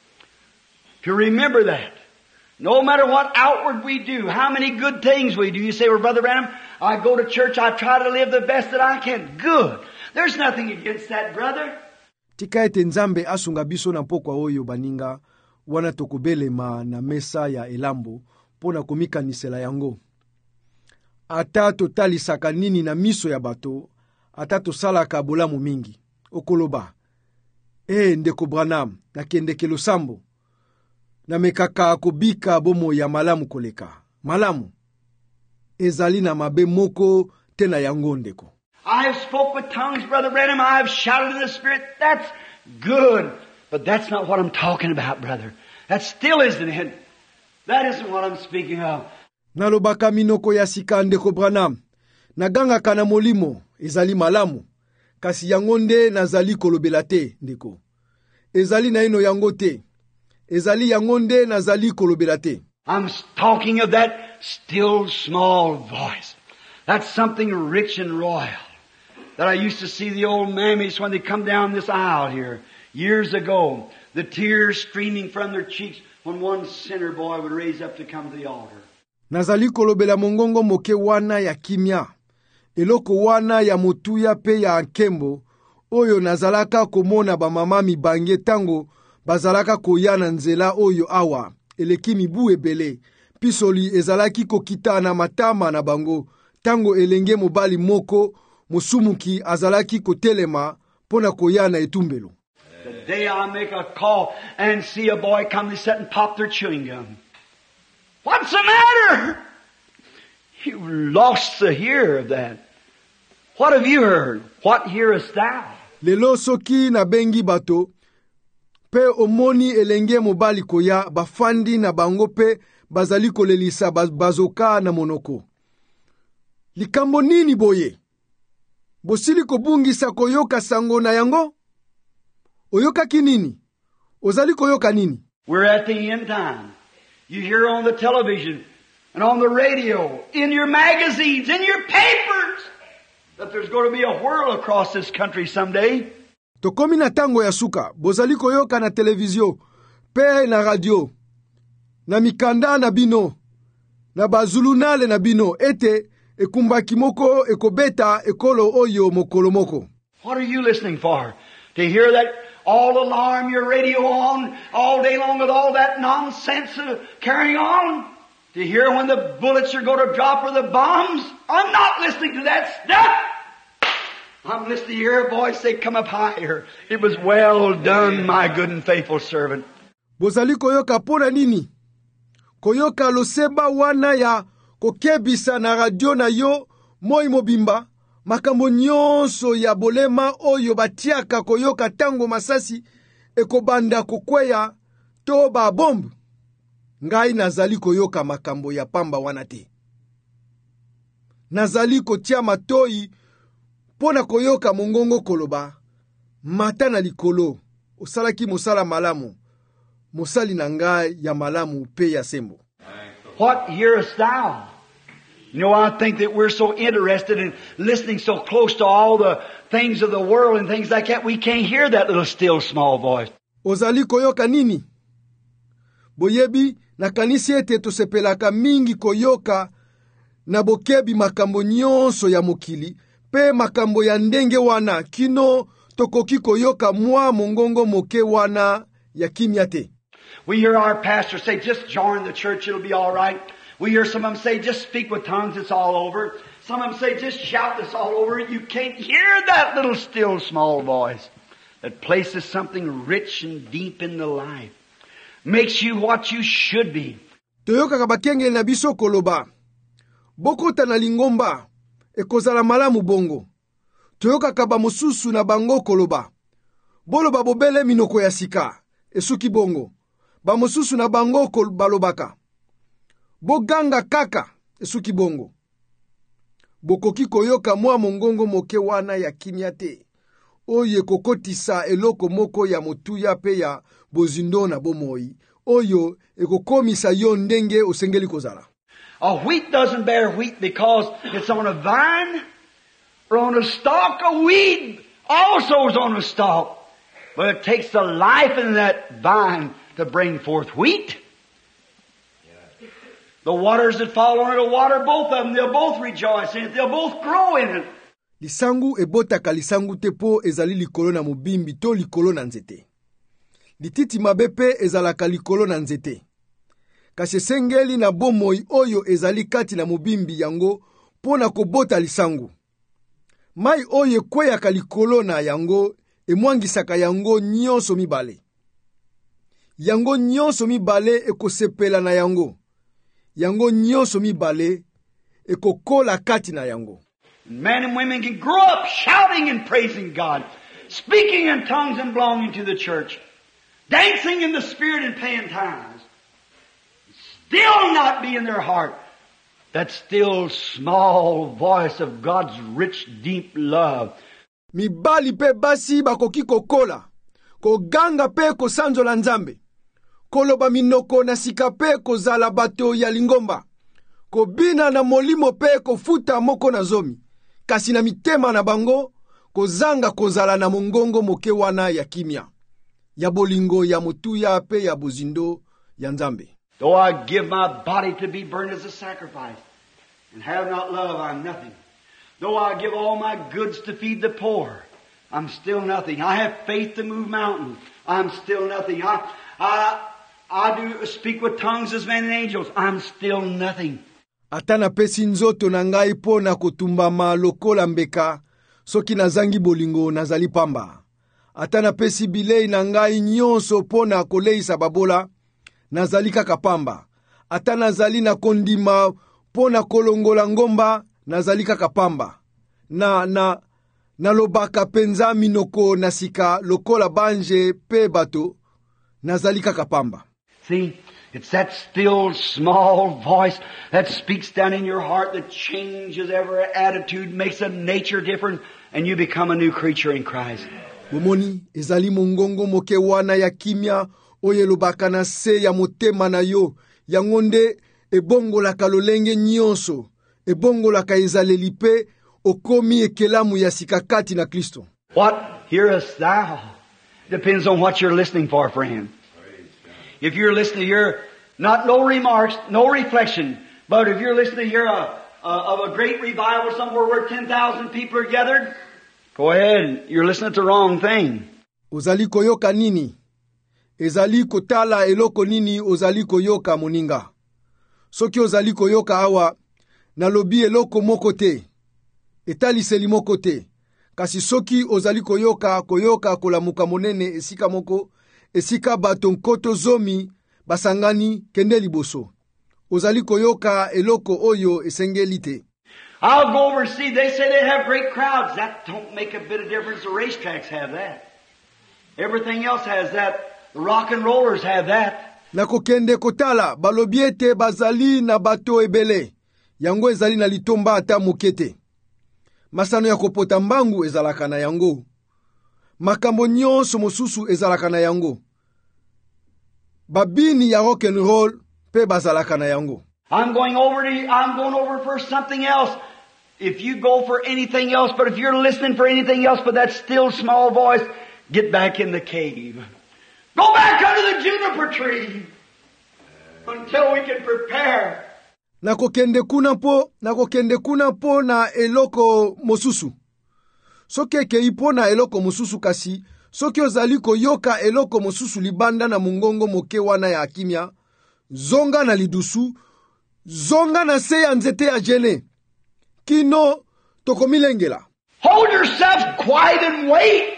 To remember that. No matter what outward we do, how many good things we do. You say, well, Brother Branham, I go to church, I try to live the best that I can. Good. There's nothing against that, brother. Tika ete nzambe asunga biso na mpokwa oyo baninga, wana tokobelema na mesa ya elambo, pona komikanisela yango. Ata totalisaka nini na miso ya bato, ata tosalaka bolamu mingi. Okoloba, eh ndeko Branham, na kendekelo sambo. Na mekaka kobika bomo ya malamu koleka. Malamu. Ezali na mabe moko tena yango ndeko. I have spoke with tongues, Brother Branham. I have shouted in the Spirit. That's good. But that's not what I'm talking about, brother. That still isn't it. That isn't what I'm speaking of. Nalobaka minoko ya sika ndeko Branham. Naganga kana molimo. Ezali malamu. Kasi yango nde nazali kolobela te ndeko. Ezali na ino yango te. Ezali yangonde nazali kolobela te. I'm talking of that still small voice. That's something rich and royal. That I used to see the old mammies when they come down this aisle here years ago. The tears streaming from their cheeks when one sinner boy would raise up to come to the altar. Nazali kolobela mongongo moke wana ya kimya. Eloko wana ya motuya pe ya nkembo. Oyo nazalaka komona ba mama mibange tango bazalaka koyana nzela oyo awa, eleki mibu ebele, pisoli ezalaki kokita na matama na bango, tango elenge mobali moko, musumuki azalaki kotelema, pona koyana etumbelo. The day I make a call and see a boy come, they sit and pop their chewing gum. What's the matter? You lost the hear of that. What have you heard? What hearest thou? Lelo soki na bengi bato, pe omoni elenge mobali koya bafandi na bango pe bazali kolelisa bazoka na monoko. Likambo nini boye? Bosili kobungisa koyoka sango na yango? Oyoka kinini? Ozali koyoka nini? We're at the end time. You hear on the television and on the radio, in your magazines, in your papers, that there's going to be a whirl across this country someday. Tokomi na tango ya suka, bozali koyoka na televizio, pe na radio, na mikanda na bino, na bazulunale na bino, ete ekumbaki moko ekobeta ekolo oyo mokolo moko. What are you listening for? To hear that all alarm, your radio on all day long with all that nonsense of carrying on? To hear when the bullets are going to drop or the bombs? I'm not listening to that stuff. I'm listening to your voice say, come up higher. It was well done, my good and faithful servant. Bozali koyoka pona nini? Koyoka loseba wana ya kokebisa na radio na yo moi mobimba. Makambo nyonso ya bolema oyo batiaka koyoka tango masasi ekobanda kokweya to ba bombe. Ngai nazali koyoka makambo ya pamba wana te. Nazali kotia matoi pona koyoka mongongo koloba. Mata na likolo. Osalaki mosala malamu. Mosali na ngai ya malamu pe ya sembo. What hearest thou? You know, I think that we're so interested in listening so close to all the things of the world and things like that, we can't hear that little still small voice. Ozali koyoka nini? Boyebi na kanisi ete tosepelaka mingi koyoka na bokebi makambo nyonso ya mokili, pe makambo ya ndenge wana kino tokoki koyoka mwa mongongo moke wana ya kimya te. We hear our pastor say, just join the church, it'll be all right. We hear some of them say, just speak with tongues, it's all over. Some of them say, just shout, it's all over. You can't hear that little still small voice that places something rich and deep in the life. Makes you what you should be. Toyoka kabakenge na biso koloba. Bokota na lingomba. ekozala malamu bongo. Toyokaka bamosusu na bango koloba. Boloba bobele minoko ya sika, esuki bongo. Bamosusu na bango balobaka. Boganga kaka, esuki bongo. Bokoki koyoka mwa mongongo moke wana ya kimia te. Oyo kokotisa eloko moko ya motuya pe ya bozindo na bomoi. Oyo ekokomisa yo ndenge osengeli kozala. A wheat doesn't bear wheat because it's on a vine or on a stalk. A weed also is on a stalk. But it takes the life in that vine to bring forth wheat. The waters that fall on it will water both of them. They'll both rejoice in it. They'll both grow in it. Lisangu ebotaka lisangu tepo ezali likolo na mobimbi to likolo na nzete. Lititi mabepe ezalaka likolo na nzete. Kasi sengeli na bomoi oyo ezali kati na mobimbi yango pona kobota lisangu. Mai oyo kweyaka likolo na yango emwangisaka yango nyonso mibale. Yango nyonso mibale ekosepela na yango. Yango nyonso mibale ekokola kati na yango. Men and women can grow up shouting and praising God, speaking in tongues and belonging to the church, dancing in the Spirit and paying tithes, still not be in their heart that still small voice of God's rich, deep love. Mibali pe basi bakoki kokola, koganga pe kosanzola nzambe, koloba minoko na sika pe kozala bato ya lingomba, kobina na molimo pe kofuta moko na zomi, kasi na mitema na bango, kozanga kozala na mongongo moke wana ya kimia, ya bolingo ya mutuya pe ya bozindo ya nzambe. Though I give my body to be burned as a sacrifice, and have not love, I'm nothing. Though I give all my goods to feed the poor, I'm still nothing. I have faith to move mountains, I'm still nothing. I, I, I do speak with tongues as men and angels, I'm still nothing. Atana pesi nzoto na ngai po na kotumbama lokola mbeka, soki nazangi bolingo nazali pamba. Atana pesi bilei na ngai nyonso po na koleisa babola, nazali kaka pamba. Atana zali na kondima po na kolongola ngomba, nazali kaka pamba. Na, na, na lobaka penza minoko nasika lokola banje pe bato, nazali kaka pamba. See, it's that still small voice that speaks down in your heart that changes every attitude, makes a nature different, and you become a new creature in Christ. Bomoni, ezali mongongo moke wana ya kimia, oye lobaka na se ya motema na yo, ya ngonde, ebongo la kalolenge nyonso, ebongo la kaizaleli pe, okomi ekelamu ya sikakati na Kristo. What hearest thou? Depends on what you're listening for, friend. If you're listening to hear not no remarks, no reflection, but if you're listening to hear a, a, of a great revival somewhere where ten thousand people are gathered, go ahead, you're listening to the wrong thing. Ozali koyoka nini? Ezali kotala eloko nini ozali koyoka moninga. Soki ozali koyoka awa, nalobi eloko moko te. Etali seli moko te. Kasi soki ozali koyoka, koyoka kolamuka monene esika moko, esika bato nkoto zomi, basangani kende liboso. Ozali koyoka eloko oyo esengeli te. I'll go over and see, they say they have great crowds. That don't make a bit of difference. The racetracks have that. Everything else has that. The rock and rollers have that. Nakokende kotala, balobiete bazali na bato ebele. Yango ezali na litomba ata mukete. Masano ya kopota mbangu ezalaka na yango. Makambo nyonso mosusu ezalaka na yango. Babini ya rock and roll pe bazalaka na yango. I'm going over to, I'm going over for something else. If you go for anything else, but if you're listening for anything else but that still small voice, get back in the cave. Go back under the juniper tree until we can prepare. Nakokende kuna po, nakokende kuna po na eloko mosusu. Soke ke ipo na eloko mosusu kasi, soki ozali koyoka eloko mosusu libanda na mungongo moke wana ya kimia, zonga na lidusu, zonga na se ya nzete ya jene. Kino tokomilengela. Hold yourself quiet and wait.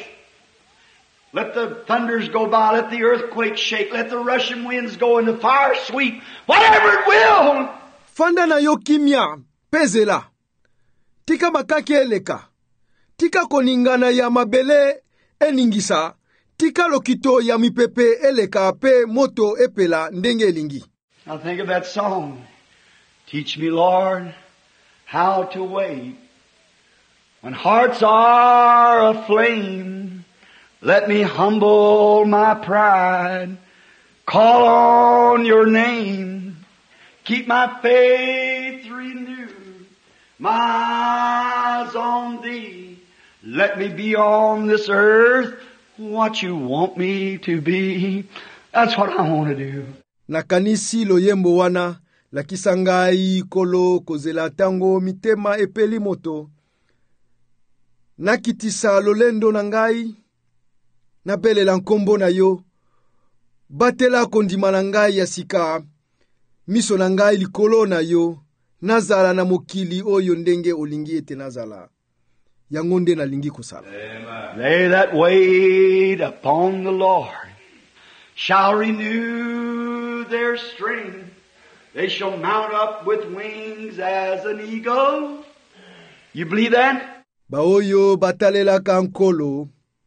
Let the thunders go by, let the earthquake shake, let the rushing winds go and the fire sweep, whatever it will. Fanda na yo kimia, pezela. tika makaki eleka, tika koningana ya mabele eningisa, tika lokito ya mipepe eleka pe moto epela ndenge elingi. Now think of that song. Teach me, Lord, how to wait. When hearts are aflame, let me humble my pride. Call on your name. Keep my faith renewed. My eyes on thee. Let me be on this earth what you want me to be. That's what I want to do. Na kanisi loyembo wana la kisangai kolo kozela tango mitema epeli moto. Na kitisa lolendo na ngai, na bele la nkombo na yo, batela kondima na ngai ya sika, miso na ngai likolo na yo, nazala na mokili oyo ndenge olingi ete nazala. Yangonde na lingi kusala. They that wait upon the Lord shall renew their strength. They shall mount up with wings as an eagle. You believe that? Baoyo batalela kankolo,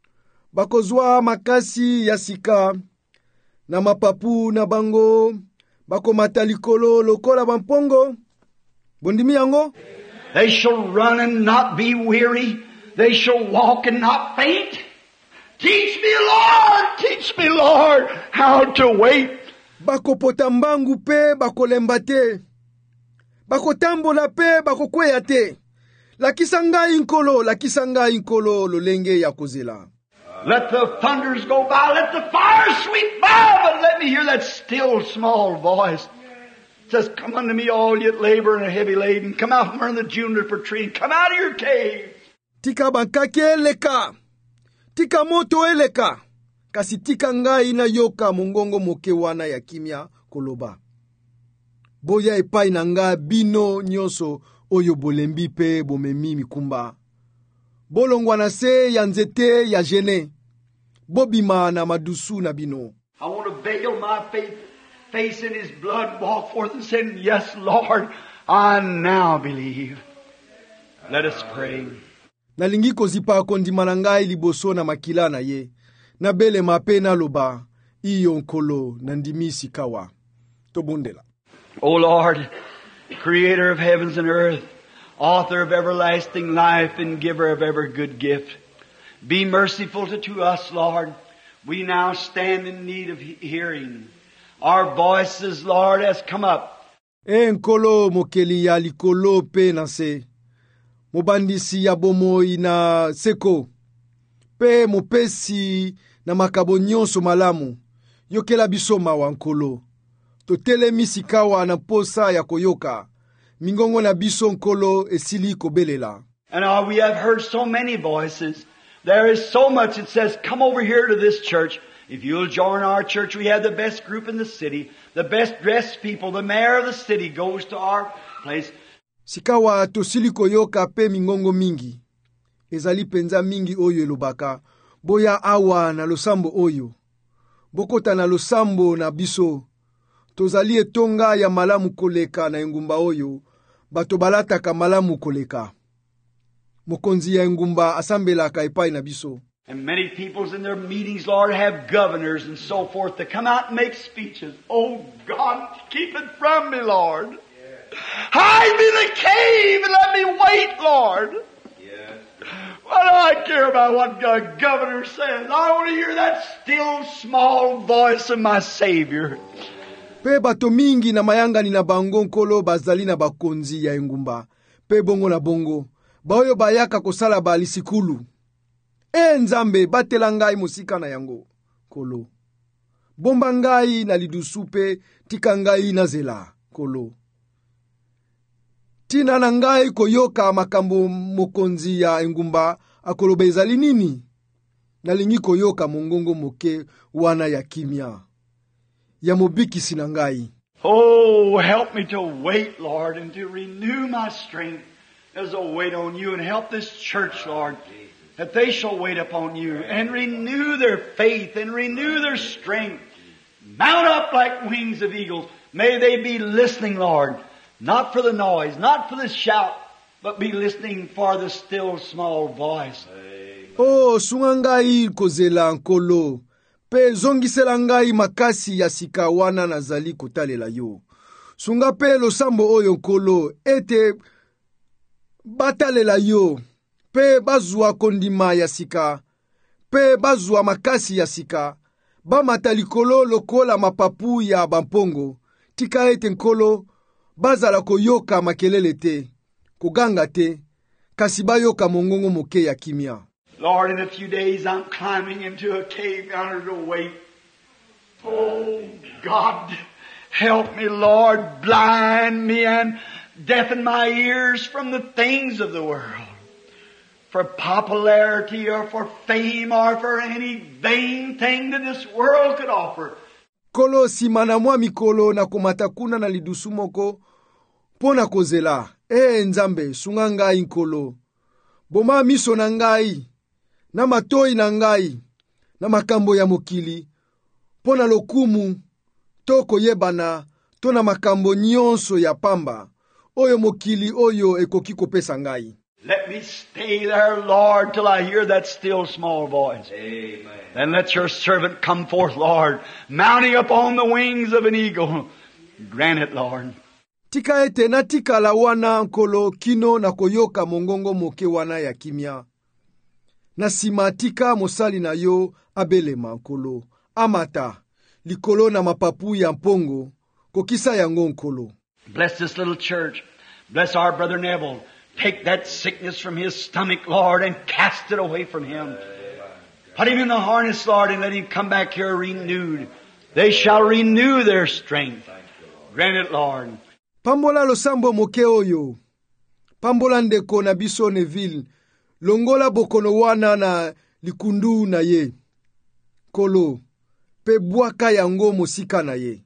bakozwa makasi ya sika, na mapapu na bango, bako matalikolo lokola bampongo. Bondimi yango? They shall run and not be weary. They shall walk and not faint. Teach me, Lord, teach me, Lord, how to wait. Bako potambangu pe, bako lembate. Bako tambola pe, bako kweyate. La kisanga inkolo, la kisanga inkolo, lolenge ya kozela. Let the thunders go by, let the fire sweep by, but let me hear that still small voice. It says, come unto me all ye that labor and are heavy laden. Come out from under the juniper tree and come out of your cave. Tika bakake eleka. Tika moto eleka. Kasi tika ngai na yoka mungongo moke wana ya kimya koloba. Boya epai na nga bino nyoso oyo bolembi pe bomemi mikumba. Bolongwa na se ya nzete ya jene. Bobima na madusu na bino. I want to veil my faith, face in His blood, walk forth and say, yes, Lord, I now believe. Let us pray. Nalingi kozipa kondima na ngai liboso na makila na ye. Na bele mape na loba, iyo nkolo na ndimisi kawa. Tobundela. O Lord, Creator of heavens and earth, Author of everlasting life and giver of every good gift, be merciful to, to us, Lord. We now stand in need of hearing. Our voices, Lord, has come up. E nkolo mokeli ya likolo pe na se. Mobandisi ya bomoi na seko. Pe mopesi na makabo nyonso malamu. Yokela bisoma wa nkolo. Totele misikawa na posa ya koyoka. Mingongo na biso nkolo esili kobelela. And uh, we have heard so many voices. There is so much that says, come over here to this church. If you'll join our church, we have the best group in the city. The best dressed people. The mayor of the city goes to our place. Sikawa tosili koyoka pe mingongo mingi. Ezali penza mingi oyo elobaka. Boya awa na losambo oyo. Bokota na losambo na biso. Tozali etonga ya malamu koleka na engumba oyo. Bato balataka malamu koleka. Mokonzi ya engumba asambelaka epai na biso. And many peoples in their meetings, Lord, have governors and so forth to come out and make speeches. Oh God, keep it from me, Lord. Yes. Hide me in the cave and let me wait, Lord. Yes. What do I care about what the governor says? I want to hear that still small voice of my Savior. Pe bato mingi na mayanga ni na bango nkolo bazali na bakonzi ya engumba. Pe bongo na bongo. Baoyo bayaka kosala balisikulu. E nzambe batela ngai musika na yango. Kolo. Bomba ngai na lidusupe tika ngai na zela. Kolo. Tina na ngai koyoka makambo mokonzi ya engumba akolo bezali nini? Nalingi koyoka mongongo moke wana ya kimya. Ya mobiki sinangai. Oh, help me to wait, Lord, and to renew my strength as I wait on you, and help this church, Lord, that they shall wait upon you and renew their faith and renew their strength. Mount up like wings of eagles. May they be listening, Lord, not for the noise, not for the shout, but be listening for the still small voice. Oh, sunga ngai kozela nkolo, pe zongisela ngai makasi ya sika wana nazali kotalela yo. Sunga pe losambo oyo nkolo, ete batalela yo, pe bazwa kondima ya sika, pe bazwa makasi ya sika, ba matalikolo lokola mapapu ya bampongo, tika ete nkolo, bazala koyoka makelele te, koganga te, kasi bayoka mongongo moke ya kimia. Lord, in a few days I'm climbing into a cave yonder to wait. Oh, God, help me, Lord, blind me and deafen my ears from the things of the world. For popularity or for fame or for any vain thing that this world could offer. Kolo simana mwa mikolo na kumatakuna na lidusu moko, pona kozela, e nzambe, sunga ngai nkolo. Boma miso na ngai, na matoi na ngai, na makambo ya mokili, pona lokumu, toko yebana, to na makambo nyonso ya pamba, oyo mokili oyo ekoki kopesa ngai. Let me stay there, Lord, till I hear that still small voice. Amen. Then let your servant come forth, Lord, mounting upon the wings of an eagle. Grant it, Lord. Tika ete na tika la wana nkolo kino na koyoka mongongo moke wana ya kimia. Na sima tika mosali na yo abelema nkolo. Amata, likolo na mapapu ya mpongo, kokisa yango nkolo. Bless this little church. Bless our brother Neville. Take that sickness from his stomach, Lord, and cast it away from him. Put him in the harness, Lord, and let him come back here renewed. They shall renew their strength. Grant it, Lord. Pambola losambo moke oyo. Pambola ndeko na biso Neville. Longola bokono wana na likundu na ye. Kolo. Pe buaka yango mosika na ye.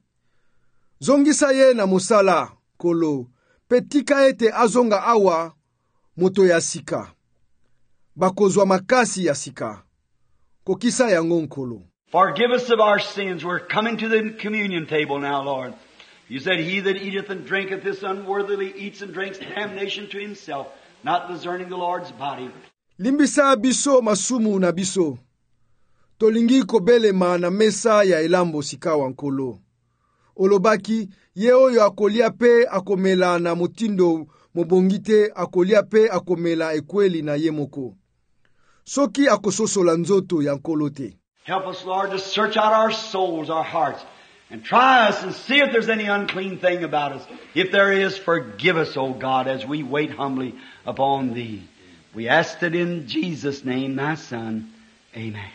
Zongisa ye na mosala. Kolo. Pe tika ete azonga awa moto ya sika. Bakozwa makasi ya sika. Kokisa yango nkolo. Forgive us of our sins. We're coming to the communion table now, Lord. You said, he that eateth and drinketh this unworthily eats and drinks damnation to himself, not discerning the Lord's body. Limbisa biso masumu na biso. Tolingi kobelema na mesa ya elambo sikawa nkolo. Olobaki, ye oyo akolia pe akomela na motindo mobongite, akolia pe akomela ekweli na ye moko. Soki akososola nzoto ya nkolo te. Help us, Lord, to search out our souls, our hearts, and try us and see if there's any unclean thing about us. If there is, forgive us, O God, as we wait humbly upon Thee. We ask it in Jesus' name, Thy Son. Amen.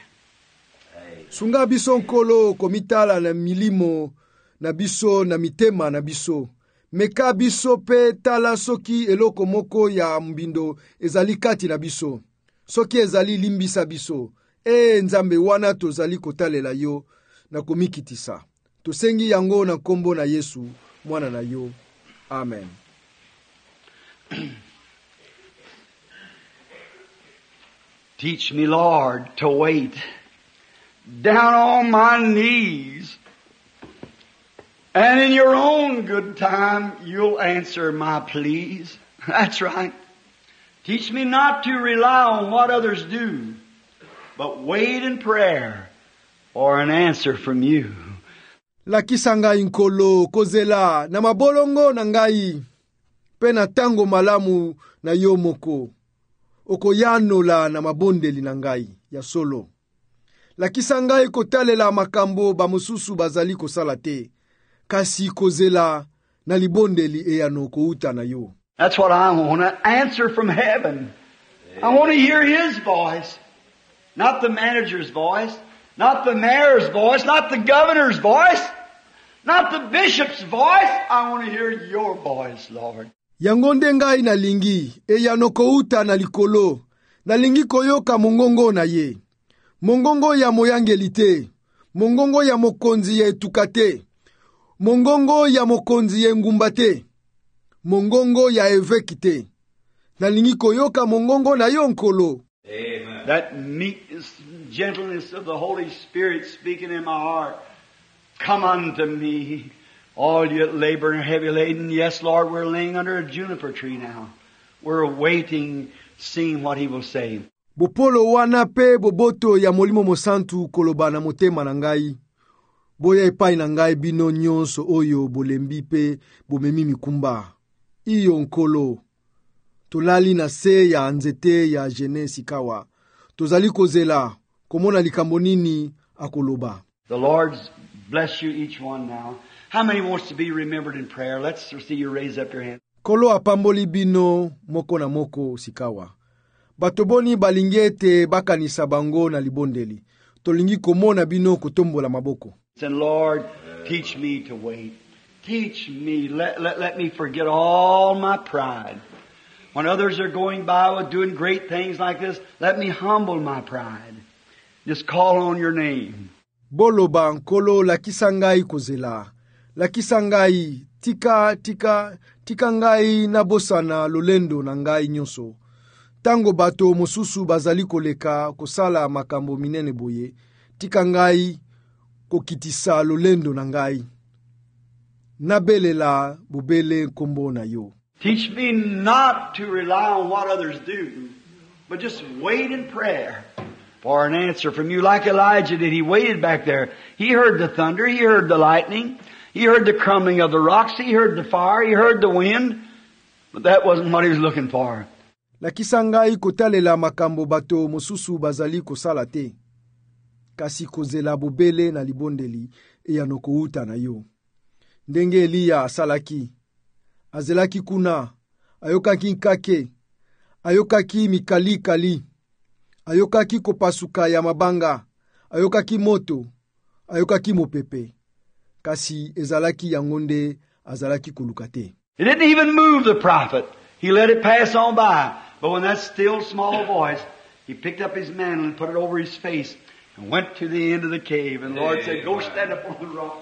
Sunga biso nkolo komitala na milimo na biso na mitema na biso. Meka biso pe tala soki eloko moko ya mbindo ezali kati na biso. Soki ezali limbisa biso. E nzambe wana tozali kotalela yo na komikitisa. Tosengi yango na kombo na Yesu, mwana na yo. Amen. Teach me, Lord, to wait down on my knees. And in your own good time, you'll answer my pleas. That's right. Teach me not to rely on what others do, but wait in prayer for an answer from you. Lakisa ngai nkolo kozela na mabolongo na ngai pe na tango malamu na yo moko. Okoyanola na mabondeli na ngai ya solo. Lakisa ngai kotalela makambo ba mususu bazali kosala te. Kasi kozela na libondeli eyano kouta na yo. That's what I want, an answer from heaven. I want to hear His voice. Not the manager's voice. Not the mayor's voice. Not the governor's voice. Not the bishop's voice. I want to hear your voice, Lord. Yangonde ngai na lingi, eyano kouta na likolo. Na lingi koyoka mongongo na ye. Mongongo ya moyangelite. Mongongo ya mokonzi ya etukate. Mongongo ya mokonzi ya ngumbate. Mongongo ya evekite. Na lingi koyoka mongongo na yo nkolo. Amen. That meekness and gentleness of the Holy Spirit speaking in my heart. Come unto me, all you that labor and are heavy laden. Yes, Lord, we're laying under a juniper tree now. we're waiting, seeing what He will say. Bopolo wana pe boboto ya Molimo Mosantu koloba na motema na ngai. Boya epai na ngai bino nyonso oyo bolembi pe bomemi mikumba. Iyo nkolo. Tolali na se ya nzete ya jene sikawa. Tozali kozela komona likambo nini akoloba. The Lord bless you each one now. How many wants to be remembered in prayer? Let's see you raise up your hand. Kolo apamboli bino moko na moko sikawa. Batoboni balingete bakanisa bango na libondeli. Tolingi komona bino kutombola maboko. And Lord, teach me to wait. Teach me. Let, let, let me forget all my pride. When others are going by with doing great things like this, let me humble my pride. Just call on your name. Boloba nkolo lakisa ngai kozela. Lakisa ngai tika tika tika ngai nabosana lolendo na ngai nyonso. Tango bato mosusu bazali koleka kosala makambo minene boye. Tika ngai kokitisa lolendo na ngai. Nabelela bubele kombo na yo. Teach me not to rely on what others do, but just wait in prayer for an answer from you like Elijah did. He waited back there. He heard the thunder. He heard the lightning. He heard the crumbling of the rocks. He heard the fire. He heard the wind. But that wasn't what he was looking for. Lakisa ngai kotalela makambo bato mosusu bazali kosala te. Kasi kozela bobele na libondeli eyanoko uta na yo. Ndenge Eliya asalaki. Azelaki kuna. Ayokaki nkake. Ayokaki mikali kali. Ayokaki kopasuka ya mabanga. Ayokaki moto. Ayokaki mopepe. Kasi ezalaki yangonde azalaki kulukate. It didn't even move the prophet. He let it pass on by. But when that still small voice, he picked up his mantle and put it over his face and went to the end of the cave. And the Lord said, go stand up on the rock.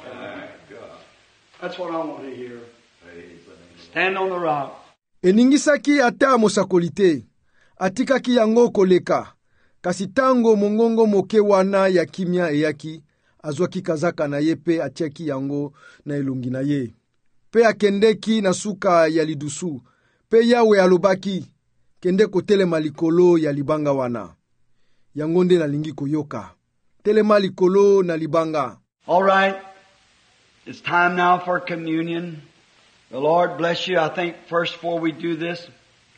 That's what I want to hear. Stand on the rock. Eningisaki ata mosakolite. Atikaki yango koleka. Kasi tango mongongo moke wana ya kimia eyaki. Azwaki kazaka na ye pe atiaki yango na elongi na ye. Pe akendeki na suka ya lidusu. Pe Yawe alobaki. Kende kotele malikolo ya libanga wana. Yangonde na lingi koyoka. Tele malikolo na libanga. All right. It's time now for communion. The Lord bless you. I think first before we do this,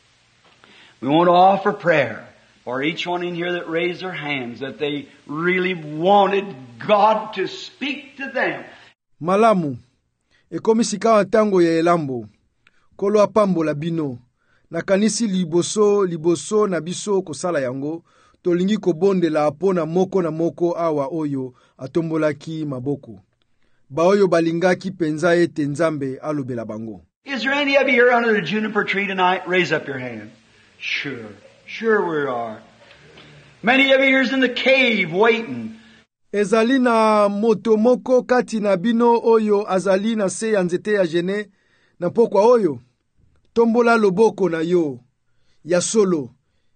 we want to offer prayer for each one in here that raised their hands, that they really wanted God to speak to them. Malamu, ekomisika tango ya elambo, kolo apambo la bino, na kanisi liboso, liboso na biso kosala yango, tolingi kobonde la apona moko na moko awa oyo atombolaki maboko. Baoyo balingaki penza ete nzambe alobela bango. Is there any of you here under the juniper tree tonight? Raise up your hand. Sure. Sure we are. Many of you here is in the cave waiting. Ezali na moto moko kati na bino oyo azali na se ya nzete ya jene na pokwa oyo. Tombola loboko na yo. Ya solo.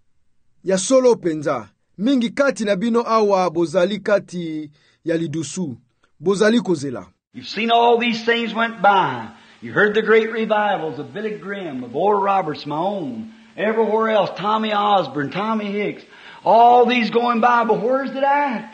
Ya solo penza. Mingi kati na bino awa bozali kati ya lidusu. Bozali kozela. You've seen all these things went by. You heard the great revivals of Billy Graham, of Oral Roberts, my own. Everywhere else, Tommy Osborne, Tommy Hicks. All these going by, but where's it at?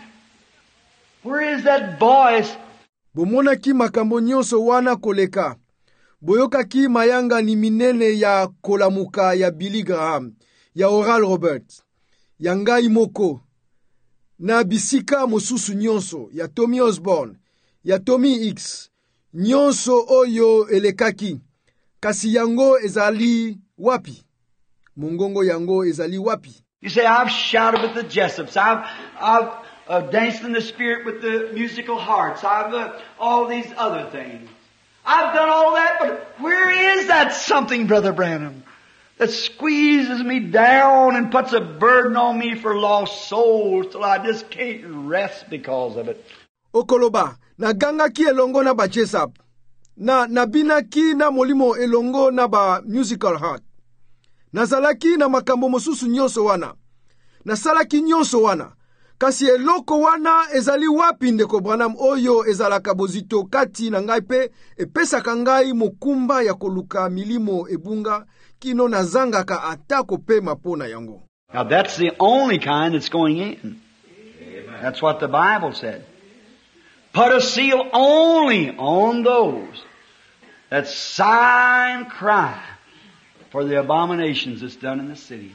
Where is that voice? Bomona ki makambo nyonso wana koleka. Boyoka ki mayanga ni minene ya kolamuka ya Billy Graham, ya Oral Roberts, ya ngai moko. Na bisika mosusu nyonso, ya Tommy Osborne, ya Tommy Hicks, nyonso oyo elekaki. Kasi yango ezali wapi? Mongongo yango ezali wapi? You say, I've shouted with the Jessops. I've, I've uh, danced in the spirit with the musical hearts. I've uh, all these other things. I've done all that, but where is that something, Brother Branham, that squeezes me down and puts a burden on me for lost souls till I just can't rest because of it? Okoloba, na ganga ki elongo na ba Jessup. Na nabina ki na molimo elongo na ba musical heart. Nazalaki na makambo mosusu nyonso wana. Nasalaki nyonso wana. Kasi eloko wana ezali wapi ndeko Branham oyo ezalaka bozito kati na ngai pe epesaka ngai mokumba ya koluka milimo ebunga kino nazangaka atako pe mapona yango. Now that's the only kind that's going in. That's what the Bible said. Put a seal only on those that sigh and cry for the abominations that's done in the city.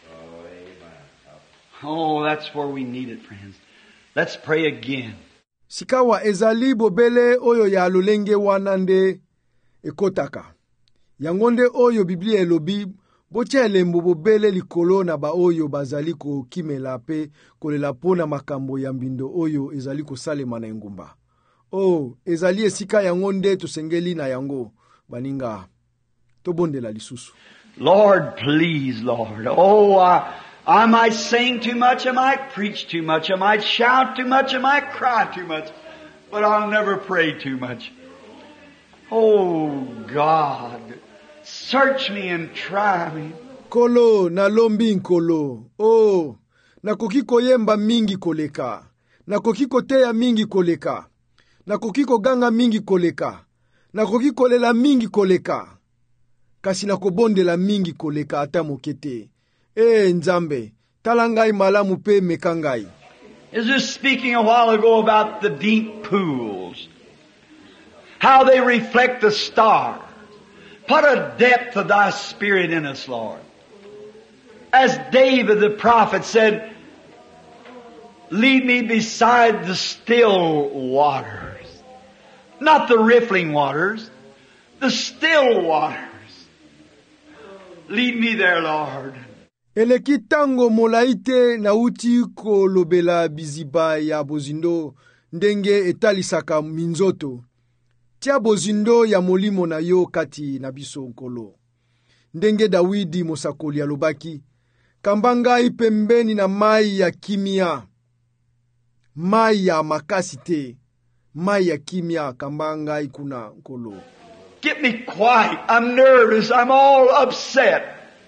Oh, that's where we need it, friends. Let's pray again. Sikawa ezali bobele oyo ya lolenge wanande ekotaka. Yangonde oyo Biblia elobi bocha elembo bobele likolo na ba oyo bazali ko kimela pe kolela pona makambo ya mbindo oyo ezali ko salema na ngumba. Oh, ezali esika yangonde tusengeli na yango baninga. Tobondela lisusu. Lord, please, Lord. Oh, I, I might sing too much, I might preach too much, I might shout too much, I might cry too much, but I'll never pray too much. Oh, God, search me and try me. Kolo na lombi nkolo. Oh, na kokiko yemba mingi koleka. Na kokiko teya mingi koleka. Na kokiko ganga mingi koleka. Na kokiko lela mingi koleka. Kasi na kobondela mingi koleka ata mokete. Eh, Nzambe, talangai malamu pe mekangai. Is this speaking a while ago about the deep pools? How they reflect the stars. Put a depth of thy spirit in us, Lord. As David the prophet said, lead me beside the still waters. Not the riffling waters, the still waters. Lead me there, Lord. Eleki tango molaite na uti ko lobela biziba ya bozindo ndenge etalisaka minzoto. Tia bozindo ya molimo na yo kati na biso nkolo. Ndenge Dawidi mosakoli alobaki, kambanga ipembeni na mai ya kimia. Mai ya makasi te. Mai ya kimia kambanga ikuna nkolo. Get me quiet. I'm nervous. I'm all upset.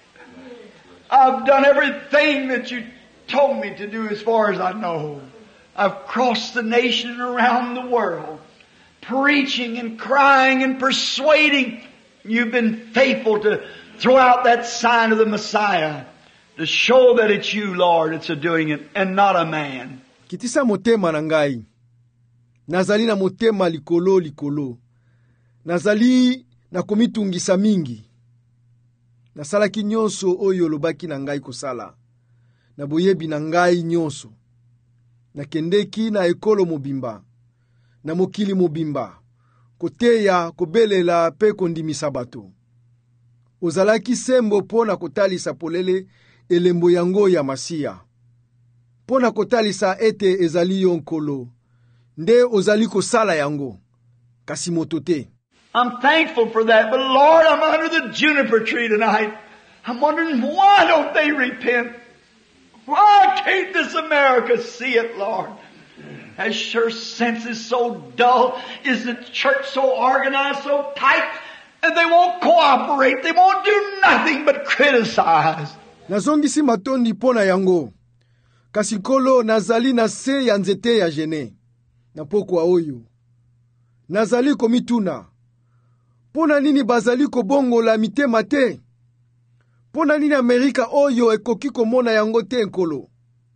I've done everything that you told me to do as far as I know. I've crossed the nation and around the world, preaching and crying and persuading. You've been faithful to throw out that sign of the Messiah to show that it's you, Lord, that's a doing it and not a man. Kitisa motema na ngai. Nazali na motema likolo likolo. Nazali na komitungisa mingi. Nasalaki nyonso oyo lobaki na ngai kosala. Na boyebi na ngai nyonso. Na kendeki na ekolo mobimba. Na mokili mobimba. Koteya, kobelela, pe kondimisa bato. Ozalaki sembo pona kotalisa polele elembo yango ya Masia. Pona kotalisa ete ezali yo nkolo. Nde ozali kosala yango. Kasi moto te. I'm thankful for that, but Lord, I'm under the juniper tree tonight. I'm wondering, why don't they repent? Why can't this America see it, Lord? Has sure sense is so dull. Is the church so organized, so tight? And they won't cooperate. They won't do nothing but criticize. Nazongisi matondi pona yango. Kasi nkolo nazali na se ya nzete ya jene. Na pokwa oyo. Nazali komituna. Pona nini bazali kobongola mitema te? Pona nini Amerika oyo ekoki komona yango te nkolo?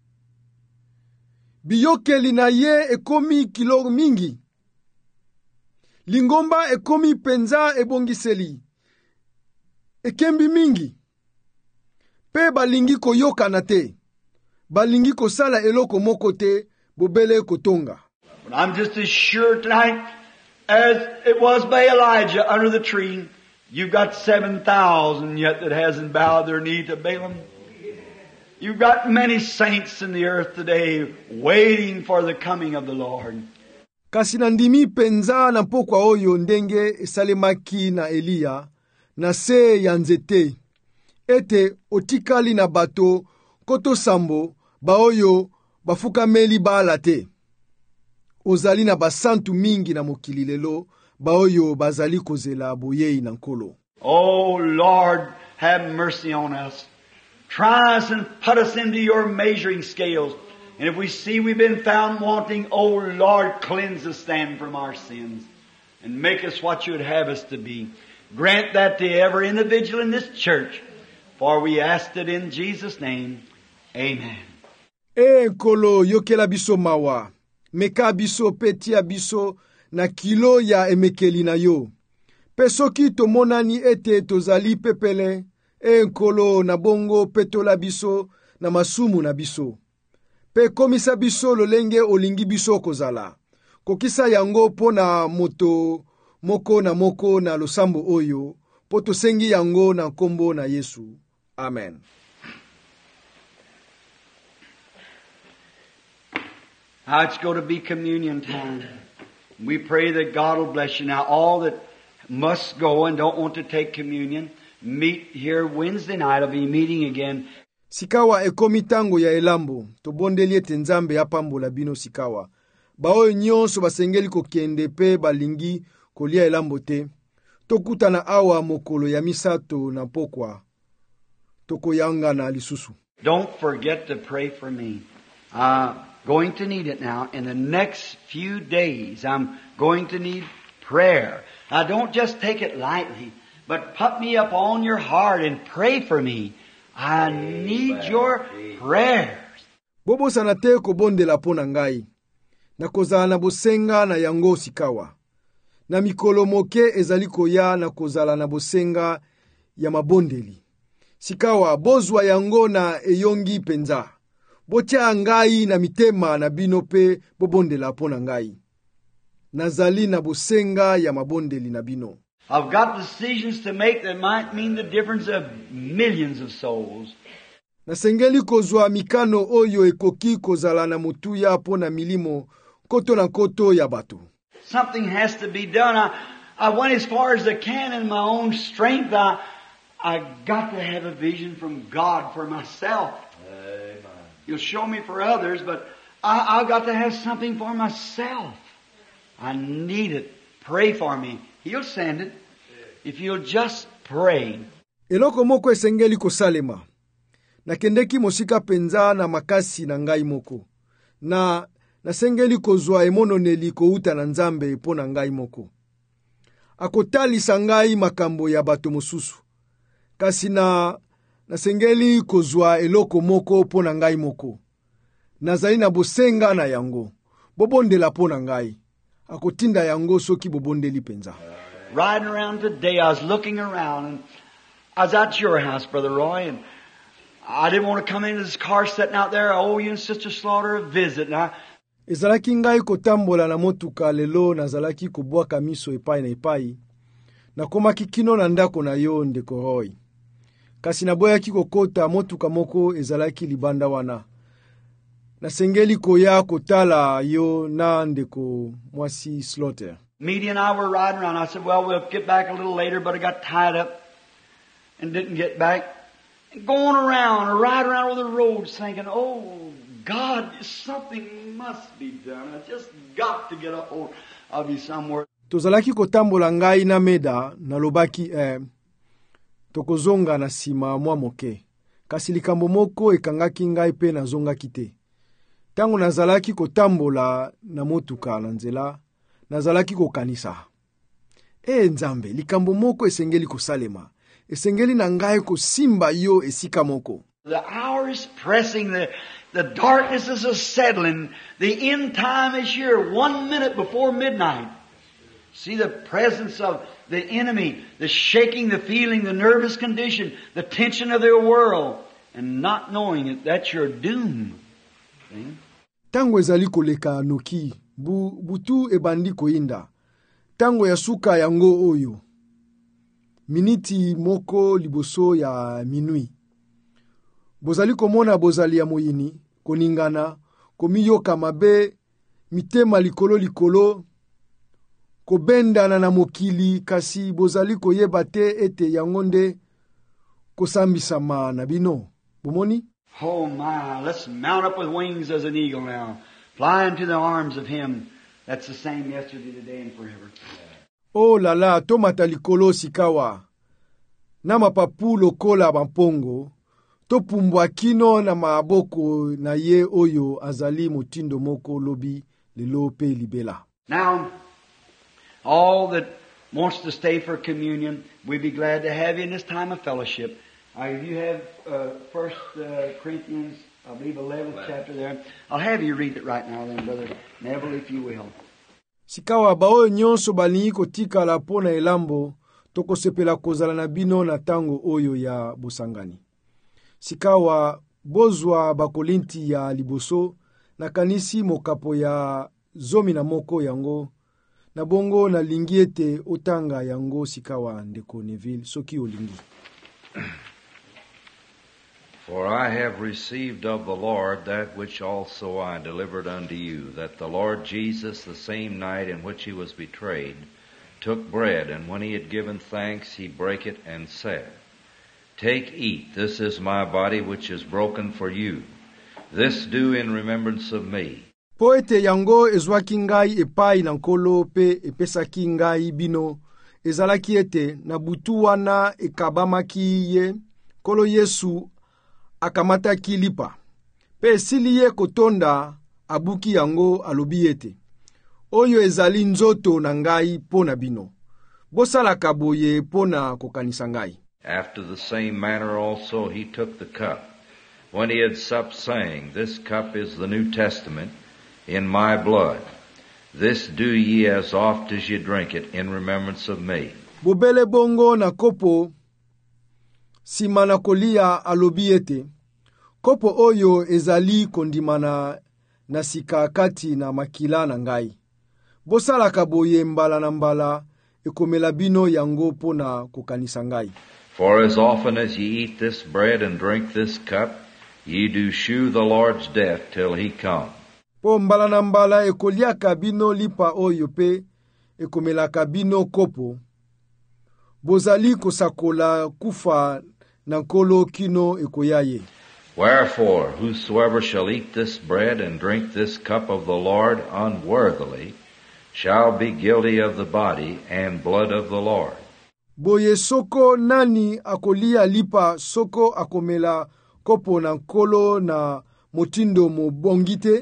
Biyokeli na ye ekomi kilo mingi. Lingomba ekomi penza ebongiseli. Ekembi mingi. Pe balingi koyoka na te. Balingi kosala eloko moko te, bobele kotonga. But I'm just as sure tonight as it was by Elijah under the tree. You've got seven thousand yet that hasn't bowed their knee to Balaam. You've got many saints in the earth today waiting for the coming of the Lord. Kasi nandimi penza na pokwa oyo ndenge esalemaki na Elia na se ya nzete. Ete otikali na bato koto sambo ba oyo bafukameli baala te. Ozali na basantu mingi na mokili lelo ba oyo bazali kozela boyei na nkolo. Oh Lord, have mercy on us. Try us and put us into your measuring scales. And if we see we've been found wanting, oh Lord, cleanse us then from our sins and make us what you would have us to be. Grant that to every individual in this church, for we asked it in Jesus' name. Amen. E nkolo yokela biso mawa, meka biso petia biso na kilo ya emekeli na yo. Pesoki tomonani ete tozali pepele, e nkolo na bongo petola biso na masumu na biso. Pe komisa biso lolenge olingi biso kozala. Kokisa yango po na moto moko na moko na losambo oyo, po tosengi yango na kombo na Yesu. Amen. Now it's going to be communion time. We pray that God will bless you. Now all that must go and don't want to take communion, meet here Wednesday night. I'll be meeting again. Sikawa ekomi tango ya elambo, tobondeli ete Nzambe ya pambola bino sikawa. Baoyo nyonso basengeli kokende pe balingi kolia elambo te. Tokutana awa mokolo ya misato na pokwa. Tokoyanga na lisusu. Don't forget to pray for me. Uh, going to need it now. In the next few days, I'm going to need prayer. Now don't just take it lightly, but put me up on your heart and pray for me. I need your prayers. Bobo sanate ko bonde la pona ngai. Na kozala na bosenga na yango sikawa. Na mikolo moke ezaliko ya na kozala na bosenga ya mabondeli. Sikawa bozwa yango na eyongi penza. Botia ngai na mitema na binope bobonde la pona ngai. Nazali na bosenga ya mabondeli na bino. I've got decisions to make that might mean the difference of millions of souls. Nasengeli kozwa mikano oyo ekoki kozala na mutu ya pona milimo koto na koto ya bato. Something has to be done. I, I went as far as I can in my own strength. I, I got to have a vision from God for myself. Amen. You'll show me for others, but I, I've got to have something for myself. I need it. Pray for me. He'll send it. If you'll just pray. Eloko moko esengeli kosalema. Na kendeki mosika penza na makasi na ngai moko. Na nasengeli kozwa emononeli kouta na Nzambe po na ngai moko. Akotalisa ngai makambo ya bato mosusu. Kasi na nasengeli kozwa eloko moko po na ngai moko. Nazali na bosenga na yango. Bobondela po na ngai. Akotinda yango soki bobondeli penza. Riding around today, I was looking around, and I was at your house, Brother Roy, and I didn't want to come into this car sitting out there. I owe you and Sister Slaughter a visit. And I, ezalaki ngai kotambola na motuka lelo nazalaki kobwaka miso epai na epai. Nakomaki kino na ndako na yo ndeko Roy. Kasi naboyaki kokota motuka moko ezalaki libanda wana. Nasengeli koya kotala yo na ndeko mwasi Slaughter. Media and I were riding around. I said, well, we'll get back a little later, but I got tied up and didn't get back. And going around, or riding around over the roads thinking, oh, God, something must be done. I just got to get a hold of you somewhere. Tozalaki kotambola ngai na meda na lobaki eh, tokozonga na sima mwa moke. Kasi likambo moko ekangaki ngai pe na zonga kite. Tango nazalaki kotambola na motuka na nzela, nazalaki kokanisa. E Nzambe, likambo moko esengeli kosalema. Esengeli na ngai kosimba yo esika moko. The hour is pressing, the, the darkness is settling, the end time is here, one minute before midnight. See the presence of the enemy, the shaking, the feeling, the nervous condition, the tension of their world, and not knowing it, that's your doom. See? Tango ezali koleka noki, bu, butu ebandi koinda. Tango ya suka yango oyo. Miniti moko liboso ya minui. Bozali komona bozali ya moyini, koningana, komiyoka mabe, mitema likolo likolo, kobendana na mokili, kasi bozali koyeba te ete yangonde kosambisama na bino. Bomoni? Oh my, let's mount up with wings as an eagle now. Fly into the arms of Him that's the same yesterday, today, and forever. Oh la la, tomata likolo sikawa. Na mapapu lokola bampongo, topumbwa kino na maboko na ye oyo azali mutindo moko lobi lelo pe libela. Now, all that wants to stay for communion, we'd be glad to have you in this time of fellowship. Uh, you have uh, First uh, Corinthians, I believe, eleventh chapter there. I'll have you read it right now then, Brother Neville, if you will. Sikawa baoyo nyonso balingi kotikala pona elambo, tokosepela kozala na bino na tango oyo ya bosangani. Sikawa bozwa bakolinti ya liboso, na kanisi mokapo ya zomi na moko yango, na bongo na lingiete otanga yango sikawa ndeko Neville, soki olingi. For I have received of the Lord that which also I delivered unto you, that the Lord Jesus, the same night in which he was betrayed, took bread, and when he had given thanks, he brake it and said, Take, eat, this is my body which is broken for you. This do in remembrance of me. Poete yango ezwaki ngai epai na nkolo pe epesaki ngai bino, ezalaki ete na butu wana ekabamaki ye, kolo Yesu akamataki lipa. Pe esili ye kotonda abuki yango alobi ete, oyo ezali nzoto na ngai pona bino. Bosalaka boye pona kokanisa ngai. After the same manner also he took the cup, when he had supped, saying, This cup is the New Testament in my blood. This do ye as oft as ye drink it in remembrance of me. Bobele bongo na kopo, simana kolia alobi ete, kopo oyo ezali kondimana na sika kati na makila na ngai. Bosalaka boye mbala na mbala, ekomela bino yango pona kokanisa ngai. For as often as ye eat this bread and drink this cup, ye do shew the Lord's death till he come. Po mbala na mbala ekoliaka bino lipa oyo pe ekomelaka bino kopo, bozali kosakola kufa na nkolo kino ekoyaye. Wherefore, whosoever shall eat this bread and drink this cup of the Lord unworthily shall be guilty of the body and blood of the Lord. Boye soko nani akolia lipa soko akomela kopo na nkolo na motindo mobongite,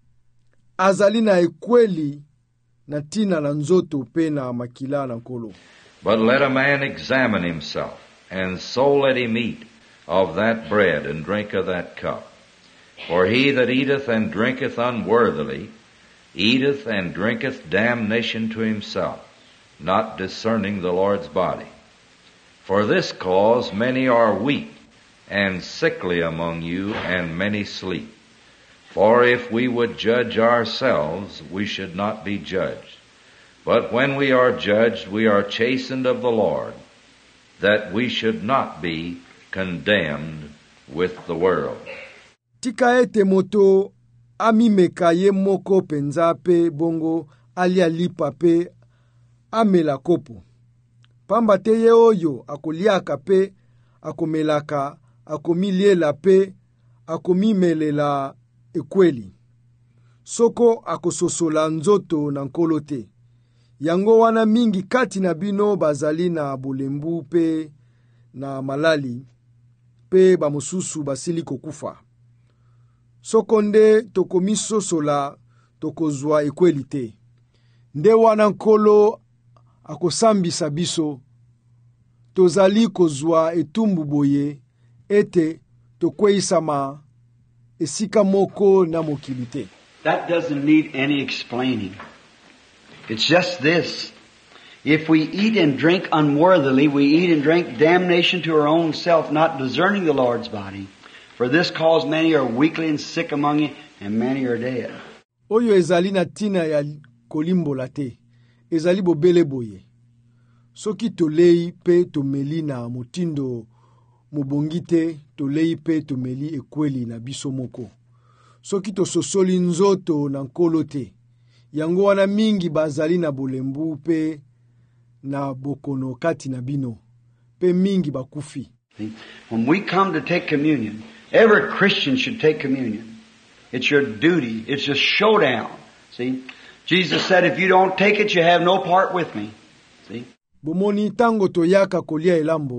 azali na ekweli na tina na nzoto pe na makila na nkolo. But let a man examine himself, and so let him eat of that bread and drink of that cup. For he that eateth and drinketh unworthily eateth and drinketh damnation to himself, not discerning the Lord's body. For this cause many are weak and sickly among you, and many sleep. For if we would judge ourselves, we should not be judged. But when we are judged, we are chastened of the Lord, that we should not be condemned with the world. Tika ete moto amimeka ye moko penza pe bongo alia lipa pe amela kopo. Pamba te ye oyo akoliaka pe akomelaka akomiliela pe akomimelela ekweli. Soko akososola nzoto na nkolo te. Yango wana mingi kati na bino bazali na bolembu pe na malali pe bamususu basili kokufa. Soko nde tokomisosola tokozwa ekweli te. Nde wana nkolo akosambisa biso, tozali kozwa etumbu boye ete tokweisama esika moko na mokili te. That doesn't need any explaining. It's just this. If we eat and drink unworthily, we eat and drink damnation to our own self, not discerning the Lord's body. For this cause many are weakly and sick among you, and many are dead. Oyo ezali na tina ya kolimbola te, ezali bobele boye. Soki tolei pe tomeli na motindo mobongite, tolei pe tomeli ekweli na biso moko. Soki tososoli nzoto na nkolo te, yango wana mingi bazali na bolembu pe na bokono kati na bino, pe mingi bakufi. When we come to take communion, every Christian should take communion. It's your duty. It's a showdown. See? Jesus said, if you don't take it, you have no part with me. See? Bomoni tango toyaka kolia elambo,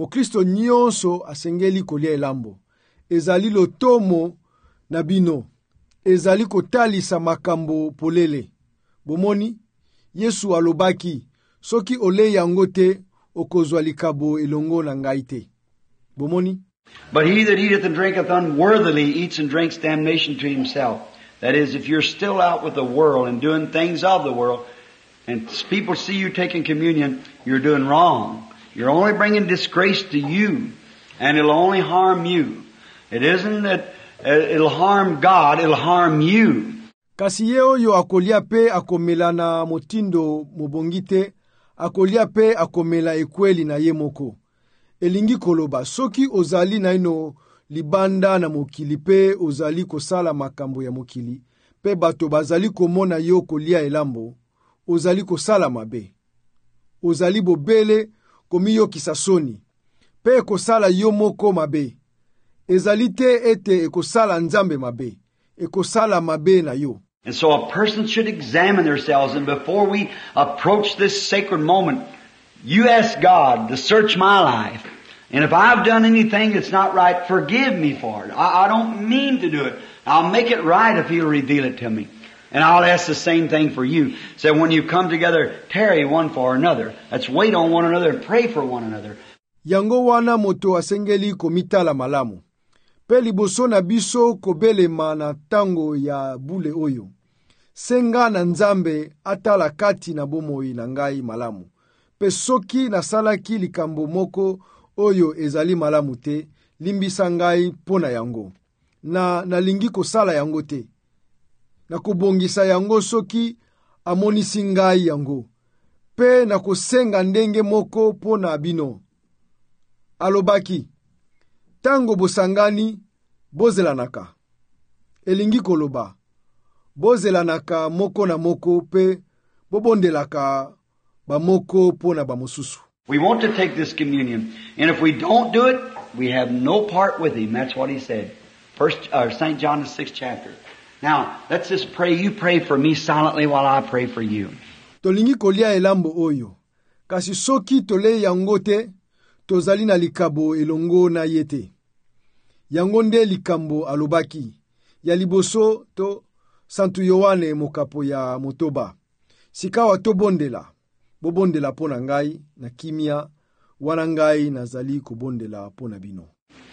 Mokristo nyonso asengeli kolia elambo. Ezali lotomo na bino. Ezali kotalisa makambo polele. Bomoni, Yesu alobaki, soki ole yango te, okozwa likabo elongo na ngai te. Bomoni? But he that eateth and drinketh unworthily eats and drinks damnation to himself. That is, if you're still out with the world and doing things of the world, and people see you taking communion, you're doing wrong. You're only bringing disgrace to you, and it'll only harm you. It isn't that it'll harm God, it'll harm you. Kasi ye oyo akolia pe akomela na motindo mobongite, akolia pe akomela ekweli na ye moko. Elingi koloba, soki ozali na ino libanda na mokili pe ozali kosala makambo ya mokili, pe bato bazali komona yo kolia elambo, ozali kosala mabe. Ozali bobele komi yo kisasoni, pe kosala yo moko mabe. Ezali te ete ekosala nzambe mabe, ekosala mabe na yo. And so a person should examine themselves, and before we approach this sacred moment, you ask God to search my life. And if I've done anything that's not right, forgive me for it. I, I don't mean to do it. I'll make it right if He'll reveal it to me. And I'll ask the same thing for you. So when you come together, tarry one for another. Let's wait on one another and pray for one another. Yango wana moto asengeli komitala malamu. Pe liboso na biso kobelema na tango ya bule oyo. Senga na nzambe atala kati na bomoi na ngai malamu. Pe soki na salaki likambo moko oyo ezali malamu te, limbisa ngai pona yango. Na nalingi kosala yango te. Na kubongisa yango soki amonisi ngai yango. Pe na kusenga ndenge moko pona bino. Alobaki, tango bosangani, bozelanaka. Elingi koloba, bozelanaka moko na moko pe bobondelaka ba moko pona ba mosusu. We want to take this communion, and if we don't do it, we have no part with Him. That's what He said. First, uh, Saint John the sixth chapter. Now, let's just pray. You pray for me silently while I pray for you. Tolingi kolia elambo oyo. Kasi soki tole yango te, tozali na likabo elongo na yete. Yango nde likambo alobaki. Ya liboso to Santu Yohane mokapo ya motoba. Sikawa to bondela. Bobondela pona ngai na kimia. Wana ngai nazali kubondela pona bino.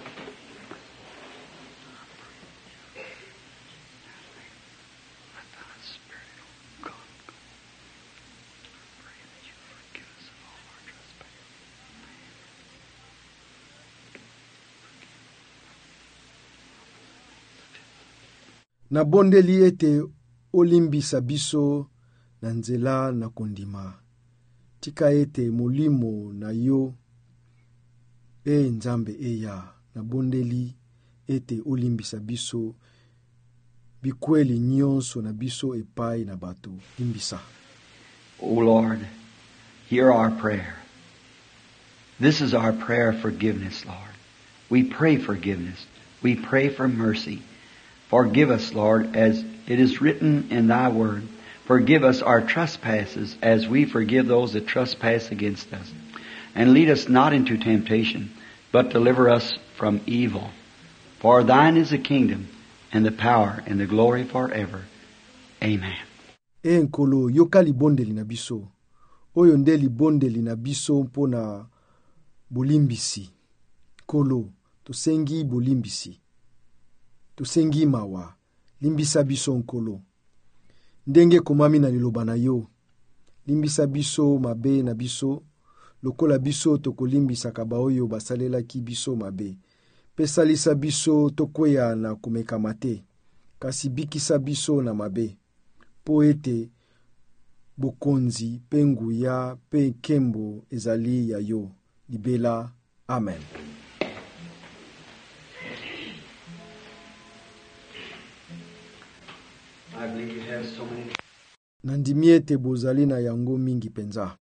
Na bondeli ete olimbisa biso na nzela na kondima. Tika ete molimo na yo e nzambe eya. Na bondeli ete olimbisa biso bikweli nyonso na biso epai na bato. Limbisa. Oh Lord, hear our prayer. This is our prayer of forgiveness, Lord. We pray forgiveness. We pray for mercy. Forgive us, Lord, as it is written in Thy Word. Forgive us our trespasses as we forgive those that trespass against us. And lead us not into temptation, but deliver us from evil. For Thine is the kingdom, and the power, and the glory forever. Amen. Enkolo yoka libondeli na biso. Oyo nde libondeli na biso mpona bolimbisi. Kolo, tosengi bolimbisi. Tosengi mawa, limbisa biso nkolo. Ndenge komami na liloba na yo. Limbisa biso mabe na biso. Lokola biso tokolimbisa kaba oyo basalela ki biso mabe. Pesalisa biso tokweya na kumekamate. Kasi bikisa biso na mabe. Poete bokonzi penguya pe kembo ezali ya yo. Libela. Amen. I believe you have so many. Nandimiete bozali na yango mingi penza.